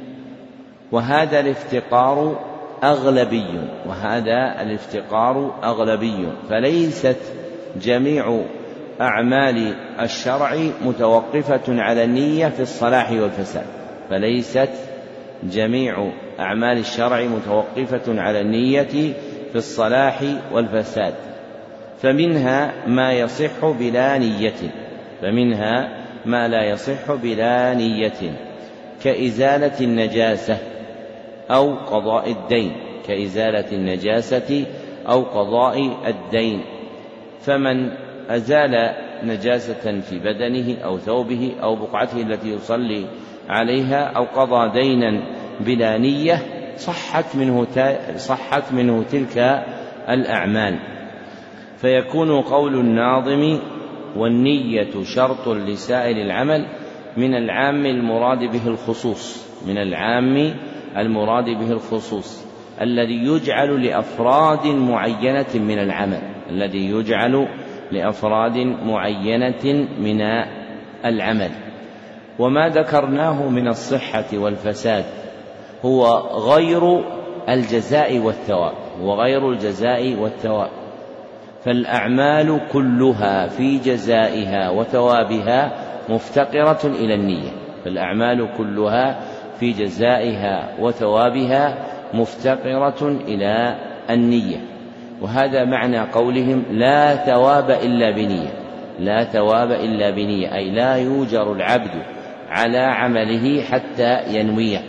وهذا الافتقار أغلبي، وهذا الافتقار أغلبي، فليست جميع أعمال الشرع متوقفة على النية في الصلاح والفساد، فليست جميع أعمال الشرع متوقفة على النية في الصلاح والفساد، فمنها ما يصح بلا نية، فمنها ما لا يصح بلا نية، كإزالة النجاسة أو قضاء الدين، كإزالة النجاسة أو قضاء الدين. فمن أزال نجاسة في بدنه أو ثوبه أو بقعته التي يصلي عليها أو قضى دينا بلا نية صحت منه, صحت منه تلك الأعمال. فيكون قول الناظم: والنية شرط لسائر العمل، من العام المراد به الخصوص، من العام المراد به الخصوص الذي يجعل لأفراد معينة من العمل، الذي يجعل لأفراد معينة من العمل. وما ذكرناه من الصحة والفساد هو غير الجزاء والثواب، هو غير الجزاء والثواب، فالأعمال كلها في جزائها وثوابها مفتقرة إلى النية، فالأعمال كلها في جزائها وثوابها مفتقرة إلى النية. وهذا معنى قولهم: لا ثواب إلا بنية، لا ثواب إلا بنية، أي لا يوجر العبد على عمله حتى ينويه.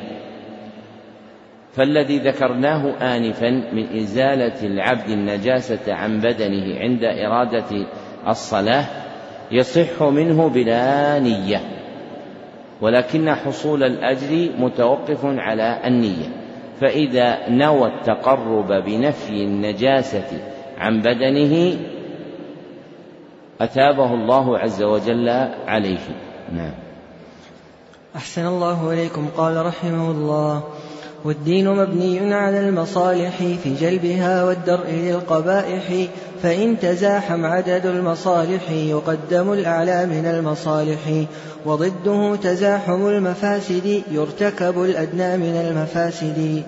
فالذي ذكرناه آنفا من إزالة العبد النجاسة عن بدنه عند إرادة الصلاة يصح منه بلا نية، ولكن حصول الأجر متوقف على النية، فإذا نوى التقرب بنفي النجاسة عن بدنه أثابه الله عز وجل عليه. نعم. أحسن الله إليكم. قال رحمه الله: والدين مبني على المصالح في جلبها والدرء للقبائح، فإن تزاحم عدد المصالح يقدم الأعلى من المصالح، وضده تزاحم المفاسد يرتكب الأدنى من المفاسد.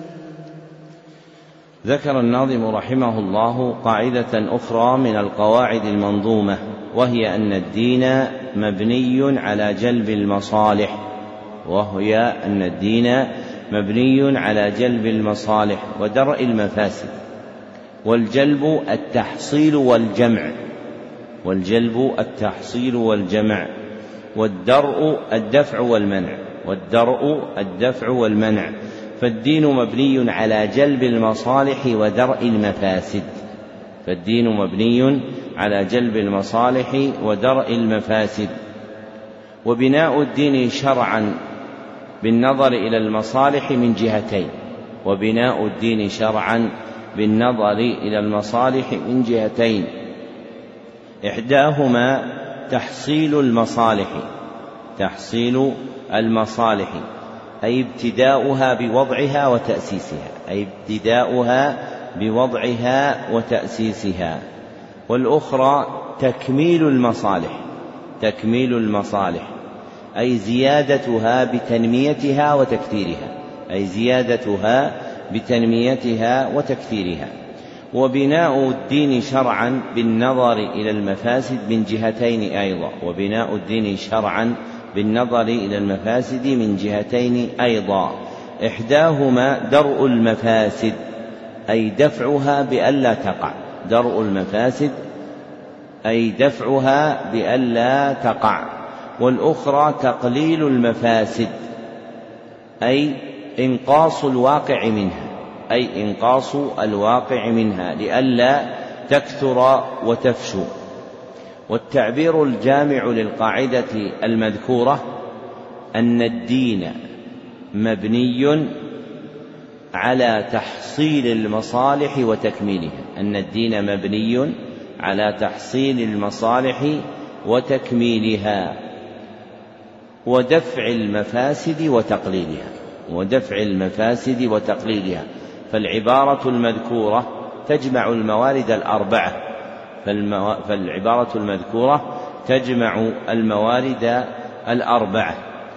ذكر الناظم رحمه الله قاعدة أخرى من القواعد المنظومة، وهي أن الدين مبني على جلب المصالح، وهي أن الدين مبني على جلب المصالح ودرء المفاسد. والجلب التحصيل والجمع، والجلب التحصيل والجمع، والدرء الدفع والمنع، والدرء الدفع والمنع. فالدين مبني على جلب المصالح ودرء المفاسد، فالدين مبني على جلب المصالح ودرء المفاسد. وبناء الدين شرعا بالنظر إلى المصالح من جهتين، وبناء الدين شرعا بالنظر إلى المصالح من جهتين، إحداهما تحصيل المصالح، تحصيل المصالح أي ابتداؤها بوضعها وتأسيسها، أي ابتداؤها بوضعها وتأسيسها. والأخرى تكميل المصالح، تكميل المصالح أي زيادتها بتنميتها وتكثيرها، أي زيادتها بتنميتها وتكثيرها. وبناء الدين شرعا بالنظر إلى المفاسد من جهتين أيضا وبناء الدين شرعا بالنظر إلى المفاسد من جهتين أيضا إحداهما درء المفاسد أي دفعها بألا تقع درء المفاسد أي دفعها بألا تقع والأخرى تقليل المفاسد أي إنقاص الواقع منها أي إنقاص الواقع منها لئلا تكثر وتفشو. والتعبير الجامع للقاعدة المذكورة أن الدين مبني على تحصيل المصالح وتكميلها أن الدين مبني على تحصيل المصالح وتكميلها ودفع المفاسد وتقليلها ودفع المفاسد وتقليلها فالعبارة المذكورة تجمع الموارد الأربعة فالعبارة المذكورة تجمع الموارد الأربعة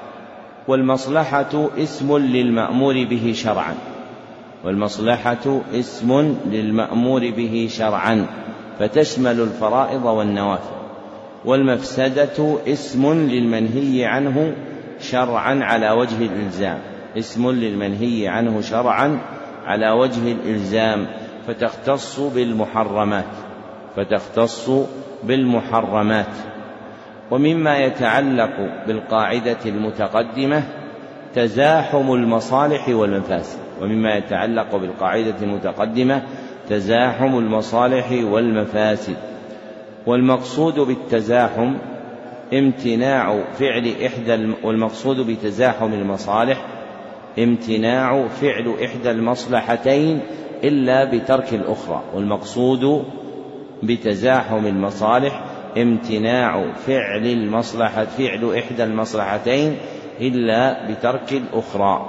والمصلحة اسم للمأمور به شرعا والمصلحة اسم للمأمور به شرعا فتشمل الفرائض والنوافل والمفسدة اسم للمنهي عنه شرعا على وجه الإلزام اسم للمنهي عنه شرعا على وجه الإلزام فتختص بالمحرمات فتختص بالمحرمات. ومما يتعلق بالقاعدة المتقدمة تزاحم المصالح والمفاسد ومما يتعلق بالقاعدة المتقدمة تزاحم المصالح والمفاسد والمقصود بالتزاحم امتناع فعل إحدى والمقصود بتزاحم المصالح امتناع فعل إحدى المصلحتين إلا بترك الأخرى والمقصود بتزاحم المصالح امتناع فعل المصلحة فعل إحدى المصلحتين إلا بترك الأخرى.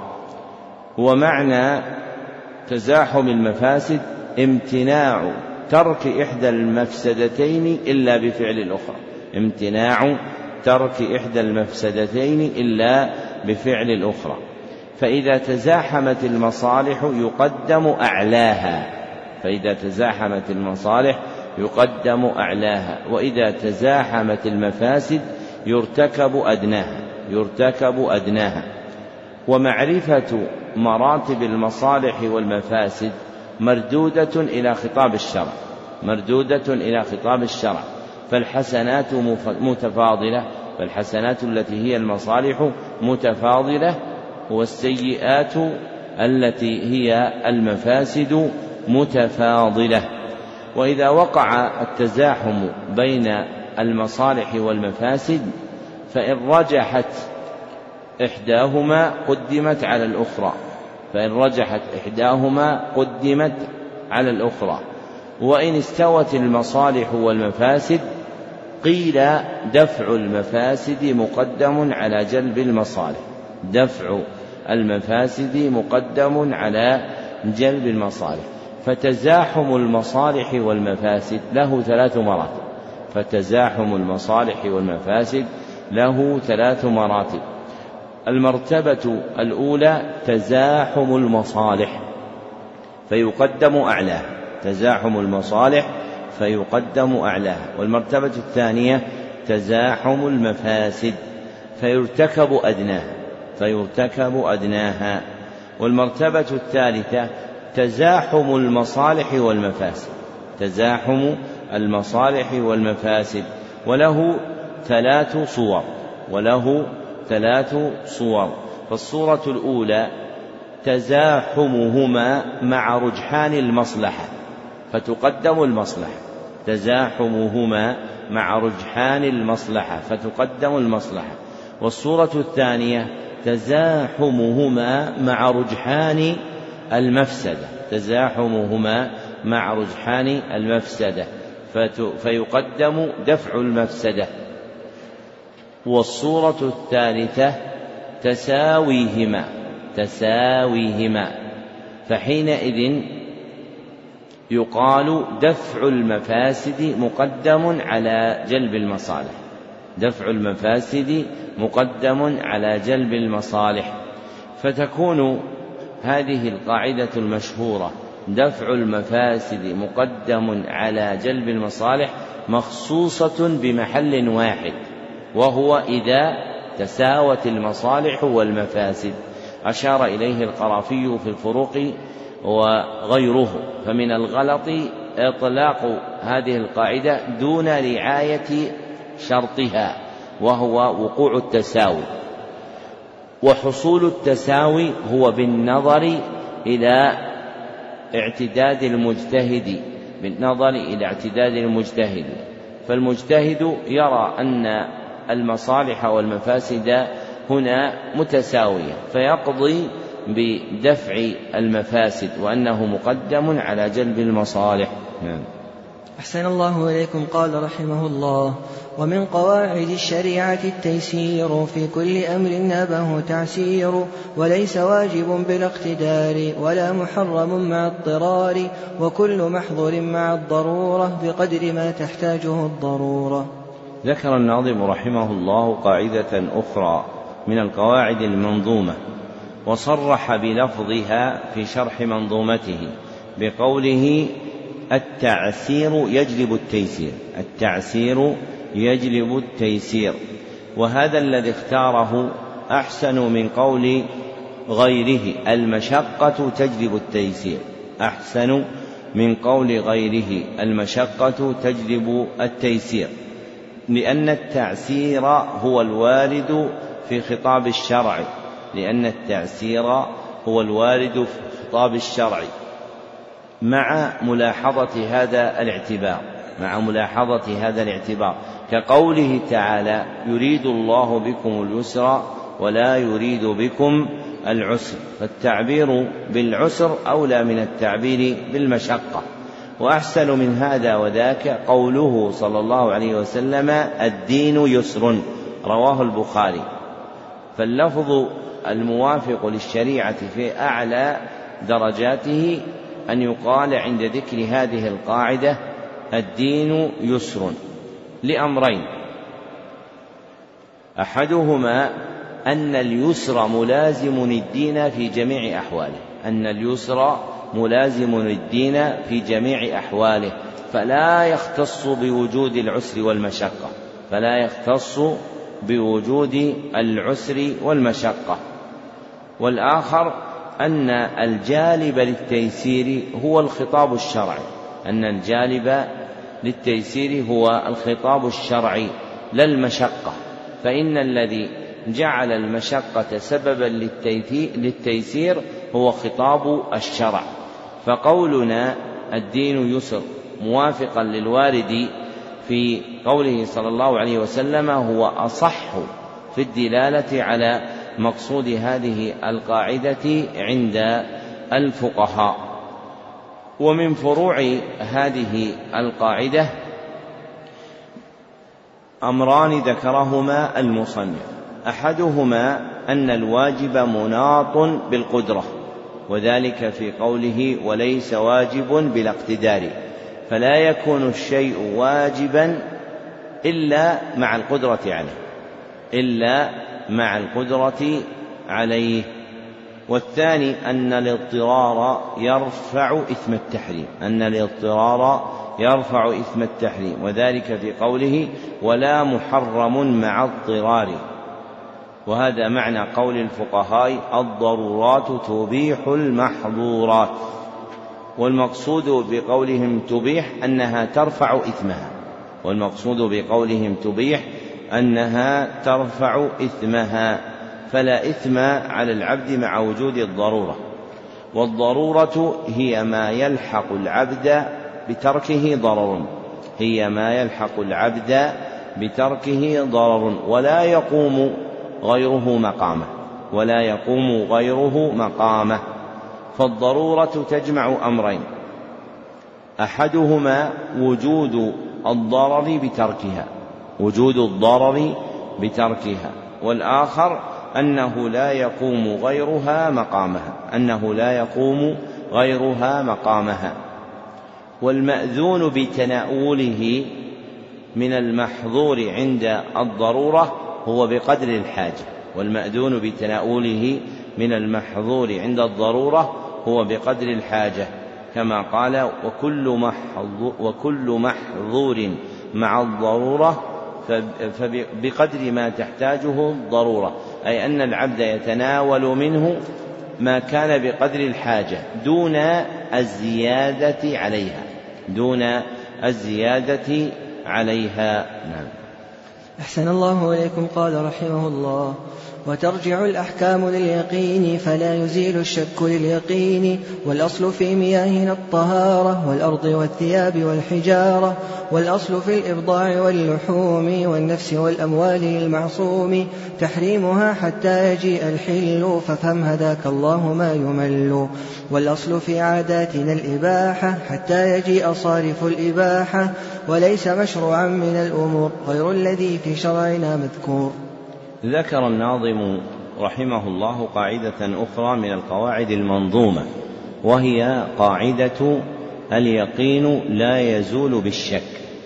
ومعنى تزاحم المفاسد امتناع ترك إحدى المفسدتين إلا بفعل الأخرى امتناع ترك إحدى المفسدتين إلا بفعل الأخرى. فإذا تزاحمت المصالح يقدم أعلاها فإذا تزاحمت المصالح يقدم أعلاها وإذا تزاحمت المفاسد يرتكب أدناها يرتكب أدناها. ومعرفة مراتب المصالح والمفاسد مردودة إلى خطاب الشرع مردودة إلى خطاب الشرع فالحسنات متفاضلة فالحسنات التي هي المصالح متفاضلة والسيئات التي هي المفاسد متفاضلة. وإذا وقع التزاحم بين المصالح والمفاسد فإن رجحت إحداهما قدمت على الأخرى فإن رجحت إحداهما قدمت على الأخرى. وإن استوت المصالح والمفاسد قيل دفع المفاسد مقدم على جلب المصالح دفع المفاسد مقدم على جلب المصالح. فتزاحم المصالح والمفاسد له ثلاث مراتب فتزاحم المصالح والمفاسد له ثلاث مراتب. المرتبة الأولى تزاحم المصالح فيقدم أعلاها تزاحم المصالح فيقدم أعلاها. والمرتبة الثانية تزاحم المفاسد فيرتكب أدناها فيرتكب أدناها. والمرتبة الثالثة تزاحم المصالح والمفاسد تزاحم المصالح والمفاسد وله ثلاث صور وله ثلاث صور. فالصورة الأولى تزاحمهما مع رجحان المصلحة فتقدم المصلحة تزاحمهما مع رجحان المصلحة فتقدم المصلحة. والصورة الثانية تزاحمهما مع رجحان المفسدة تزاحمهما مع رجحان المفسدة فيقدم دفع المفسدة. والصورة الثالثة تساويهما تساويهما فحينئذ يقال دفع المفاسد مقدم على جلب المصالح دفع المفاسد مقدم على جلب المصالح. فتكون هذه القاعدة المشهورة دفع المفاسد مقدم على جلب المصالح مخصوصة بمحل واحد، وهو إذا تساوت المصالح والمفاسد، أشار إليه القرافي في الفروق وغيره. فمن الغلط إطلاق هذه القاعدة دون رعاية شرطها، وهو وقوع التساوي، وحصول التساوي هو بالنظر إلى اعتداد المجتهد بالنظر إلى اعتداد المجتهد فالمجتهد يرى أن المصالح والمفاسد هنا متساوية، فيقضي بدفع المفاسد وأنه مقدم على جلب المصالح. نعم. أحسن الله إليكم. قال رحمه الله: ومن قواعد الشريعة التيسير، في كل أمر نابه تعسير، وليس واجب بالاقتدار ولا محرم مع اضطرار، وكل محظور مع الضرورة بقدر ما تحتاجه الضرورة. ذكر الناظم رحمه الله قاعدة أخرى من القواعد المنظومة، وصرح بلفظها في شرح منظومته بقوله: التعسير يجلب التيسير. التعسير يجلب التيسير، وهذا الذي اختاره أحسن من قول غيره: المشقة تجلب التيسير. أحسن من قول غيره: المشقة تجلب التيسير، لأن التعسير هو الوارد في خطاب الشرع لأن التعسير هو الوارد في خطاب الشرع مع ملاحظة هذا الاعتبار مع ملاحظة هذا الاعتبار كقوله تعالى: يريد الله بكم اليسر ولا يريد بكم العسر، فالتعبير بالعسر أولى من التعبير بالمشقة. وأحسن من هذا وذاك قوله صلى الله عليه وسلم: الدين يسر، رواه البخاري. فاللفظ الموافق للشريعة في أعلى درجاته أن يقال عند ذكر هذه القاعدة: الدين يسر، لأمرين: أحدهما أن اليسر ملازم للدين في جميع أحواله أن اليسر ملازم للدين في جميع أحواله فلا يختص بوجود العسر والمشقة فلا يختص بوجود العسر والمشقة. والآخر أن الجالب للتيسير هو الخطاب الشرعي أن الجالب للتيسير هو الخطاب الشرعي لا المشقة، فإن الذي جعل المشقة سببا للتيسير هو خطاب الشرع. فقولنا الدين يسر موافقا للوارد في قوله صلى الله عليه وسلم هو أصح في الدلالة على مقصود هذه القاعدة عند الفقهاء. ومن فروع هذه القاعدة أمران ذكرهما المصنف: أحدهما أن الواجب مناط بالقدرة، وذلك في قوله: وليس واجب بلا اقتدار، فلا يكون الشيء واجبا إلا مع القدرة عليه إلا مع القدرة عليه. والثاني أن الاضطرار يرفع إثم التحريم أن الاضطرار يرفع إثم التحريم وذلك في قوله: ولا محرم مع اضطرار. وهذا معنى قول الفقهاء: الضرورات تبيح المحظورات. والمقصود بقولهم تبيح أنها ترفع إثمها والمقصود بقولهم تبيح أنها ترفع إثمها فلا إثم على العبد مع وجود الضرورة. والضرورة هي ما يلحق العبد بتركه ضرر هي ما يلحق العبد بتركه ضرر ولا يقوم غيره مقامه ولا يقوم غيره مقامه. فالضرورة تجمع أمرين: أحدهما وجود الضرر بتركها وجود الضرر بتركها والآخر أنه لا يقوم غيرها مقامها أنه لا يقوم غيرها مقامها. والمأذون بتناوله من المحظور عند الضرورة هو بقدر الحاجة والمأذون بتناوله من المحظور عند الضرورة هو بقدر الحاجة، كما قال وكل وكل محظور مع الضرورة فبقدر ما تحتاجه الضرورة، أي أن العبد يتناول منه ما كان بقدر الحاجة دون الزيادة عليها دون الزيادة عليها. نعم. أحسن الله إليكم. قال رحمه الله: وترجع الأحكام لليقين فلا يزيل الشك لليقين، والأصل في مياهنا الطهارة والأرض والثياب والحجارة، والأصل في الإبضاع واللحوم والنفس والأموال المعصوم، تحريمها حتى يجيء الحل ففهم هداك الله ما يمل، والأصل في عاداتنا الإباحة حتى يجيء صارف الإباحة، وليس مشروعا من الأمور غير الذي في شرعنا مذكور. ذكر الناظم رحمه الله قاعدة أخرى من القواعد المنظومة، وهي قاعدة اليقين لا يزول بالشك.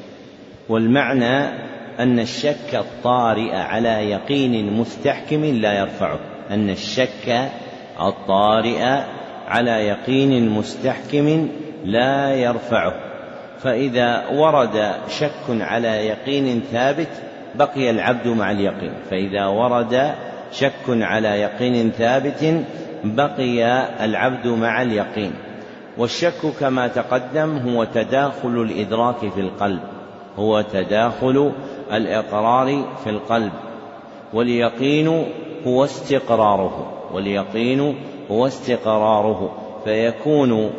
والمعنى أن الشك الطارئ على يقين مستحكم لا يرفعه أن الشك الطارئ على يقين مستحكم لا يرفعه فإذا ورد شك على يقين ثابت بقي العبد مع اليقين فإذا ورد شك على يقين ثابت بقي العبد مع اليقين. والشك كما تقدم هو تداخل الإدراك في القلب هو تداخل الإقرار في القلب، واليقين هو استقراره واليقين هو استقراره فيكون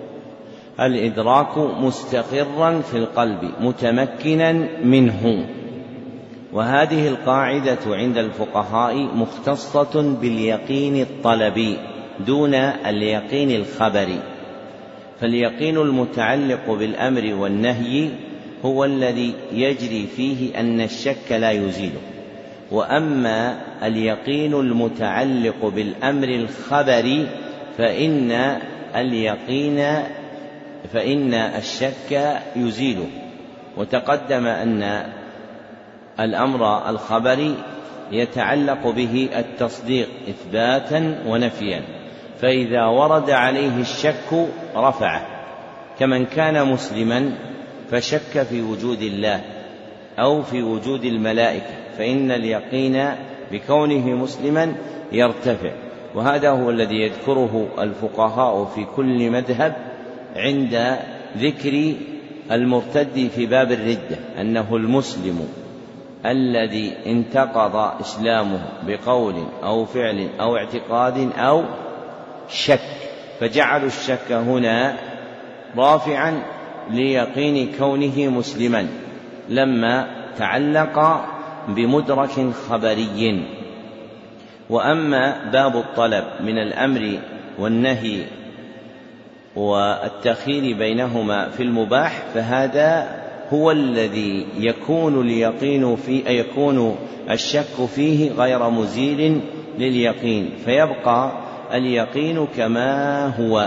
الإدراك مستقرا في القلب متمكنا منه. وهذه القاعدة عند الفقهاء مختصة باليقين الطلبي دون اليقين الخبري، فاليقين المتعلق بالأمر والنهي هو الذي يجري فيه أن الشك لا يزيله، وأما اليقين المتعلق بالأمر الخبري فإن اليقين فإن الشك يزيله. وتقدم أن الأمر الخبري يتعلق به التصديق إثباتا ونفيا، فإذا ورد عليه الشك رفعه، كمن كان مسلما فشك في وجود الله أو في وجود الملائكة فإن اليقين بكونه مسلما يرتفع. وهذا هو الذي يذكره الفقهاء في كل مذهب عند ذكر المرتد في باب الردة، أنه المسلم الذي انتقض إسلامه بقول أو فعل أو اعتقاد أو شك، فجعلوا الشك هنا رافعا ليقين كونه مسلما لما تعلق بمدرك خبري. وأما باب الطلب من الأمر والنهي والتخيير بينهما في المباح فهذا هو الذي يكون اليقين فيه يكون الشك فيه غير مزيل لليقين فيبقى اليقين كما هو.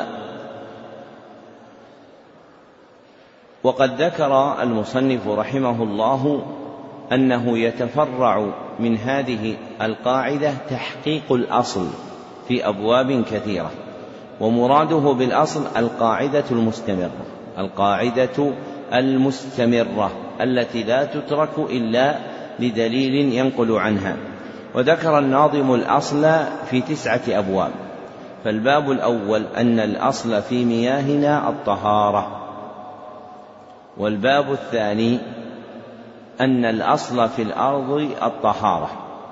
وقد ذكر المصنف رحمه الله أنه يتفرع من هذه القاعدة تحقيق الأصل في أبواب كثيرة، ومراده بالأصل القاعدة المستمرة القاعدة المستمرة التي لا تترك إلا لدليل ينقل عنها. وذكر الناظم الأصل في تسعة أبواب، فالباب الأول أن الأصل في مياهنا الطهارة، والباب الثاني أن الأصل في الأرض الطهارة،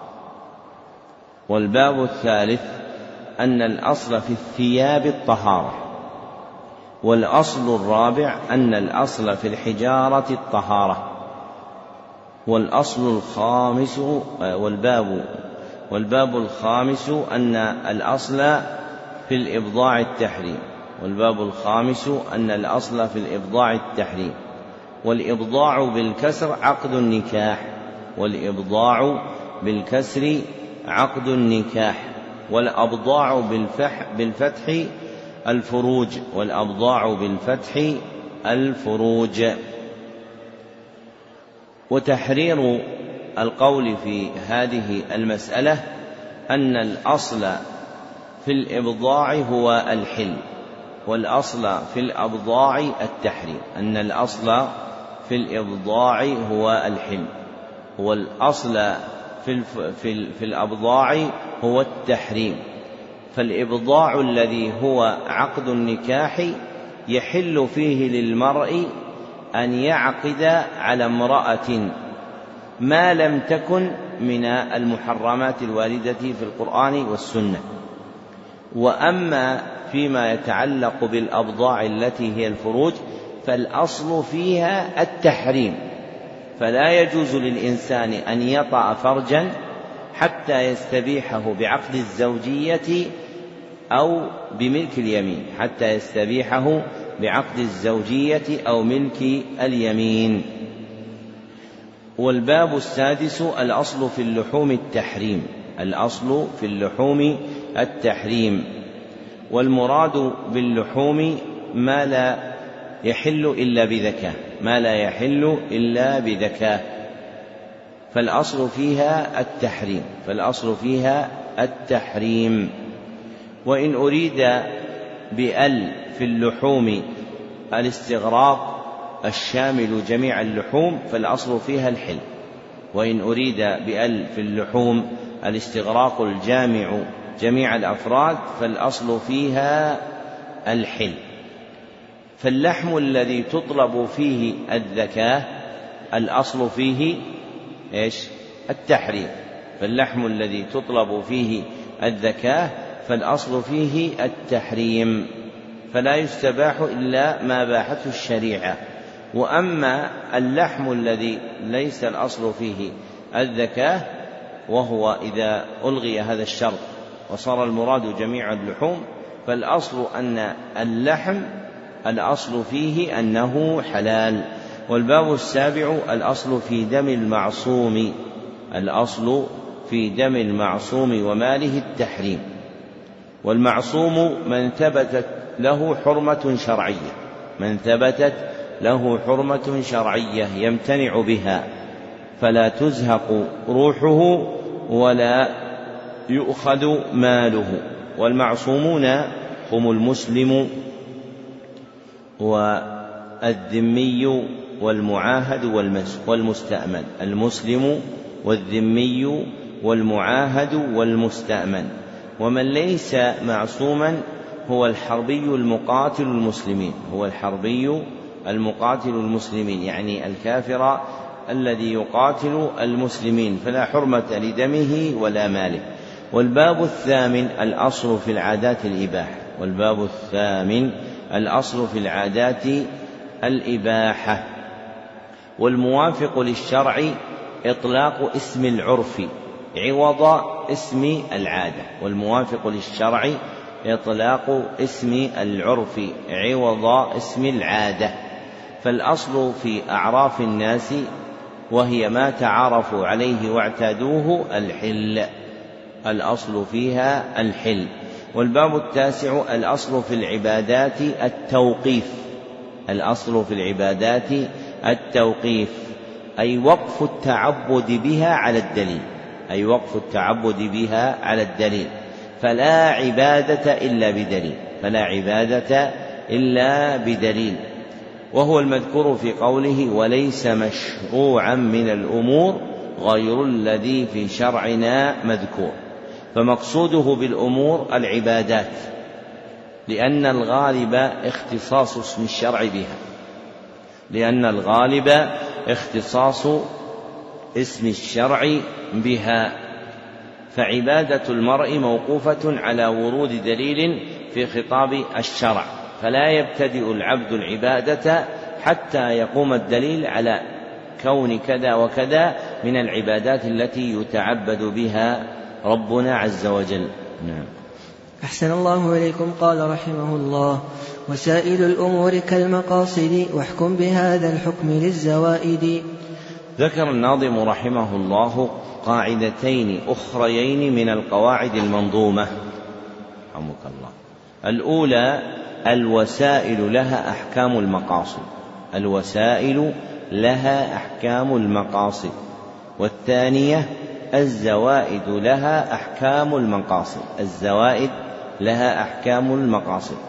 والباب الثالث أن الأصل في الثياب الطهارة، والأصل الرابع أن الأصل في الحجارة الطهارة، والأصل الخامس والباب والباب الخامس أن الأصل في الإبضاع التحريم والباب الخامس أن الأصل في الإبضاع التحريم والإبضاع بالكسر عقد النكاح والإبضاع بالكسر عقد النكاح والأبضاع بالفتح الفروج والأبضاع بالفتح الفروج. وتحرير القول في هذه المسألة أن الأصل في الإبضاع هو الحل، والأصل في الأبضاع التحريم، أن الأصل في الإبضاع هو الحل، والأصل في, في, في الأبضاع هو التحريم. فالإبضاع الذي هو عقد النكاح يحل فيه للمرء أن يعقد على امرأة ما لم تكن من المحرمات الواردة في القرآن والسنة. وأما فيما يتعلق بالأبضاع التي هي الفروج فالأصل فيها التحريم، فلا يجوز للإنسان أن يطأ فرجا حتى يستبيحه بعقد الزوجية أو بملك اليمين، حتى يستبيحه بعقد الزوجية أو ملك اليمين. والباب السادس الأصل في اللحوم التحريم، الأصل في اللحوم التحريم، والمراد باللحوم ما لا يحل إلا بذكاء، ما لا يحل إلا بذكاء، فالأصل فيها التحريم، فالأصل فيها التحريم. وإن أريد بأل في اللحوم الاستغراق الشامل جميع اللحوم فالأصل فيها الحل، وإن أريد بأل في اللحوم الاستغراق الجامع جميع الأفراد فالأصل فيها الحل. فاللحم الذي تطلب فيه الذكاة الأصل فيه إيش؟ التحريم، فاللحم الذي تطلب فيه الذكاة فالأصل فيه التحريم، فلا يستباح إلا ما باحته الشريعة. وأما اللحم الذي ليس الأصل فيه الذكاة، وهو إذا ألغي هذا الشرط وصار المراد جميع اللحوم، فالأصل أن اللحم الأصل فيه أنه حلال. والباب السابع الأصل في دم المعصوم، الأصل في دم المعصوم وماله التحريم. والمعصوم من ثبتت له حرمة شرعية، من ثبتت له حرمة شرعية يمتنع بها فلا تزهق روحه ولا يؤخذ ماله. والمعصومون هم المسلم والذمي والمعاهد والمستأمن، المسلم والذمي والمعاهد والمستأمن. ومن ليس معصوما هو الحربي المقاتل المسلمين، هو الحربي المقاتل المسلمين، يعني الكافر الذي يقاتل المسلمين، فلا حرمة لدمه ولا ماله. والباب الثامن الأصل في العادات الإباحة، والباب الثامن الأصل في العادات الإباحة. والموافق للشرع إطلاق اسم العرف عوض اسم العادة، والموافق للشرع إطلاق اسم العرف عوض اسم العادة. فالأصل في أعراف الناس وهي ما تعارفوا عليه واعتادوه الحل، الأصل فيها الحل. والباب التاسع الأصل في العبادات التوقيف، الأصل في العبادات التوقيف، أي وقف التعبد بها على الدليل، أي وقف التعبد بها على الدليل، فلا عبادة إلا بدليل، فلا عبادة إلا بدليل. وهو المذكور في قوله وليس مشروعا من الأمور غير الذي في شرعنا مذكور. فمقصوده بالأمور العبادات، لأن الغالب اختصاص اسم الشرع بها، لأن الغالب اختصاص اسم الشرع بها. فعبادة المرء موقوفة على ورود دليل في خطاب الشرع، فلا يبتدئ العبد العبادة حتى يقوم الدليل على كون كذا وكذا من العبادات التي يتعبد بها ربنا عز وجل. نعم. أحسن الله إليكم. قال رحمه الله: وسائل الأمور كالمقاصد واحكم بهذا الحكم للزوائد. ذكر الناظم رحمه الله قاعدتين أخريين من القواعد المنظومة رحمك الله. الأولى الوسائل لها أحكام المقاصد، الوسائل لها أحكام المقاصد. والثانية الزوائد لها أحكام المقاصد، الزوائد لها أحكام المقاصد.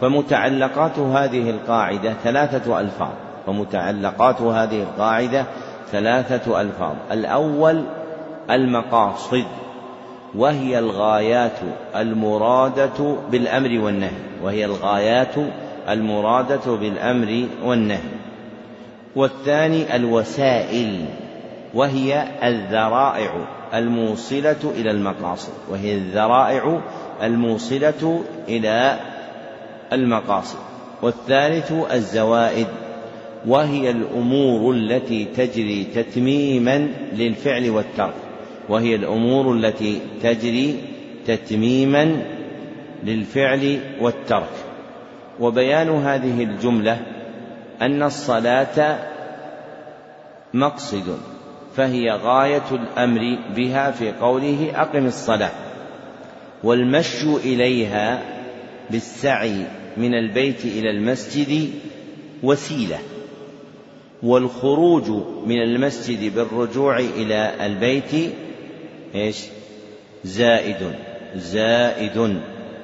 فمتعلقات هذه القاعدة ثلاثة ألفاظ فمتعلقات هذه القاعدة ثلاثة ألفاظ الأول المقاصد، وهي الغايات المرادة بالأمر والنهي وهي الغايات المرادة بالأمر والنهي والثاني الوسائل، وهي الذرائع الموصلة إلى المقاصد وهي الذرائع الموصلة إلى المقاصد والثالث الزوائد، وهي الأمور التي تجري تتميما للفعل والترك وهي الأمور التي تجري تتميما للفعل والترك. وبيان هذه الجملة أن الصلاة مقصد، فهي غاية الأمر بها في قوله أقم الصلاة، والمشي إليها بالسعي من البيت إلى المسجد وسيلة، والخروج من المسجد بالرجوع إلى البيت إيش؟ زائد زائد.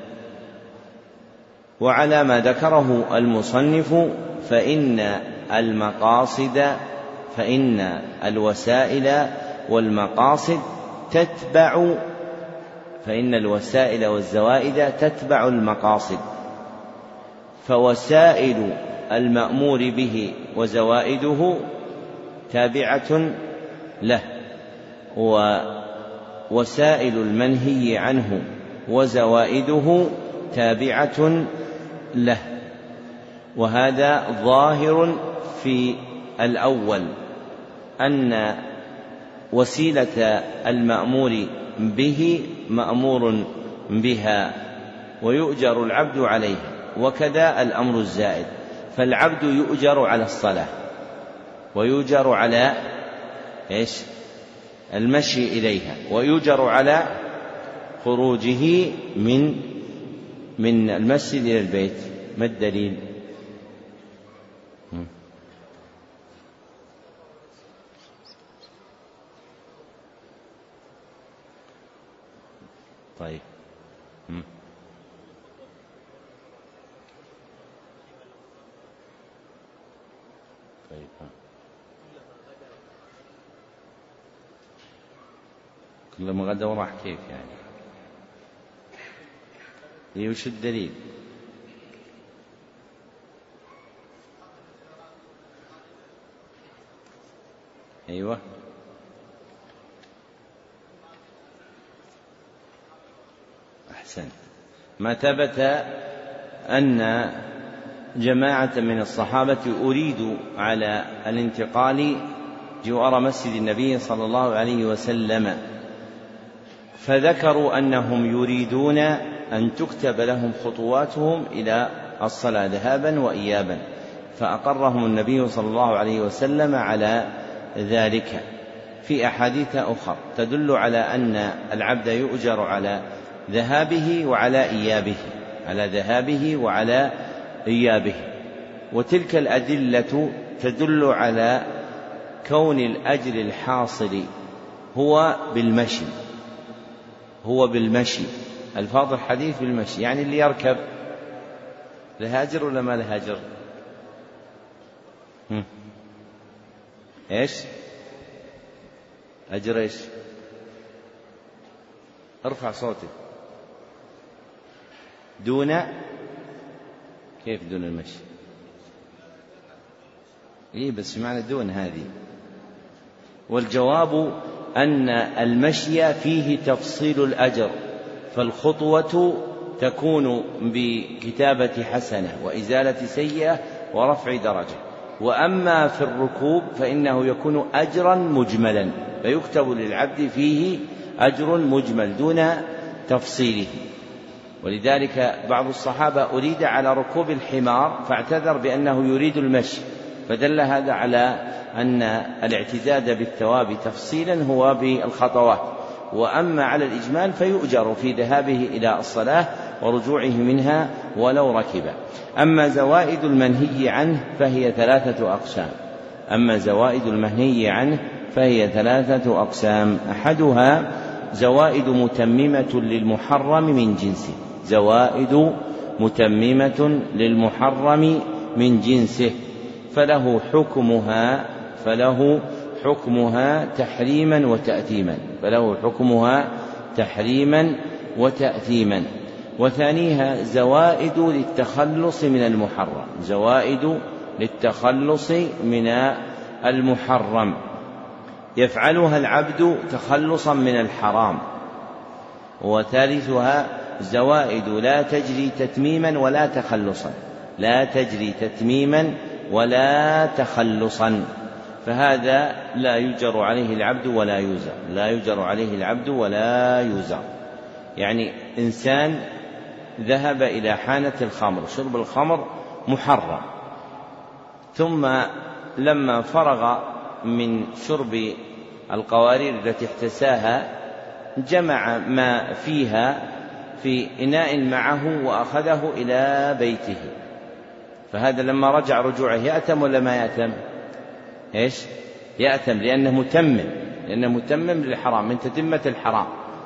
وعلى ما ذكره المصنف فإن المقاصد فإن الوسائل والمقاصد تتبع فإن الوسائل والزوائد تتبع المقاصد، فوسائل المأمور به وزوائده تابعة له، ووسائل المنهي عنه وزوائده تابعة له. وهذا ظاهر في الأول أن وسيلة المأمور به مأمور بها ويؤجر العبد عليها، وكذا الأمر الزائد، فالعبد يؤجر على الصلاة ويؤجر على إيش؟ المشي إليها، ويؤجر على خروجه من من المسجد إلى البيت. ما الدليل؟ طيب طيب كلما غدا وراح كيف يعني؟ إيه وش الدليل؟ أيوة أحسن. ما ثبت أن جماعة من الصحابة أريدوا على الانتقال جوار مسجد النبي صلى الله عليه وسلم، فذكروا أنهم يريدون أن تكتب لهم خطواتهم إلى الصلاة ذهابا وإيابا، فأقرهم النبي صلى الله عليه وسلم على ذلك في أحاديث أخرى تدل على أن العبد يؤجر على ذهابه وعلى إيابه على ذهابه وعلى إيابه. وتلك الأدلة تدل على كون الأجر الحاصل هو بالمشي هو بالمشي الفاظ الحديث بالمشي، يعني اللي يركب لهاجر ولا ما لهاجر؟ ايش أجر ايش؟ ارفع صوتك. دون كيف دون المشي؟ ايه بس معنى دون هذه. والجواب أن المشي فيه تفصيل الأجر، فالخطوة تكون بكتابة حسنة وإزالة سيئة ورفع درجة، وأما في الركوب فإنه يكون أجرا مجملا، فيكتب للعبد فيه أجر مجمل دون تفصيله. ولذلك بعض الصحابة أريد على ركوب الحمار فاعتذر بأنه يريد المشي، فدل هذا على أن الاعتزاز بالثواب تفصيلا هو بالخطوات، وأما على الإجمال فيؤجر في ذهابه إلى الصلاة ورجوعه منها ولو ركب. أما زوائد المنهي عنه فهي ثلاثة أقسام أما زوائد المنهي عنه فهي ثلاثة أقسام أحدها زوائد متممة للمحرم من جنسه زوائد متممة للمحرم من جنسه، فله حكمها فله حكمها تحريما وتأثيما فله حكمها تحريما وتأثيما. وثانيها زوائد للتخلص من المحرم زوائد للتخلص من المحرم يفعلها العبد تخلصا من الحرام. وثالثها زوائد لا تجري تتميما ولا تخلصا لا تجري تتميما ولا تخلصا، فهذا لا يجر عليه العبد ولا يوزر لا يجر عليه العبد ولا يوزر. يعني إنسان ذهب إلى حانة الخمر، شرب الخمر محرم، ثم لما فرغ من شرب القوارير التي احتساها جمع ما فيها في إناء معه وأخذه إلى بيته، فهذا لما رجع رجوعه يأتم ولا ما يأتم؟ إيش؟ يأتم، لأنه متمم لأنه متمم للحرام من تتمة الحرام.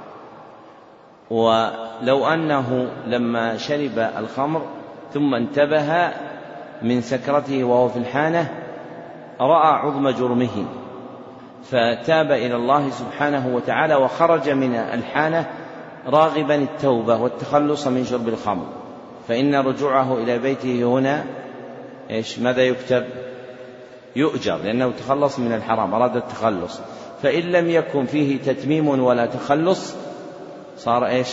ولو أنه لما شرب الخمر ثم انتبه من سكرته وهو في الحانة رأى عظم جرمه فتاب إلى الله سبحانه وتعالى وخرج من الحانة راغبا التوبة والتخلص من شرب الخمر، فإن رجوعه إلى بيته هنا إيش؟ ماذا يكتب؟ يؤجر، لأنه تخلص من الحرام أراد التخلص. فإن لم يكن فيه تتميم ولا تخلص صار إيش؟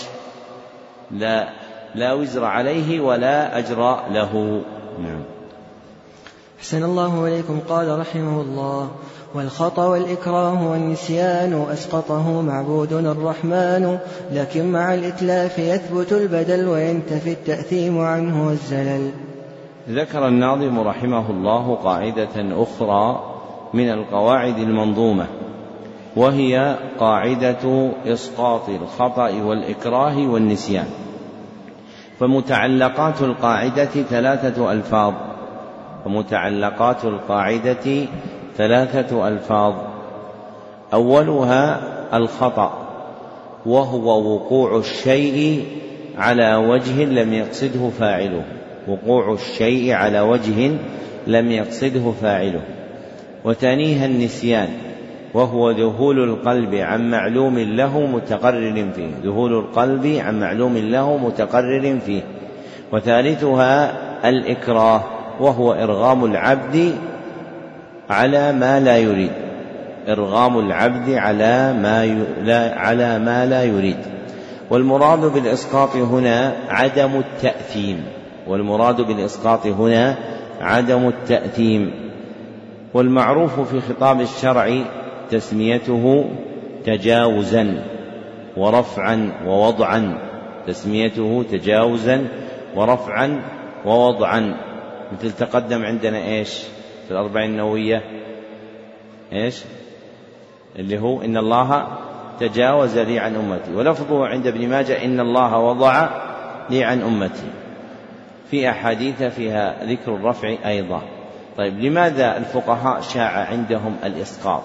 لا, لا وزر عليه ولا أجر له. نعم. أحسن الله إليكم. قال رحمه الله: والخطأ والإكراه والنسيان أسقطه معبودنا الرحمن، لكن مع الإتلاف يثبت البدل وينتفي التأثيم عنه والزلل. ذكر الناظم رحمه الله قاعدة أخرى من القواعد المنظومة، وهي قاعدة إسقاط الخطأ والإكراه والنسيان. فمتعلقات القاعدة ثلاثة ألفاظ فمتعلقات القاعدة ثلاثة ألفاظ أولها الخطأ، وهو وقوع الشيء على وجه لم يقصده فاعله وقوع الشيء على وجه لم يقصده فاعله. وثانيها النسيان، وهو ذهول القلب عن معلوم له متقرر فيه ذهول القلب عن معلوم له متقرر فيه. وثالثها الإكراه، وهو إرغام العبد على ما لا يريد إرغام العبد على ما لا على ما لا يريد. والمراد بالإسقاط هنا عدم التأثيم والمراد بالإسقاط هنا عدم التأثيم. والمعروف في خطاب الشرع تسميته تجاوزا ورفعا ووضعا تسميته تجاوزا ورفعا ووضعا مثل تقدم عندنا إيش في الأربعين النووية إيش اللي هو إن الله تجاوز لي عن أمتي، ولفظه عند ابن ماجه إن الله وضع لي عن أمتي، في أحاديث فيها ذكر الرفع أيضا. طيب لماذا الفقهاء شاع عندهم الإسقاط؟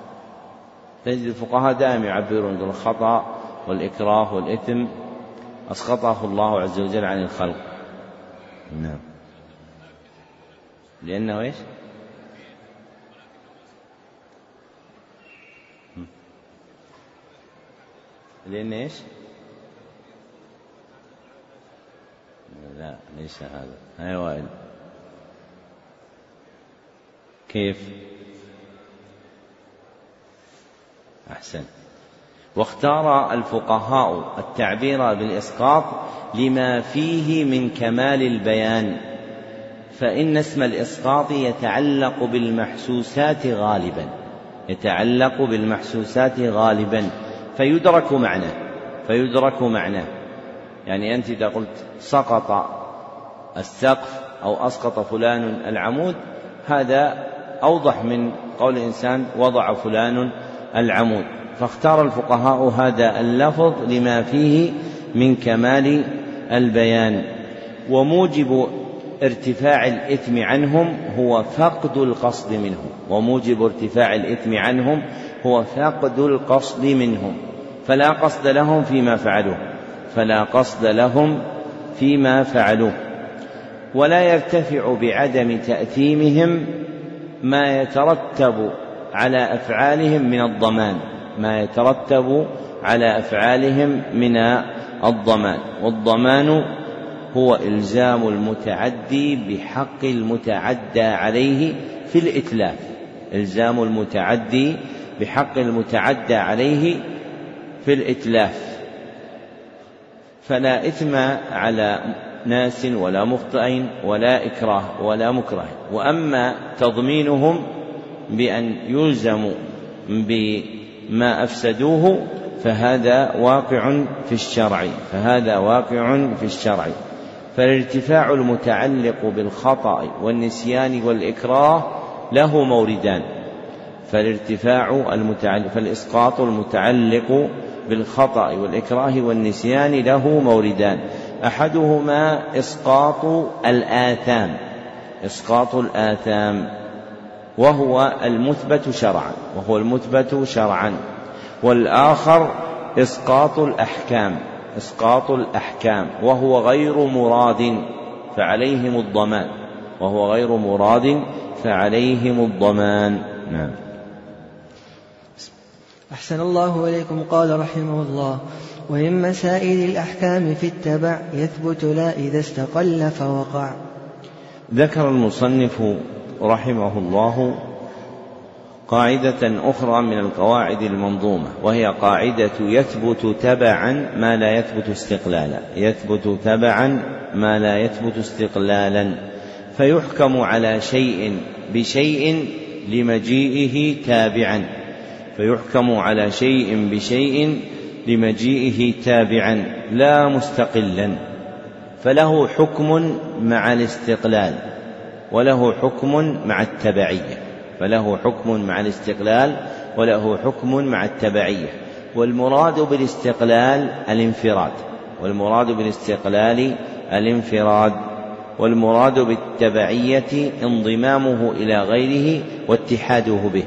تجد الفقهاء دائما يعبرون بالخطأ والإكراه والإثم أسقطه الله عز وجل عن الخلق. نعم. لأنه إيش؟ لأن إيش؟ لا ليس هذا. أي وائل كيف؟ أحسن. واختار الفقهاء التعبير بالإسقاط لما فيه من كمال البيان، فإن اسم الإسقاط يتعلق بالمحسوسات غالبا يتعلق بالمحسوسات غالبا فيدرك معناه فيدرك معناه يعني أنت إذا قلت سقط السقف أو أسقط فلان العمود، هذا أوضح من قول الإنسان وضع فلان العمود. فاختار الفقهاء هذا اللفظ لما فيه من كمال البيان. وموجب ارتفاع الإثم عنهم هو فقد القصد منهم وموجب ارتفاع الإثم عنهم هو فقد القصد منهم فلا قصد لهم فيما فعلوا فلا قصد لهم فيما فعلوه، ولا يرتفع بعدم تأثيمهم ما يترتب على أفعالهم من الضمان ما يترتب على أفعالهم من الضمان والضمان هو إلزام المتعدي بحق المتعدى عليه في الإتلاف إلزام المتعدي بحق المتعدى عليه في الإتلاف، فلا إثم على ناس ولا مخطئين ولا إكراه ولا مكره. وأما تضمينهم بأن يلزموا بما أفسدوه فهذا واقع في الشرع فهذا واقع في الشرع فالارتفاع المتعلق بالخطأ والنسيان والإكراه له موردان فالارتفاع المتعلق فالإسقاط المتعلق بالخطأ والإكراه والنسيان له موردان أحدهما إسقاط الآثام إسقاط الآثام وهو المثبت شرعا وهو المثبت شرعا والآخر إسقاط الأحكام إسقاط الأحكام وهو غير مراد فعليهم الضمان وهو غير مراد فعليهم الضمان. نعم. أحسن الله إليكم. قال رحمه الله: ومن مسائل الأحكام في التبع يثبت لا إذا استقل فوقع. ذكر المصنف رحمه الله قاعدة أخرى من القواعد المنظومة وهي قاعدة يثبت تبعا ما لا يثبت استقلالا يثبت تبعا ما لا يثبت استقلالا فيحكم على شيء بشيء لمجيئه تابعا فيحكم على شيء بشيء لمجيئه تابعا لا مستقلا فله حكم مع الاستقلال وله حكم مع التبعية فله حكم مع الاستقلال وله حكم مع التبعية والمراد بالاستقلال الانفراد والمراد بالاستقلال الانفراد والمراد بالتبعية انضمامه إلى غيره واتحاده به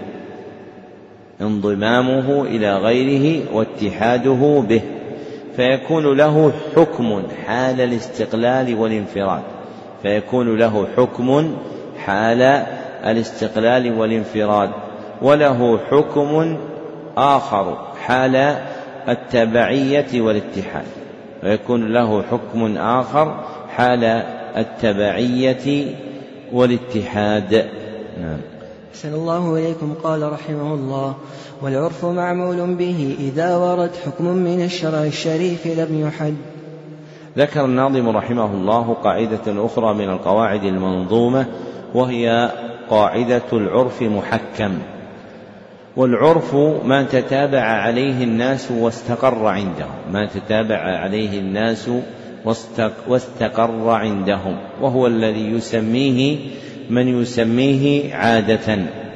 انضمامه إلى غيره واتحاده به فيكون له حكم حال الاستقلال والانفراد فيكون له حكم حال الاستقلال والانفراد وله حكم آخر حال التبعية والاتحاد ويكون له حكم آخر حال التبعية والاتحاد. نعم. أحسن الله إليكم. قال رحمه الله: والعرف معمول به إذا ورد حكم من الشرع الشريف لم يحد. ذكر الناظم رحمه الله قاعدة أخرى من القواعد المنظومة وهي قاعدة العرف محكم والعرف ما تتابع عليه الناس واستقر عندهم ما تتابع عليه الناس واستقر عندهم وهو الذي يسميه من يسميه عادة.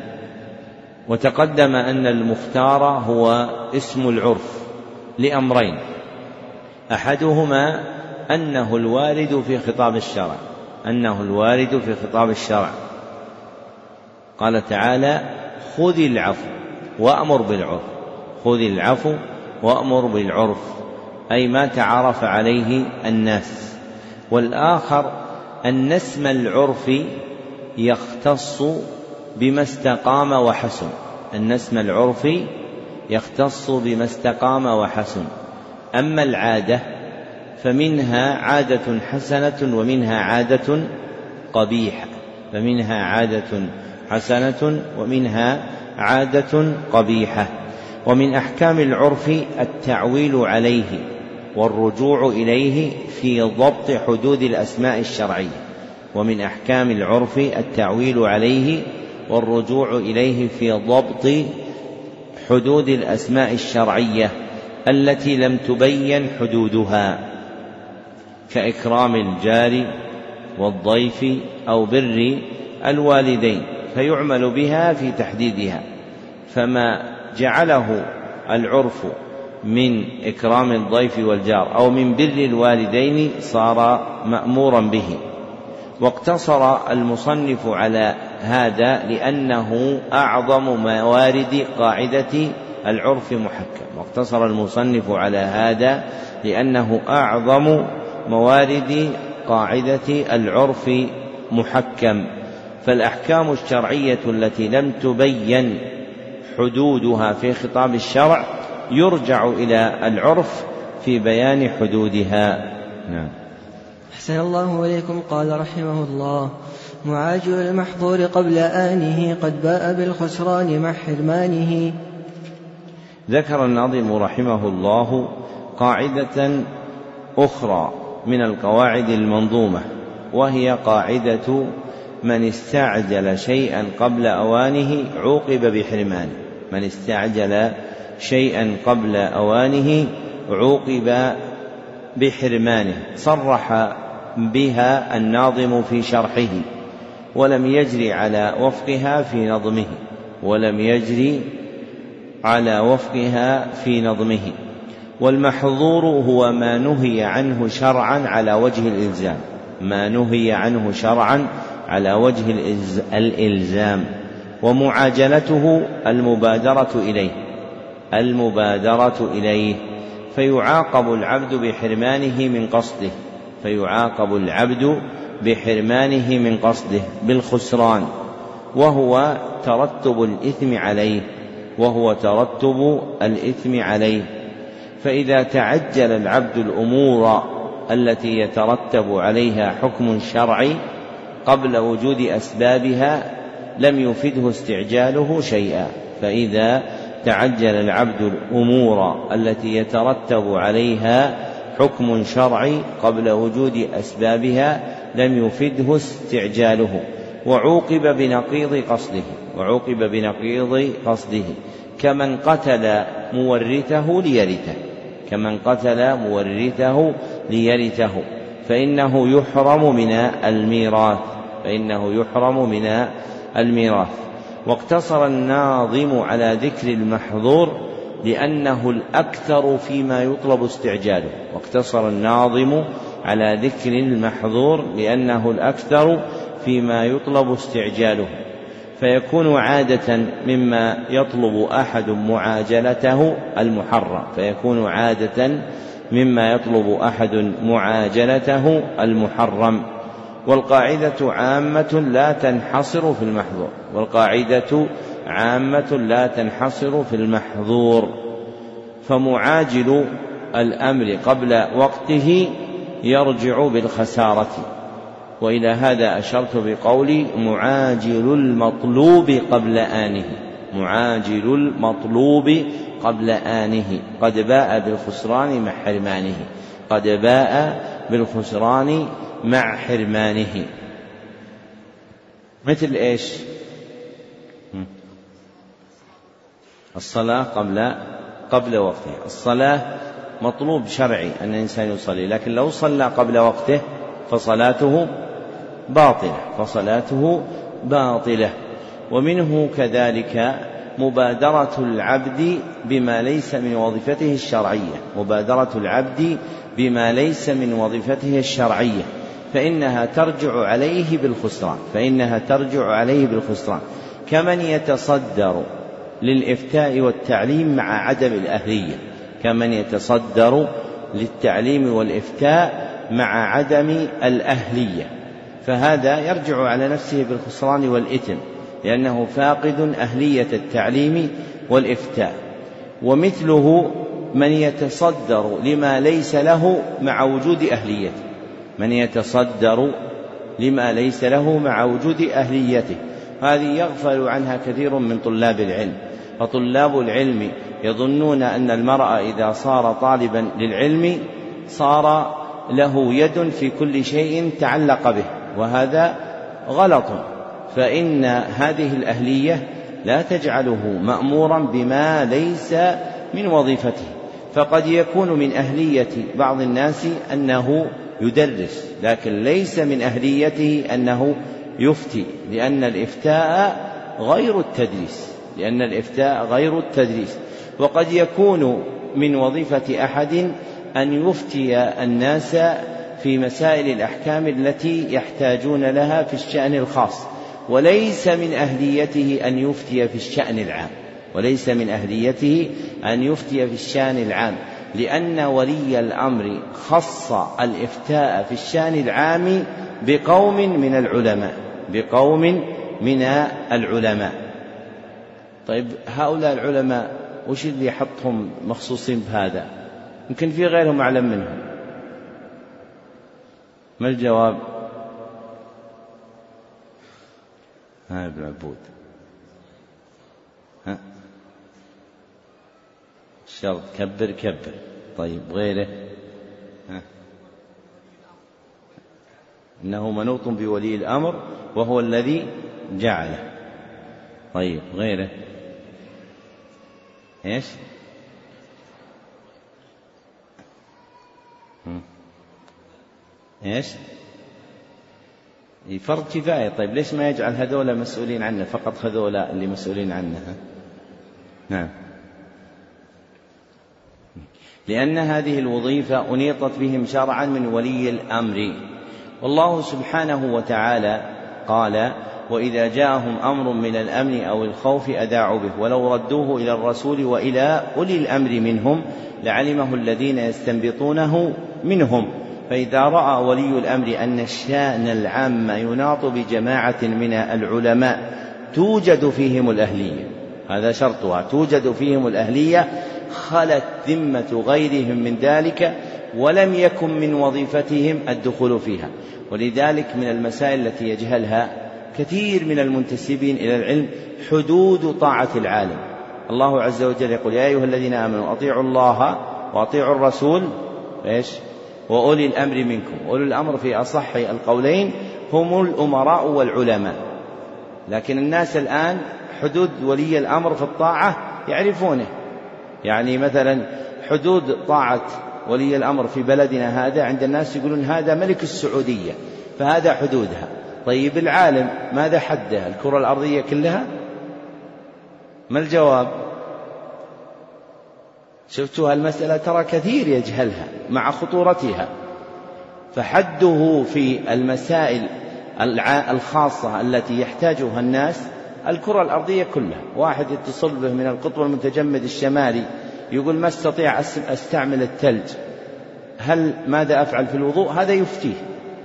وتقدم أن المختار هو اسم العرف لأمرين أحدهما أنه الوارد في خطاب الشرع أنه الوارد في خطاب الشرع قال تعالى: خذ العفو وأمر بالعرف خذ العفو وأمر بالعرف أي ما تعارف عليه الناس. والآخر أن اسم العرف يختص بما استقام وحسن أن اسم العرف يختص بما استقام وحسن أما العادة فمنها عادة حسنة ومنها عادة قبيحة فمنها عادة حسنة ومنها عادة قبيحة. ومن أحكام العرف التعويل عليه والرجوع إليه في ضبط حدود الأسماء الشرعية ومن أحكام العرف التعويل عليه والرجوع إليه في ضبط حدود الأسماء الشرعية التي لم تبين حدودها كإكرام الجار والضيف أو بر الوالدين فيعمل بها في تحديدها فما جعله العرف من إكرام الضيف والجار أو من بر الوالدين صار مأمورا به. واقتصر المصنف على هذا لأنه أعظم موارد قاعدة العرف محكم واقتصر المصنف على هذا لأنه أعظم موارد قاعدة العرف محكم. فالأحكام الشرعية التي لم تبين حدودها في خطاب الشرع يرجع إلى العرف في بيان حدودها. نعم. أحسن الله إليكم. قال رحمه الله: معاجل المحظور قبل آنه قد باء بالخسران مع حرمانه. ذكر الناظم رحمه الله قاعدة أخرى من القواعد المنظومة، وهي قاعدة من استعجل شيئا قبل أوانه عوقب بحرمانه. من استعجل شيئا قبل أوانه عوقب بحرمانه. صرح بها الناظم في شرحه، ولم يجري على وفقها في نظمه ولم يجري على وفقها في نظمه والمحظور هو ما نهي عنه شرعا على وجه الإلزام ما نهي عنه شرعا على وجه الإلزام ومعاجلته المبادرة إليه المبادرة إليه فيعاقب العبد بحرمانه من قصده فيعاقب العبد بحرمانه من قصده بالخسران، وهو ترتب الإثم عليه وهو ترتب الإثم عليه. فإذا تعجل العبد الأمور التي يترتب عليها حكم شرعي قبل وجود أسبابها لم يفده استعجاله شيئا فإذا تعجل العبد الأمور التي يترتب عليها حكم شرعي قبل وجود أسبابها لم يفده استعجاله وعوقب بنقيض قصده وعوقب بنقيض قصده كمن قتل مورثه ليرثه كمن قتل مورثه ليرثه فإنه يحرم من الميراث فإنه يحرم من الميراث. واقتصر الناظم على ذكر المحظور لأنه الأكثر فيما يطلب استعجاله واقتصر الناظم على ذكر المحظور لأنه الأكثر فيما يطلب استعجاله فيكون عادة مما يطلب أحد معاجلته المحرم فيكون عادة مما يطلب أحد معاجلته المحرم. والقاعدة عامة لا تنحصر في المحظور والقاعدة عامة لا تنحصر في المحظور فمعاجل الأمر قبل وقته يرجع بالخسارة. وإلى هذا أشرت بقولي معاجل المطلوب قبل آنه معاجل المطلوب قبل آنه قد باء بالخسران مع حرمانه قد باء بالخسران مع حرمانه. مثل إيش؟ الصلاة قبل قبل وقته. الصلاة مطلوب شرعي أن الإنسان يصلي، لكن لو صلى قبل وقته فصلاته باطلة فصلاته باطلة. ومنه كذلك مبادرة العبد بما ليس من وظيفته الشرعية مبادرة العبد بما ليس من وظيفته الشرعية فإنها ترجع عليه بالخسران فإنها ترجع عليه بالخسران كمن يتصدر للإفتاء والتعليم مع عدم الأهلية كمن يتصدر للتعليم والإفتاء مع عدم الأهلية فهذا يرجع على نفسه بالخسران والإثم لأنه فاقد أهلية التعليم والإفتاء. ومثله من يتصدر لما ليس له مع وجود أهليته من يتصدر لما ليس له مع وجود أهليته هذه يغفل عنها كثير من طلاب العلم. فطلاب العلم يظنون أن المرء إذا صار طالبا للعلم صار له يد في كل شيء تعلق به، وهذا غلط، فإن هذه الأهلية لا تجعله مأمورا بما ليس من وظيفته. فقد يكون من أهلية بعض الناس أنه يدرس، لكن ليس من أهليته أنه يفتي، لأن الإفتاء غير التدريس لأن الإفتاء غير التدريس. وقد يكون من وظيفة أحد أن يفتي الناس في مسائل الأحكام التي يحتاجون لها في الشأن الخاص، وليس من أهليته أن يفتي في الشأن العام وليس من أهليته أن يفتي في الشأن العام لأن ولي الأمر خص الإفتاء في الشأن العام بقوم من العلماء بقوم من العلماء. طيب هؤلاء العلماء وش اللي يحطهم مخصوصين بهذا؟ يمكن في غيرهم أعلم منهم. ما الجواب؟ ها ابن عبود، ها شرط كبر كبر. طيب غيره؟ ها إنه منوط بولي الأمر وهو الذي جعله. طيب غيره؟ إيش؟ إيش؟ فرض كفاية. طيب ليش ما يجعل هذولا مسؤولين عنه فقط، هذولا اللي مسؤولين عنه؟ نعم، لأن هذه الوظيفة أنيطت بهم شرعا من ولي الأمر، والله سبحانه وتعالى قال: وإذا جاءهم أمر من الأمن أو الخوف أذاعوا به ولو ردوه إلى الرسول وإلى أولي الأمر منهم لعلمه الذين يستنبطونه منهم. فإذا رأى ولي الأمر أن الشأن العام يناط بجماعة من العلماء توجد فيهم الأهلية، هذا شرطها، توجد فيهم الأهلية، خلت ذمة غيرهم من ذلك ولم يكن من وظيفتهم الدخول فيها. ولذلك من المسائل التي يجهلها كثير من المنتسبين إلى العلم حدود طاعة العالم. الله عز وجل يقول: يا أيها الذين آمنوا أطيعوا الله وأطيعوا الرسول إيش؟ وأولي الأمر منكم. أولي الأمر في أصح القولين هم الأمراء والعلماء، لكن الناس الآن حدود ولي الأمر في الطاعة يعرفونه. يعني مثلا حدود طاعة ولي الأمر في بلدنا هذا عند الناس يقولون هذا ملك السعودية فهذا حدودها. طيب العالم ماذا حده؟ الكرة الأرضية كلها؟ ما الجواب؟ شفتوا المسألة ترى كثير يجهلها مع خطورتها. فحده في المسائل الخاصة التي يحتاجها الناس الكرة الأرضية كلها. واحد يتصل به من القطب المتجمد الشمالي يقول: ما استطيع أستعمل الثلج، هل ماذا أفعل في الوضوء؟ هذا يفتيه.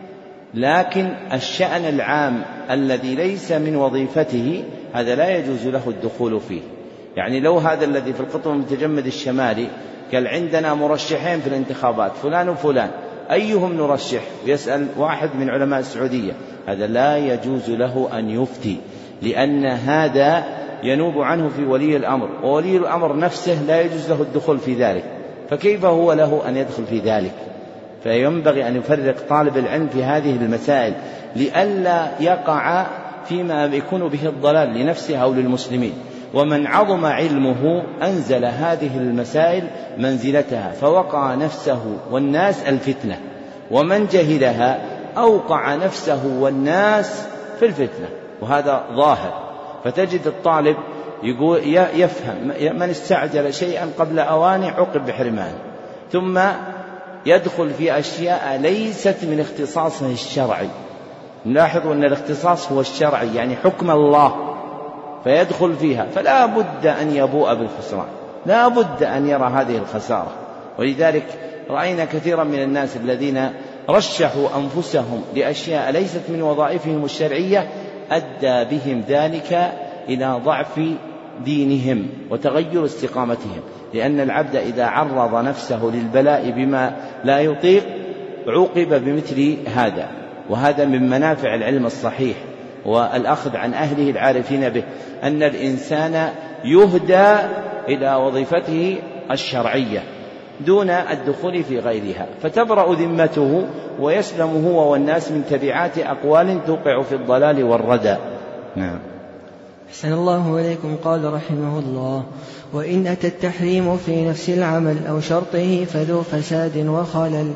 لكن الشأن العام الذي ليس من وظيفته هذا لا يجوز له الدخول فيه. يعني لو هذا الذي في القطب المتجمد الشمالي قال: عندنا مرشحين في الانتخابات فلان وفلان أيهم نرشح، ويسأل واحد من علماء السعودية، هذا لا يجوز له أن يفتي، لأن هذا ينوب عنه في ولي الأمر، وولي الأمر نفسه لا يجوز له الدخول في ذلك، فكيف هو له أن يدخل في ذلك؟ فينبغي أن يفرق طالب العلم في هذه المسائل لئلا يقع فيما يكون به الضلال لنفسه أو للمسلمين. ومن عظم علمه أنزل هذه المسائل منزلتها فوقع نفسه والناس الفتنة، ومن جهلها أوقع نفسه والناس في الفتنة، وهذا ظاهر. فتجد الطالب يقول يفهم من استعجل شيئا قبل أوانه عوقب بحرمانه، ثم يدخل في أشياء ليست من اختصاصه الشرعي. نلاحظ أن الاختصاص هو الشرعي، يعني حكم الله، فيدخل فيها، فلا بد أن يبوء بالخسران، لا بد أن يرى هذه الخسارة. ولذلك رأينا كثيرا من الناس الذين رشحوا أنفسهم لأشياء ليست من وظائفهم الشرعية أدى بهم ذلك إلى ضعف دينهم وتغير استقامتهم، لأن العبد إذا عرض نفسه للبلاء بما لا يطيق عوقب بمثل هذا. وهذا من منافع العلم الصحيح والأخذ عن أهله العارفين به، أن الإنسان يهدى إلى وظيفته الشرعية دون الدخول في غيرها، فتبرأ ذمته ويسلم هو والناس من تبعات أقوال توقع في الضلال والردى. نعم. أحسن الله إليكم. قال رحمه الله: وإن أتى التحريم في نفس العمل أو شرطه فذو فساد وخلل.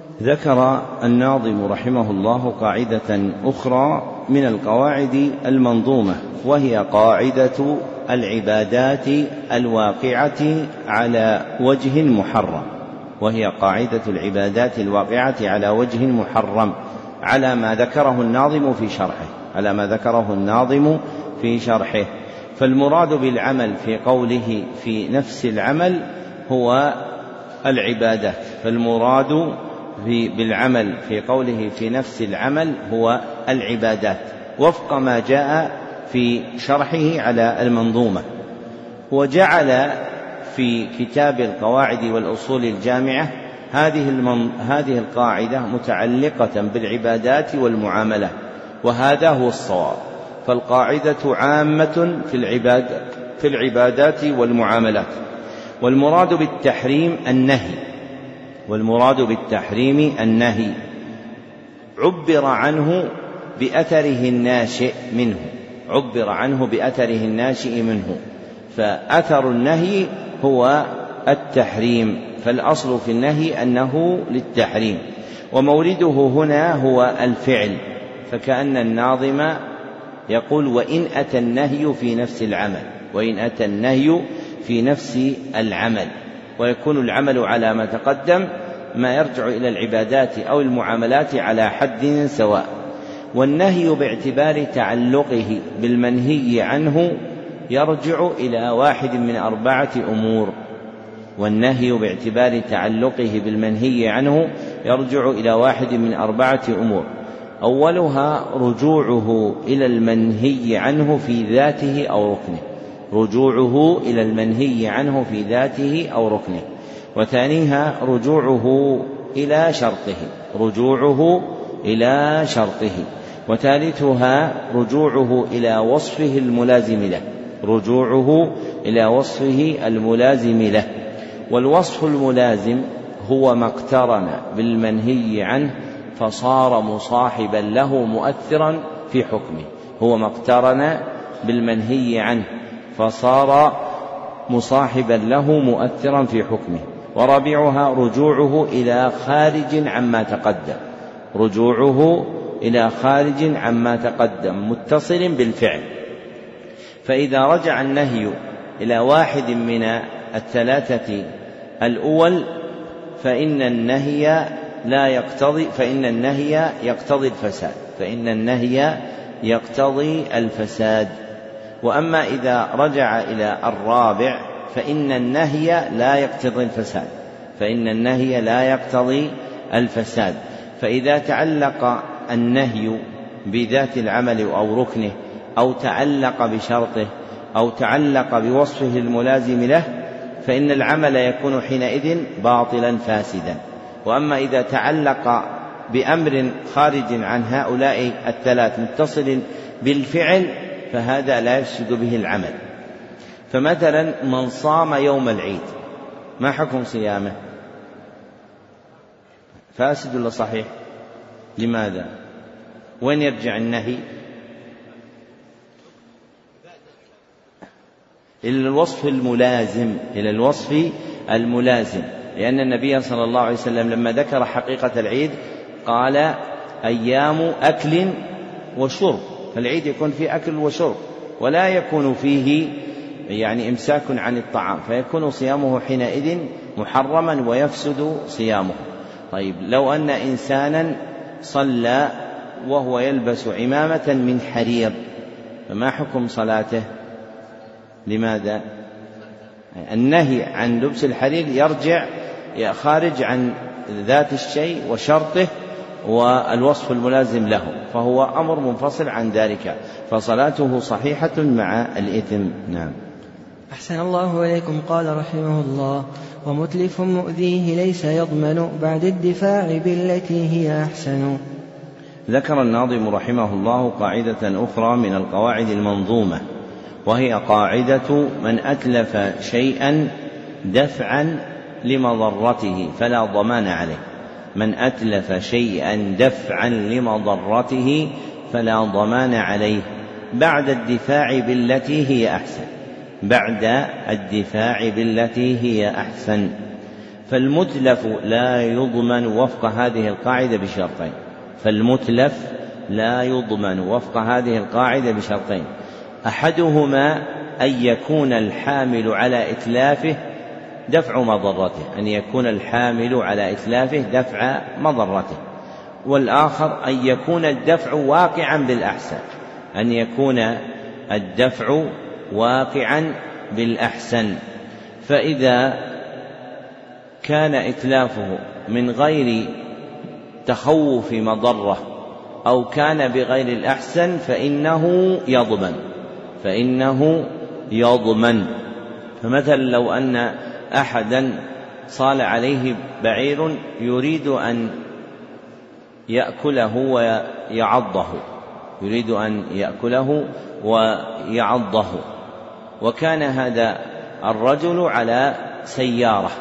ذكر الناظم رحمه الله قاعدة أخرى من القواعد المنظومة، وهي قاعدة العبادات الواقعة على وجه محرم، وهي قاعدة العبادات الواقعة على وجه محرم على ما ذكره الناظم في شرحه على ما ذكره الناظم في شرحه. فالمراد بالعمل في قوله في نفس العمل هو العبادات. فالمراد بالعمل في قوله في نفس العمل هو العبادات، وفق ما جاء في شرحه على المنظومة. وجعل في كتاب القواعد والأصول الجامعة هذه, المن... هذه القاعدة متعلقة بالعبادات والمعاملات، وهذا هو الصواب. فالقاعدة عامة في, العباد... في العبادات والمعاملات. والمراد بالتحريم النهي والمراد بالتحريم النهي عبر عنه بأثره الناشئ منه عبر عنه بأثره الناشئ منه فأثر النهي هو التحريم، فالأصل في النهي أنه للتحريم، ومورده هنا هو الفعل. فكأن الناظم يقول وإن أتى النهي في نفس العمل وإن أتى النهي في نفس العمل ويكون العمل على ما تقدم ما يرجع إلى العبادات أو المعاملات على حد سواء. والنهي باعتبار تعلقه بالمنهي عنه يرجع إلى واحد من أربعة أمور والنهي باعتبار تعلقه بالمنهي عنه يرجع إلى واحد من أربعة أمور. أولها رجوعه إلى المنهي عنه في ذاته أو ركنه رجوعه إلى المنهي عنه في ذاته أو ركنه. وثانيها رجوعه إلى شرطه رجوعه إلى شرطه. وثالثها رجوعه إلى وصفه الملازم له رجوعه إلى وصفه الملازم له. والوصف الملازم هو ما اقترن بالمنهي عنه فصار مصاحبا له مؤثرا في حكمه هو ما اقترن بالمنهي عنه فصار مصاحبا له مؤثرا في حكمه. ورابعها رجوعه إلى خارج عما تقدم رجوعه إلى خارج عما تقدم متصل بالفعل. فإذا رجع النهي إلى واحد من الثلاثة الأول فإن النهي لا يقتضي فإن النهي يقتضي الفساد فإن النهي يقتضي الفساد. وأما إذا رجع إلى الرابع فإن النهي لا يقتضي الفساد فإن النهي لا يقتضي الفساد. فإذا تعلق النهي بذات العمل أو ركنه أو تعلق بشرطه أو تعلق بوصفه الملازم له فإن العمل يكون حينئذ باطلا فاسدا. وأما إذا تعلق بأمر خارج عن هؤلاء الثلاث متصل بالفعل فهذا لا يفسد به العمل. فمثلا من صام يوم العيد ما حكم صيامه؟ فاسد ولا صحيح؟ لماذا؟ وين يرجع النهي؟ إلى الوصف الملازم إلى الوصف الملازم لأن النبي صلى الله عليه وسلم لما ذكر حقيقة العيد قال أيام أكل وشرب فالعيد يكون فيه أكل وشرب ولا يكون فيه يعني إمساك عن الطعام فيكون صيامه حينئذ محرما ويفسد صيامه. طيب لو أن إنسانا صلى وهو يلبس عمامة من حرير فما حكم صلاته؟ لماذا؟ النهي عن لبس الحرير يرجع خارج عن ذات الشيء وشرطه والوصف الملازم له فهو أمر منفصل عن ذلك فصلاته صحيحة مع الإثم. نعم. أحسن الله إليكم. قال رحمه الله ومتلف مؤذيه ليس يضمن بعد الدفاع بالتي هي أحسن. ذكر الناظم رحمه الله قاعدة أخرى من القواعد المنظومة وهي قاعدة من أتلف شيئا دفعا لمضرته فلا ضمان عليه من أتلف شيئا دفعا لمضرته فلا ضمان عليه بعد الدفاع بالتي هي أحسن بعد الدفاع بالتي هي أحسن. فالمتلف لا يضمن وفق هذه القاعدة بشرطين فالمتلف لا يضمن وفق هذه القاعدة بشرطين أحدهما أن يكون الحامل على إتلافه دفع مضرته أن يكون الحامل على إتلافه دفع مضرته والآخر أن يكون الدفع واقعا بالأحسن أن يكون الدفع واقعا بالأحسن. فإذا كان إتلافه من غير تخوف مضرة أو كان بغير الأحسن فإنه يضمن فإنه يضمن فمثلا لو أن أحدا صال عليه بعير يريد أن يأكله ويعضه يريد أن يأكله ويعضه وكان هذا الرجل على سيارة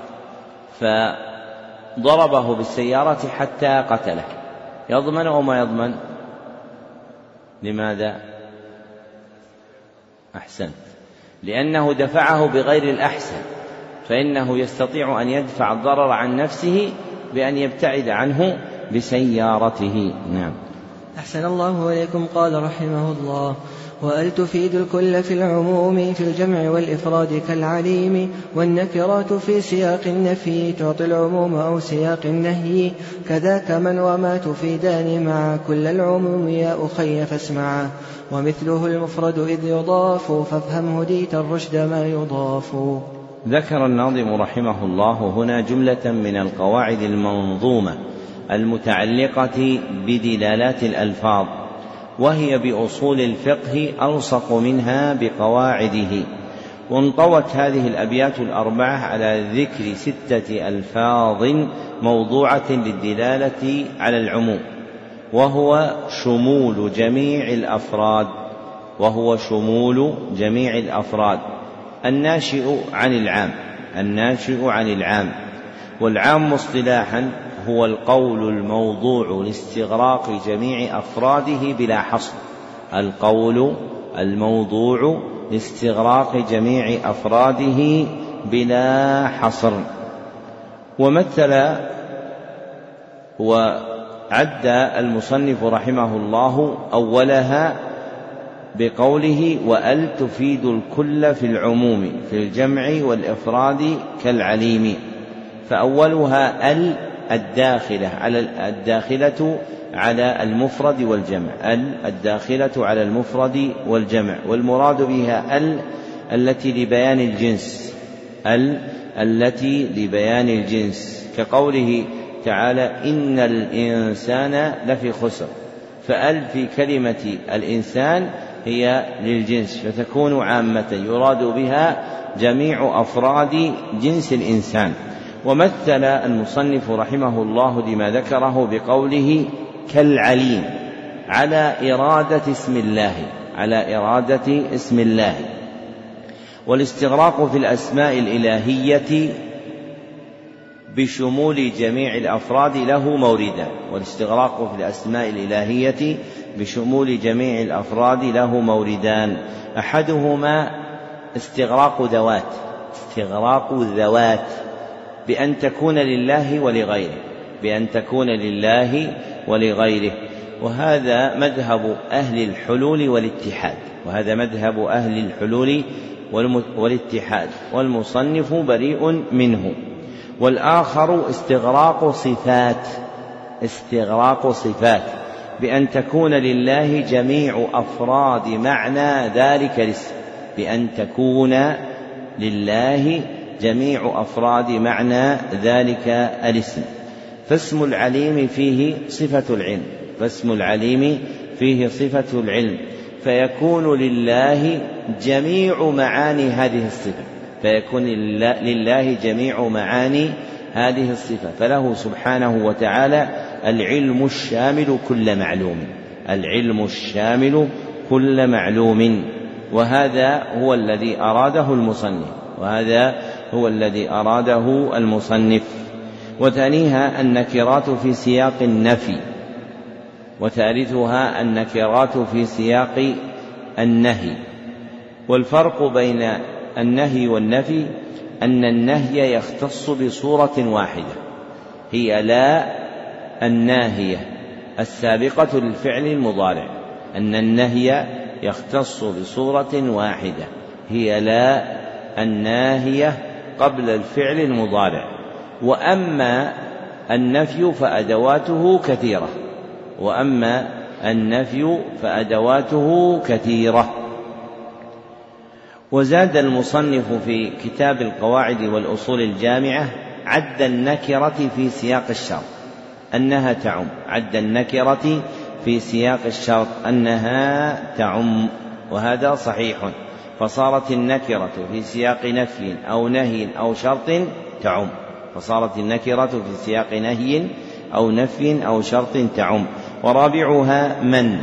فضربه بالسيارة حتى قتله، يضمن أو ما يضمن؟ لماذا؟ أحسنت، لأنه دفعه بغير الأحسن، فإنه يستطيع أن يدفع الضرر عن نفسه بأن يبتعد عنه بسيارته. نعم. أحسن الله إليكم. قال رحمه الله: وأل تفيد الكل في العموم في الجمع والإفراد كالعليم، والنكرات في سياق النفي تعطي العموم أو سياق النهي، كذاك من وما تفيدان مع كل العموم يا أخي فاسمعا، ومثله المفرد إذ يضاف فافهم هديت الرشد ما يضاف. ذكر الناظم رحمه الله هنا جملة من القواعد المنظومة المتعلقة بدلالات الألفاظ، وهي بأصول الفقه ألصق منها بقواعده. وانطوت هذه الأبيات الأربعة على ذكر ستة ألفاظ موضوعة للدلالة على العموم، وهو شمول جميع الأفراد وهو شمول جميع الأفراد الناشئ عن العام الناشئ عن العام والعام اصطلاحا هو القول الموضوع لاستغراق جميع أفراده بلا حصر القول الموضوع لاستغراق جميع أفراده بلا حصر. ومثل وعد المصنف رحمه الله أولها بقوله: وأل تفيد الكل في العموم في الجمع والإفراد كالعليم، فأولها ال الداخلة على الداخلة على المفرد والجمع ال الداخلة على المفرد والجمع، والمراد بها ال التي لبيان الجنس ال التي لبيان الجنس كقوله تعالى: إن الإنسان لفي خسر، فأل في كلمة الإنسان هي للجنس فتكون عامة يراد بها جميع أفراد جنس الإنسان. ومثل المصنف رحمه الله لما ذكره بقوله: كالعليم، على إرادة اسم الله على إرادة اسم الله. والاستغراق في الأسماء الإلهية بشمول جميع الأفراد له موردان والاستغراق في الأسماء الإلهية بشمول جميع الأفراد له موردان أحدهما استغراق ذوات استغراق الذوات بأن تكون لله ولغيره بأن تكون لله ولغيره وهذا مذهب أهل الحلول والاتحاد وهذا مذهب أهل الحلول والاتحاد والمصنف بريء منه. والآخر استغراق صفات استغراق صفات بأن تكون لله جميع أفراد معنى ذلك الاسم بأن تكون لله جميع أفراد معنى ذلك الاسم. فاسم العليم فيه صفة العلم فاسم العليم فيه صفة العلم فيكون لله جميع معاني هذه الصفة فيكون لله جميع معاني هذه الصفة فله سبحانه وتعالى العلم الشامل كل معلوم العلم الشامل كل معلوم. وهذا هو الذي أراده المصنف وهذا هو الذي أراده المصنف. وثانيها النكرات في سياق النفي وثالثها النكرات في سياق النهي. والفرق بين النهي والنفي أن النهي يختص بصورة واحدة هي لا الناهية السابقة للفعل المضارع أن النهي يختص بصورة واحدة هي لا الناهية قبل الفعل المضارع. وأما النفي فأدواته كثيرة وأما النفي فأدواته كثيرة. وزاد المصنف في كتاب القواعد والأصول الجامعة عد النكرة في سياق الشرط أنها تعم، عد النكرة في سياق الشرط أنها تعم، وهذا صحيح، فصارت النكرة في سياق نفي أو نهي أو شرط تعم، فصارت النكرة في سياق نهي أو نفي أو شرط تعم. ورابعها من،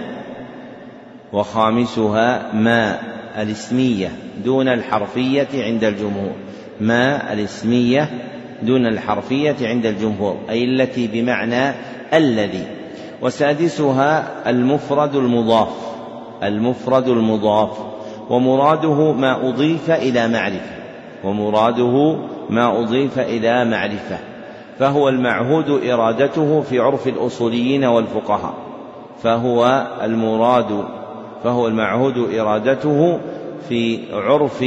وخامسها ما الاسمية دون الحرفية عند الجمهور، ما الاسمية دون الحرفية عند الجمهور أي التي بمعنى الذي. وسادسها المفرد المضاف، المفرد المضاف ومراده ما أضيف إلى معرفة، ومراده ما أضيف إلى معرفة، فهو المعهود إرادته في عرف الأصوليين والفقهاء، فهو المراد فهو المعهود إرادته في عرف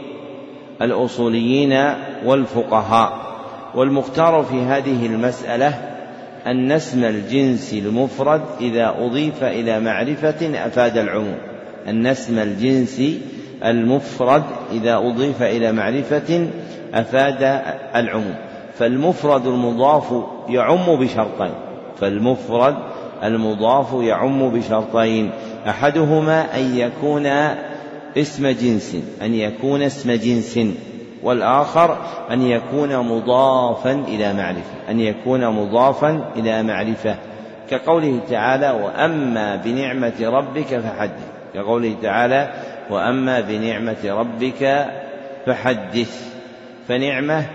الأصوليين والفقهاء. والمختار في هذه المسألة أن اسم الجنس المفرد إذا أضيف إلى معرفة أفاد العموم، أن اسم الجنس المفرد إذا أضيف إلى معرفة أفاد العموم. فالمفرد المضاف يعم بشرطين، فالمفرد المضاف يعم بشرطين، أحدهما أن يكون اسم جنس، أن يكون اسم جنس، والآخر أن يكون مضافا إلى معرفة، أن يكون مضافا إلى معرفة، كقوله تعالى وأما بنعمة ربك فحدث، كقوله تعالى وأما بنعمة ربك فحدث، فنعمة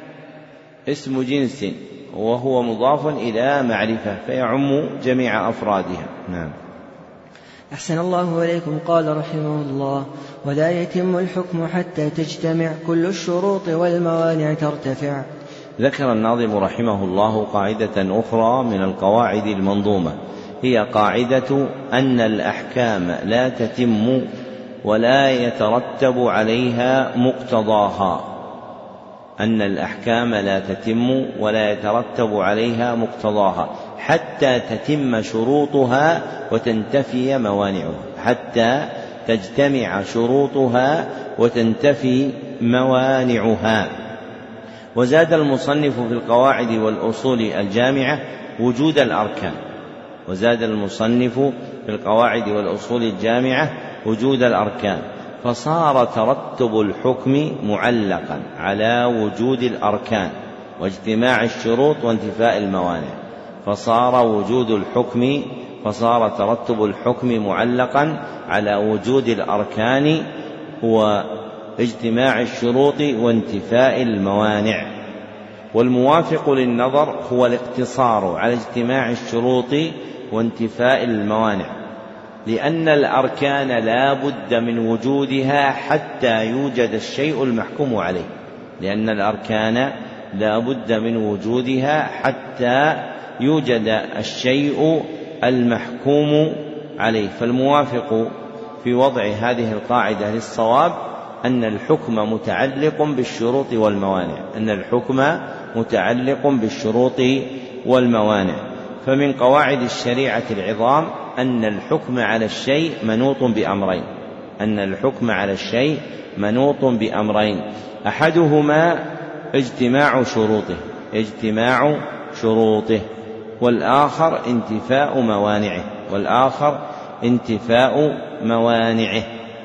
اسم جنس وهو مضاف إلى معرفة فيعم جميع أفرادها. نعم. أحسن الله إليكم. قال رحمه الله ولا يتم الحكم حتى تجتمع كل الشروط والموانع ترتفع. ذكر الناظم رحمه الله قاعدة أخرى من القواعد المنظومة، هي قاعدة أن الأحكام لا تتم ولا يترتب عليها مقتضاها، أن الأحكام لا تتم ولا يترتب عليها مقتضاها حتى تتم شروطها وتنتفي موانعها، حتى تجتمع شروطها وتنتفي موانعها. وزاد المصنف في القواعد والأصول الجامعة وجود الأركان، وزاد المصنف في القواعد والأصول الجامعة وجود الأركان، فصار ترتب الحكم معلقا على وجود الأركان واجتماع الشروط وانتفاء الموانع، فصار وجود الحكم فصار ترتب الحكم معلقا على وجود الأركان واجتماع الشروط وانتفاء الموانع. والموافق للنظر هو الاقتصار على اجتماع الشروط وانتفاء الموانع، لأن الأركان لا بد من وجودها حتى يوجد الشيء المحكوم عليه، لأن الأركان لا بد من وجودها حتى يوجد الشيء المحكوم عليه. فالموافق في وضع هذه القاعدة للصواب أن الحكم متعلق بالشروط والموانع، أن الحكم متعلق بالشروط والموانع. فمن قواعد الشريعة العظام أن الحكم على الشيء منوط بأمرين، أن الحكم على الشيء منوط بأمرين، أحدهما اجتماع شروطه، اجتماع شروطه، والآخر انتفاء موانعه، والآخر انتفاء موانعه.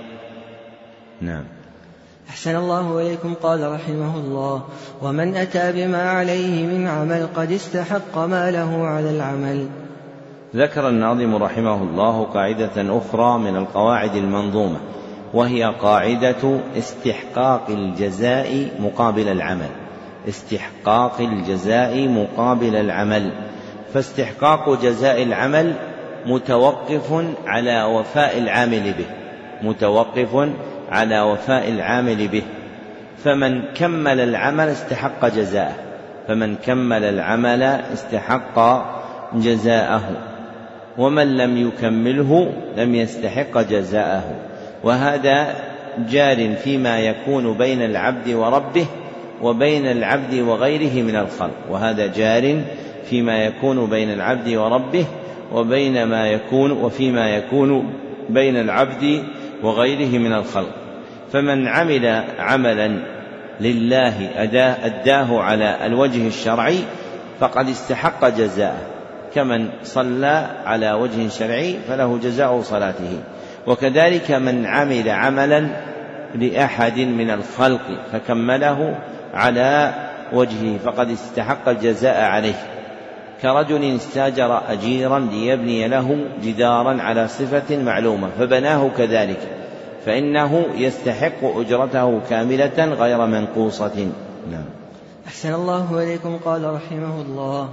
نعم. أحسن الله إليكم. قال رحمه الله ومن أتى بما عليه من عمل قد استحق ما له على العمل. ذكر الناظم رحمه الله قاعدة أخرى من القواعد المنظومة، وهي قاعدة استحقاق الجزاء مقابل العمل، استحقاق الجزاء مقابل العمل. فاستحقاق جزاء العمل متوقف على وفاء العامل به، متوقف على وفاء العامل به، فمن كمل العمل استحق جزاءه، فمن كمل العمل استحق جزاءه، ومن لم يكمله لم يستحق جزاءه. وهذا جار فيما يكون بين العبد وربه وبين العبد وغيره من الخلق، وهذا جار فيما يكون بين العبد وربه وبين ما يكون وفيما يكون بين العبد وغيره من الخلق. فمن عمل عملا لله أداه على الوجه الشرعي فقد استحق جزاءه، كمن صلى على وجه شرعي فله جزاء صلاته. وكذلك من عمل عملا لأحد من الخلق فكمله على وجهه فقد استحق الجزاء عليه، كرجل استاجر أجيرا ليبني له جدارا على صفة معلومة فبناه كذلك، فإنه يستحق أجرته كاملة غير منقوصة. نعم. أحسن الله إليكم. قال رحمه الله: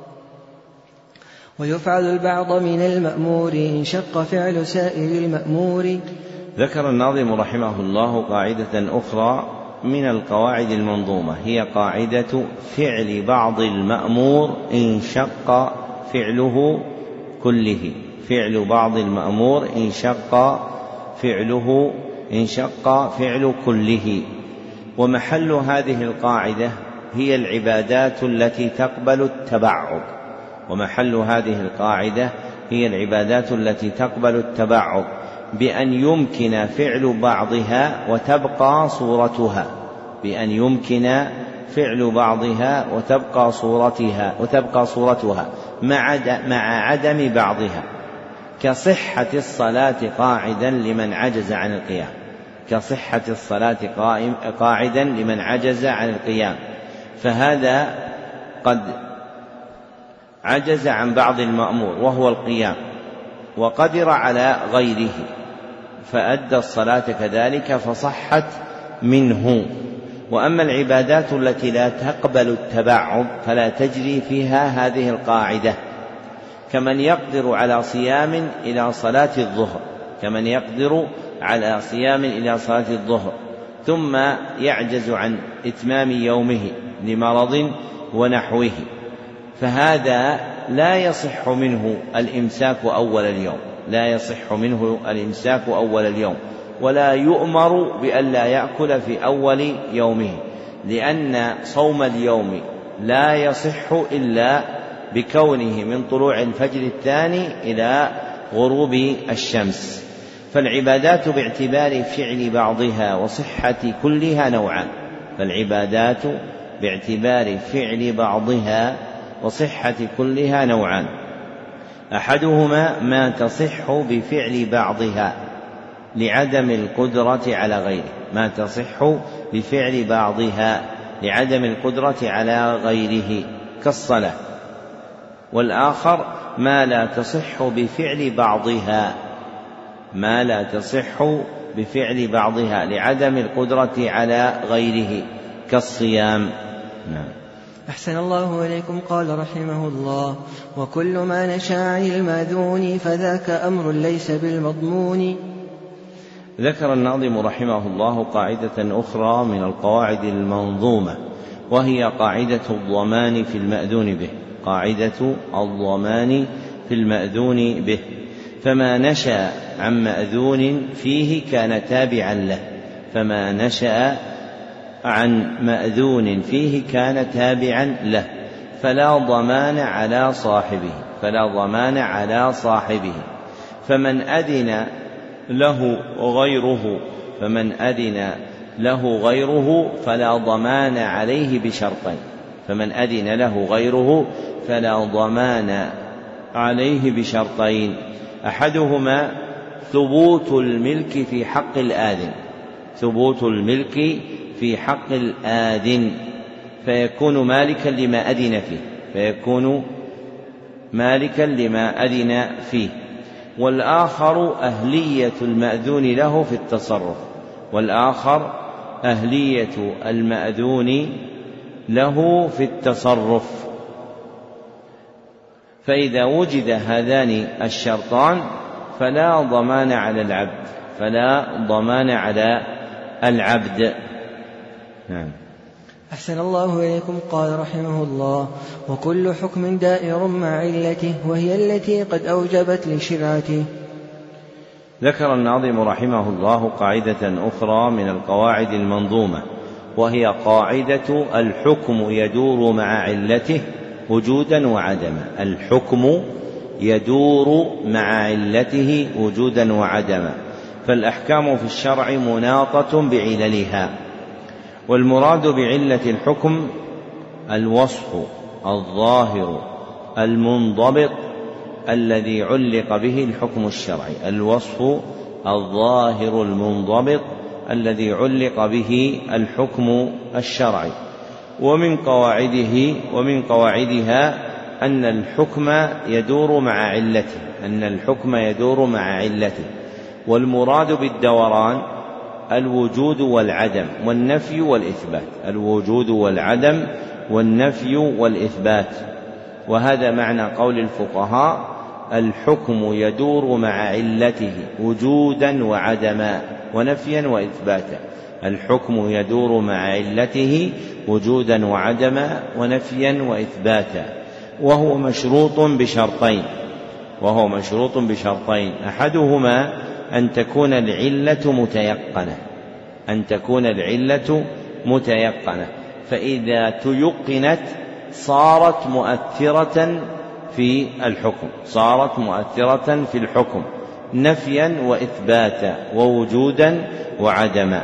ويفعل البعض من المأمور إن شق فعل سائر المأمور. ذكر الناظم رحمه الله قاعدة أخرى من القواعد المنظومة، هي قاعدة فعل بعض المأمور إن شق فعله كله. فعل بعض المأمور إن شق فعله إن شق فعل كله. ومحل هذه القاعدة هي العبادات التي تقبل التبعض. ومحل هذه القاعدة هي العبادات التي تقبل التبعض بأن يمكن فعل بعضها وتبقى صورتها، بأن يمكن فعل بعضها وتبقى صورتها وتبقى صورتها مع عدم بعضها، كصحة الصلاة قاعدا لمن عجز عن القيام، كصحة الصلاة قاعدا لمن عجز عن القيام، فهذا قد عجز عن بعض المأمور وهو القيام وقدر على غيره فأدى الصلاة كذلك فصحت منه. وأما العبادات التي لا تقبل التبعض فلا تجري فيها هذه القاعدة، كمن يقدر على صيام إلى صلاة الظهر كمن يقدر على صيام إلى صلاة الظهر ثم يعجز عن إتمام يومه لمرض ونحوه، فهذا لا يصح منه الإمساك أول اليوم لا يصح منه الإمساك أول اليوم ولا يؤمر بألا يأكل في أول يومه، لأن صوم اليوم لا يصح إلا بكونه من طلوع الفجر الثاني إلى غروب الشمس. فالعبادات باعتبار فعل بعضها وصحة كلها نوعان فالعبادات باعتبار فعل بعضها وصحة كلها نوعان أحدهما ما تصح بفعل بعضها لعدم القدرة على غيره ما تصح بفعل بعضها لعدم القدرة على غيره كالصلاة، والآخر ما لا تصح بفعل بعضها ما لا تصح بفعل بعضها لعدم القدرة على غيره كالصيام. نعم. أحسن الله إليكم. قال رحمه الله: وكل ما نشا عن المأذون فذاك أمر ليس بالمضمون. ذكر الناظم رحمه الله قاعدة أخرى من القواعد المنظومة، وهي قاعدة الضمان في المأذون به قاعدة الضمان في المأذون به فما نشأ عن مأذون فيه كان تابعا له فما نشأ عن مأذون فيه كان تابعا له فلا ضمان على صاحبه فلا ضمان على صاحبه فمن أذن له غيره فمن أذن له غيره فلا ضمان عليه بشرطين فمن أذن له غيره فلا ضمان عليه بشرطين أحدهما ثبوت الملك في حق الآذن ثبوت الملك في حق الآذن فيكون مالكا لما أذن فيه فيكون مالكا لما أذن فيه والآخر أهلية المأذون له في التصرف والآخر أهلية المأذون له في التصرف فإذا وجد هذان الشرطان فلا ضمان على العبد فلا ضمان على العبد. نعم. أحسن الله إليكم. قال رحمه الله: وكل حكم دائر مع علته وهي التي قد أوجبت لشرعته. ذكر الناظم رحمه الله قاعدة أخرى من القواعد المنظومة، وهي قاعدة الحكم يدور مع علته وجودا وعدما الحكم يدور مع علته وجودا وعدما فالأحكام في الشرع مناطة بعللها والمراد بعلة الحكم الوصف الظاهر المنضبط الذي علق به الحكم الشرعي، الوصف الظاهر المنضبط الذي علق به الحكم الشرعي. ومن قواعده ومن قواعدها أن الحكم يدور مع علته أن الحكم يدور مع علته والمراد بالدوران الوجود والعدم والنفي والإثبات الوجود والعدم والنفي والإثبات. وهذا معنى قول الفقهاء: الحكم يدور مع علته وجودا وعدما ونفيا وإثباتا. الحكم يدور مع علته وجودا وعدما ونفيا وإثباتا، وهو مشروط بشرطين وهو مشروط بشرطين أحدهما أن تكون العلة متيقنة أن تكون العلة متيقنة فإذا تيقنت صارت مؤثرة في الحكم صارت مؤثرة في الحكم نفيا وإثباتا ووجودا وعدما.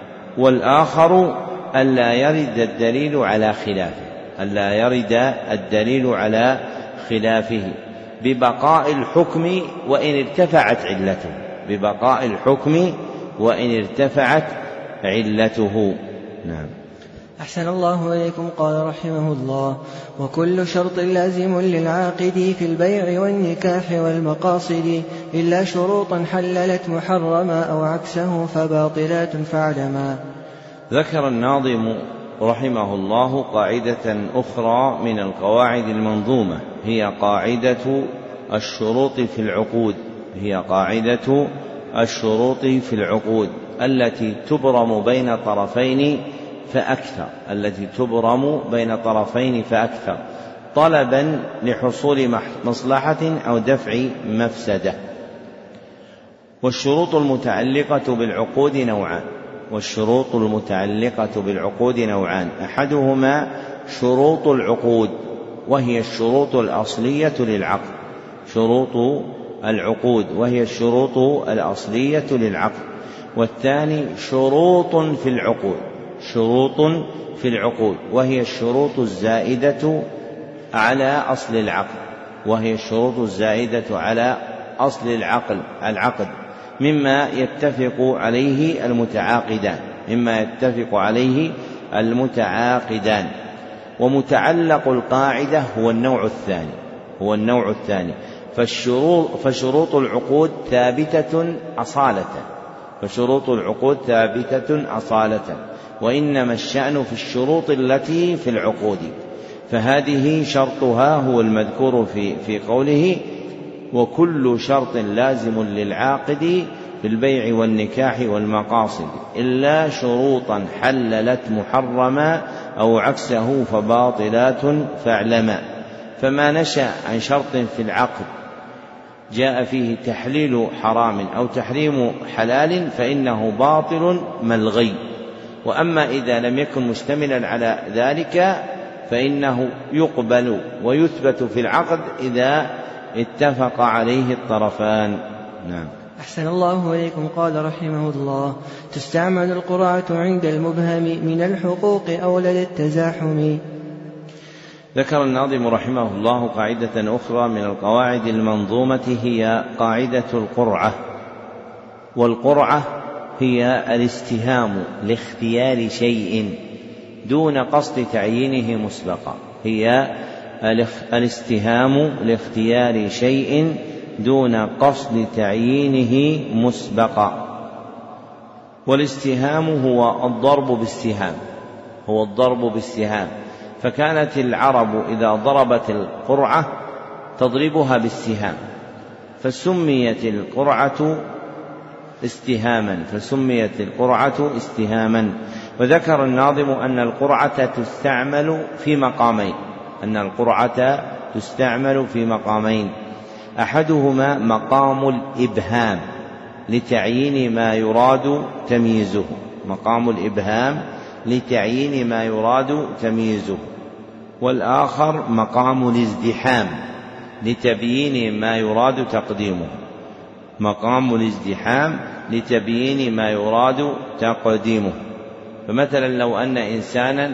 والآخر ألا يرد الدليل على خلافه ألا يرد الدليل على خلافه ببقاء الحكم وإن ارتفعت علته ببقاء الحكم وإن ارتفعت علته. نعم. أحسن الله إليكم. قال رحمه الله: وكل شرط لازم للعاقد في البيع والنكاح والمقاصد إلا شروطا حللت محرما أو عكسه فباطلات فاعلما. ذكر الناظم رحمه الله قاعدة أخرى من القواعد المنظومة، هي قاعدة الشروط في العقود هي قاعدة الشروط في العقود التي تبرم بين طرفين فأكثر التي تبرم بين طرفين فأكثر طلبا لحصول مصلحة أو دفع مفسدة. والشروط المتعلقة بالعقود نوعان والشروط المتعلقة بالعقود نوعان أحدهما شروط العقود وهي الشروط الأصلية للعقد شروط العقود وهي الشروط الأصلية للعقد والثاني شروط في العقود شروط في العقود وهي الشروط الزائدة على أصل العقد وهي الشروط الزائدة على أصل العقل العقد مما يتفق عليه المتعاقدان مما يتفق عليه المتعاقدان. ومتعلق القاعدة هو النوع الثاني هو النوع الثاني فالشروط فشروط العقود ثابتة أصالة فشروط العقود ثابتة أصالة وإنما الشأن في الشروط التي في العقود، فهذه شرطها هو المذكور في في قوله: وكل شرط لازم للعاقد في البيع والنكاح والمقاصد إلا شروطا حللت محرما أو عكسه فباطلات فاعلما. فما نشأ عن شرط في العقد جاء فيه تحليل حرام أو تحريم حلال فإنه باطل ملغي، وأما إذا لم يكن مشتملا على ذلك فإنه يقبل ويثبت في العقد إذا اتفق عليه الطرفان. نعم. أحسن الله إليكم. قال رحمه الله: تستعمل القرعة عند المبهم من الحقوق أو لدى التزاحم. ذكر الناظم رحمه الله قاعدة أخرى من القواعد المنظومة هي قاعدة القرعة. والقرعة هي الاستهام لاختيار شيء دون قصد تعيينه مسبقا هي الاستهام لاختيار شيء دون قصد تعيينه مسبقا. والاستهام هو الضرب بالسهام هو الضرب بالسهام فكانت العرب إذا ضربت القرعة تضربها بالسهام فسميت القرعة استهاما فسميت القرعة استهاما. وذكر الناظم أن القرعة تستعمل في مقامين أن القرعة تستعمل في مقامين أحدهما مقام الإبهام لتعيين ما يراد تمييزه مقام الإبهام لتعيين ما يراد تمييزه والآخر مقام الازدحام لتبيين ما يراد تقديمه مقام الازدحام لتبيين ما يراد تقديمه. فمثلا لو أن إنسانا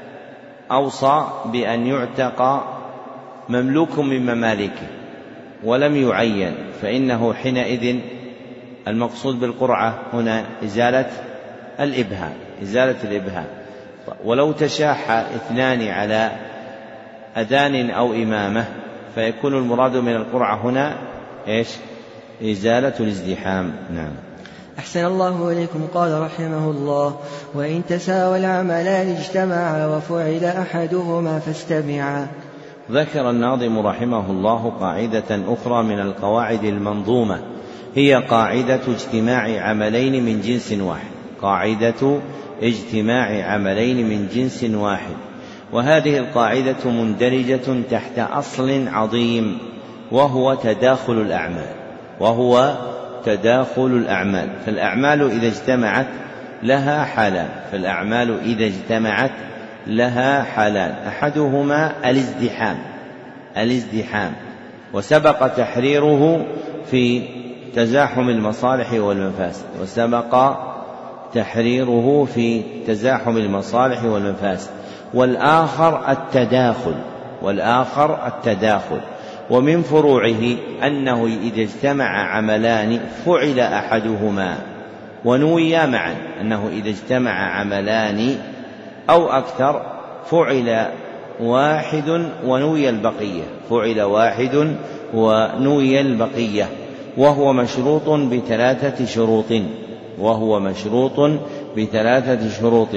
أوصى بأن يعتق مملوك من ممالكه ولم يعين، فإنه حينئذ المقصود بالقرعة هنا إزالة الإبهام، إزالة الإبهام. ولو تشاح اثنان على أذان أو إمامة فيكون المراد من القرعة هنا إيش؟ إزالة الازدحام. نعم. أحسن الله إليكم. قال رحمه الله: وإن تساوى العملان اجتمعا وفعل أحدهما فاستمعا. ذكر الناظم رحمه الله قاعدة أخرى من القواعد المنظومة، هي قاعدة اجتماع عملين من جنس واحد، قاعدة اجتماع عملين من جنس واحد. وهذه القاعدة مندرجة تحت أصل عظيم وهو تداخل الأعمال، وهو تداخل الأعمال. فالأعمال إذا اجتمعت لها حالان، فالأعمال إذا اجتمعت لها حالان، أحدهما الازدحام، الازدحام وسبق تحريره في تزاحم المصالح والمفاسد، وسبق تحريره في تزاحم المصالح والمفاسد. والآخر التداخل، والآخر التداخل ومن فروعه أنه إذا اجتمع عملان فعل أحدهما ونويا معا، أنه إذا اجتمع عملان أو أكثر فعل واحد ونوي البقية، فعل واحد ونوي البقية، وهو مشروط بثلاثة شروط، وهو مشروط بثلاثة شروط.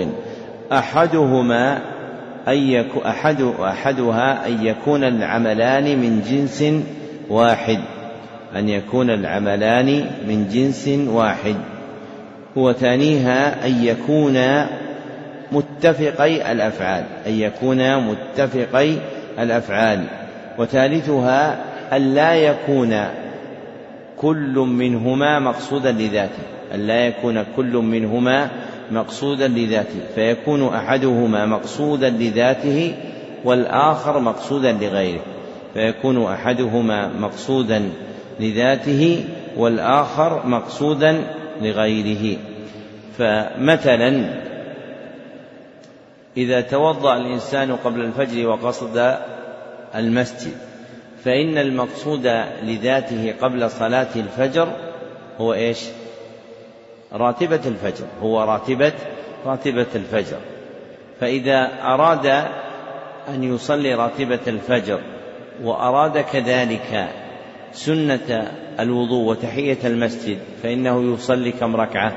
أحدهما أن يكون أحد أحدها أن يكون العملان من جنس واحد، أن يكون العملان من جنس واحد. وثانيها أن يكون متفقي الأفعال، أن يكون متفقي الأفعال. وثالثها أن لا يكون كل منهما مقصودا لذاته، أن لا يكون كل منهما مقصودا لذاته، فيكون أحدهما مقصودا لذاته والآخر مقصودا لغيره، فيكون أحدهما مقصودا لذاته والآخر مقصودا لغيره. فمثلا إذا توضأ الإنسان قبل الفجر وقصد المسجد، فإن المقصود لذاته قبل صلاة الفجر هو إيش؟ راتبة الفجر، هو راتبة راتبة الفجر. فإذا أراد أن يصلي راتبة الفجر وأراد كذلك سنة الوضوء وتحية المسجد، فإنه يصلي كم ركعة؟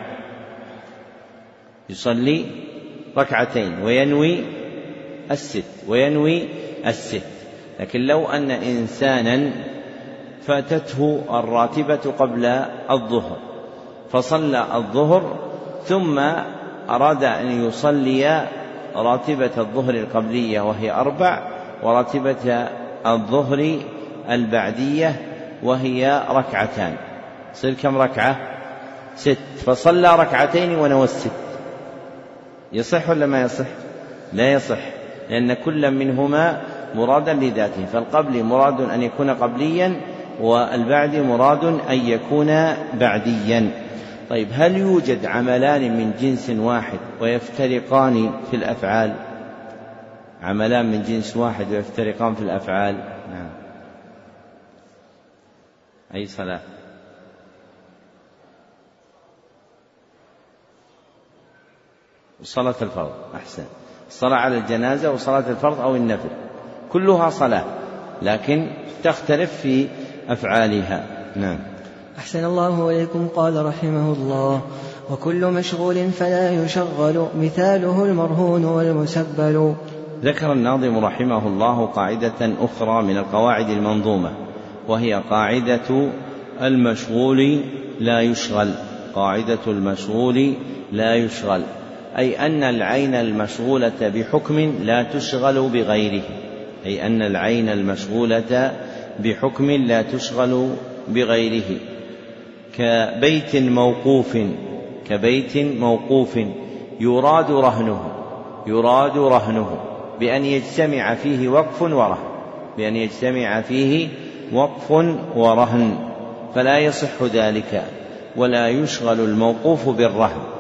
يصلي ركعتين وينوي الست، وينوي الست. لكن لو أن إنسانا فاتته الراتبة قبل الظهر فصلى الظهر ثم أراد أن يصلي راتبة الظهر القبلية وهي أربع، وراتبة الظهر البعدية وهي ركعتان، صير كم ركعة؟ ست. فصلى ركعتين ونوى الست، يصح ولا ما يصح؟ لا يصح، لأن كل منهما مرادا لذاته، فالقبل مراد أن يكون قبليا والبعد مراد أن يكون بعديا. طيب، هل يوجد عملان من جنس واحد ويفترقان في الأفعال؟ عملان من جنس واحد ويفترقان في الأفعال؟ نعم. أي صلاة؟ صلاة الفرض. أحسن. الصلاة على الجنازة وصلاة الفرض أو النفل كلها صلاة، لكن تختلف في أفعالها. نعم. أحسن الله إليكم. قال رحمه الله: وكل مشغول فلا يشغل مثاله المرهون والمسبل. ذكر الناظم رحمه الله قاعدة أخرى من القواعد المنظومة، وهي قاعدة المشغول لا يشغل، قاعدة المشغول لا يشغل، أي أن العين المشغولة بحكم لا تشغل بغيره، أي أن العين المشغولة بحكم لا تشغل بغيره. كبيت موقوف، كبيت موقوف يراد رهنه، يراد رهنه بأن يجتمع فيه وقف ورهن، بأن يجتمع فيه وقف ورهن، فلا يصح ذلك، ولا يشغل الموقوف بالرهن،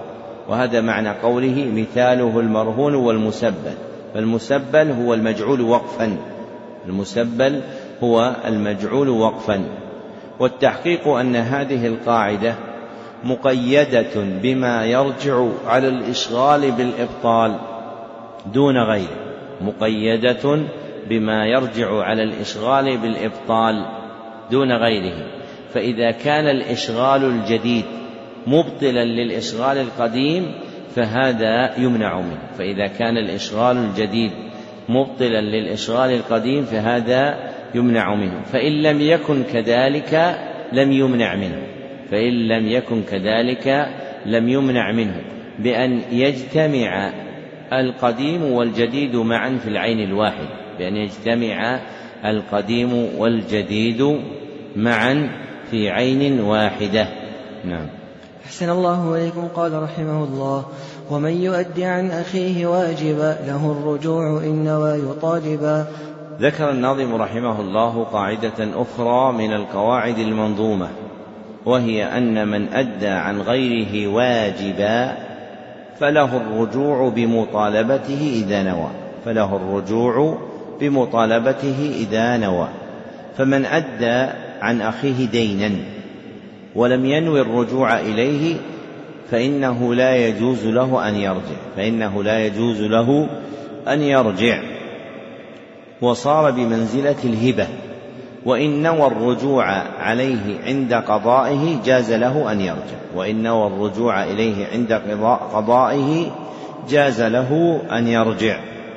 وهذا معنى قوله مثاله المرهون والمسبل، فالمسبل هو المجعول وقفا، المسبل هو المجعول وقفا. والتحقيق أن هذه القاعدة مقيدة بما يرجع على الإشغال بالإبطال دون غيره، مقيدة بما يرجع على الإشغال بالإبطال دون غيره. فإذا كان الإشغال الجديد مبطلا للإشغال القديم فهذا يمنع منه، فإذا كان الإشغال الجديد مبطلا للإشغال القديم فهذا يمنع منه. فإن لم يكن كذلك لم يمنع منه، فإن لم يكن كذلك لم يمنع منه بأن يجتمع القديم والجديد معا في العين الواحد، بأن يجتمع القديم والجديد معا في عين واحدة. نعم. أحسن الله إليكم. قال رحمه الله: ومن يؤدي عن أخيه واجبا له الرجوع إن نوى يطالبا. ذكر الناظم رحمه الله قاعدة أخرى من القواعد المنظومة، وهي أن من أدى عن غيره واجبا فله الرجوع بمطالبته إذا نوى، فله الرجوع بمطالبته إذا نوى. فمن أدى عن أخيه دينا ولم ينوي الرجوع إليه فإنه لا يجوز له أن يرجع، فإنه لا يجوز له أن يرجع، وصار بمنزلة الهبة. وإن نوى الرجوع عليه عند قضائه جاز له أن يرجع، وإن نوى الرجوع إليه عند قضائه جاز له أن يرجع.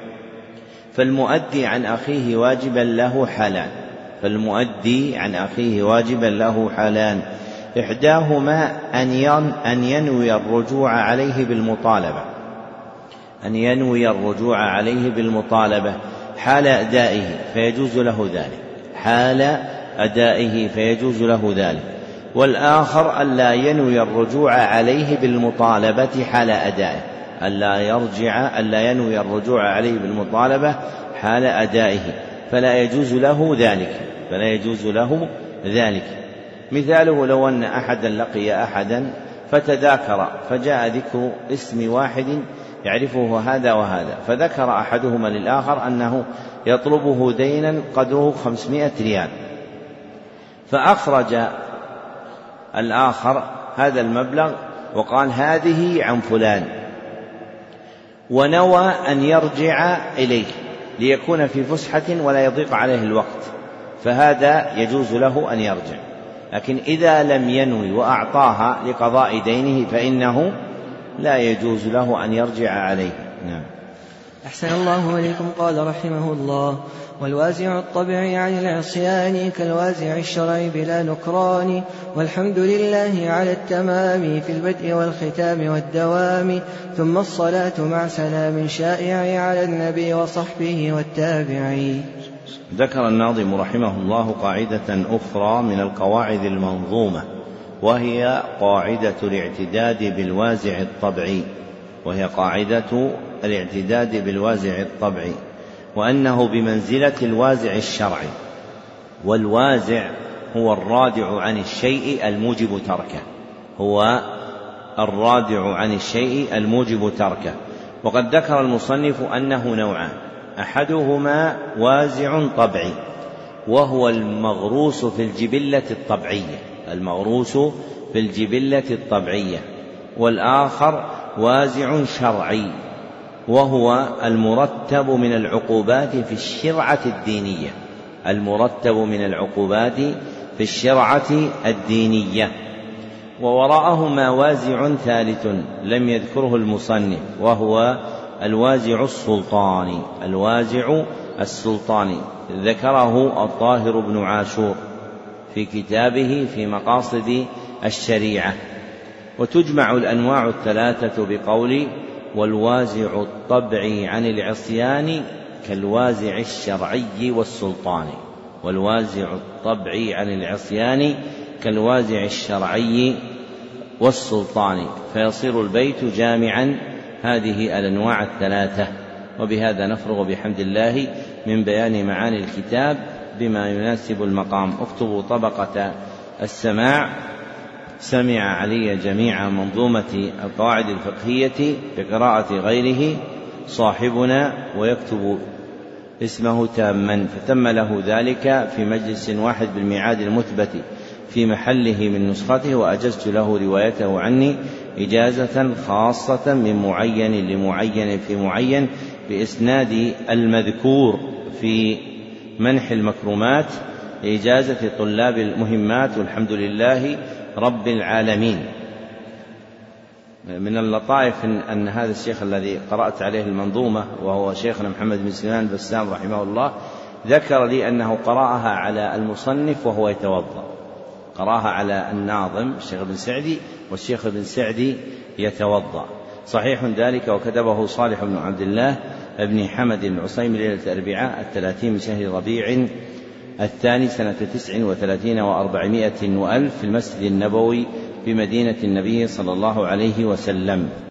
فالمؤدي عن أخيه واجبا له حالان، فالمؤدي عن أخيه واجبا له حالان، إحداهما أن ينوي الرجوع عليه بالمطالبة، أن ينوي الرجوع عليه بالمطالبة حال أدائه فيجوز له ذلك، حال أدائه فيجوز له ذلك. والآخر ألا ينوي الرجوع عليه بالمطالبة حال أدائه، ألا يرجع ألا ينوي الرجوع عليه بالمطالبة حال أدائه، فلا يجوز له ذلك، فلا يجوز له ذلك. مثاله: لو أن أحدا لقي أحدا فتذاكر فجاء ذكر اسم واحد يعرفه هذا وهذا، فذكر أحدهما للآخر أنه يطلبه دينا قدره خمسمائة ريال، فأخرج الآخر هذا المبلغ وقال هذه عن فلان، ونوى أن يرجع إليه ليكون في فسحة ولا يضيق عليه الوقت، فهذا يجوز له أن يرجع. لكن إذا لم ينوي وأعطاها لقضاء دينه فإنه لا يجوز له أن يرجع عليه. نعم. أحسن الله إليكم. قال رحمه الله: والوازع الطبيعي عن العصيان كالوازع الشرعي بلا نكران، والحمد لله على التمام في البدء والختام والدوام، ثم الصلاة مع سلام شائع على النبي وصحبه والتابعين. ذكر الناظم رحمه الله قاعدة أخرى من القواعد المنظومة، وهي قاعدة الاعتداد بالوازع الطبعي، وهي قاعدة الاعتداد بالوازع الطبعي، وأنه بمنزلة الوازع الشرعي، والوازع هو الرادع عن الشيء الموجب تركه، هو الرادع عن الشيء الموجب تركه. وقد ذكر المصنف أنه نوعان: أحدهما وازع طبعي وهو المغروس في الجبلة الطبيعية، المغروس في الجبلة الطبيعية، والآخر وازع شرعي وهو المرتب من العقوبات في الشرعة الدينية، المرتب من العقوبات في الشرعة الدينية. ووراءهما وازع ثالث لم يذكره المصنف، وهو الوازع السلطاني، الوازع السلطاني ذكره الطاهر بن عاشور في كتابه في مقاصد الشريعة. وتجمع الأنواع الثلاثة بقول: والوازع الطبعي عن العصيان كالوازع الشرعي والسلطاني، والوازع الطبعي عن العصيان كالوازع الشرعي والسلطاني، فيصير البيت جامعا هذه الأنواع الثلاثة. وبهذا نفرغ بحمد الله من بيان معاني الكتاب بما يناسب المقام. اكتبوا طبقة السماع سمع علي جميع منظومة القواعد الفقهية بقراءة غيره صاحبنا ويكتب اسمه تاما، فتم له ذلك في مجلس واحد بالميعاد المثبت في محله من نسخته، وأجزت له روايته عني إجازة خاصة من معين لمعين في معين بإسناد المذكور في منح المكرمات لإجازة طلاب المهمات، والحمد لله رب العالمين. من اللطائف أن هذا الشيخ الذي قرأت عليه المنظومة وهو شيخنا محمد بن سليمان البسام رحمه الله ذكر لي أنه قرأها على المصنف وهو يتوضأ، قرأها على الناظم الشيخ بن سعدي والشيخ بن سعدي يتوضأ. صحيح ذلك، وكتبه صالح بن عبد الله ابن حمد العصيم ليلة الأربعاء الثلاثين من شهر ربيع الثاني سنة تسع وثلاثين وأربعمائة وألف في المسجد النبوي بمدينة النبي صلى الله عليه وسلم.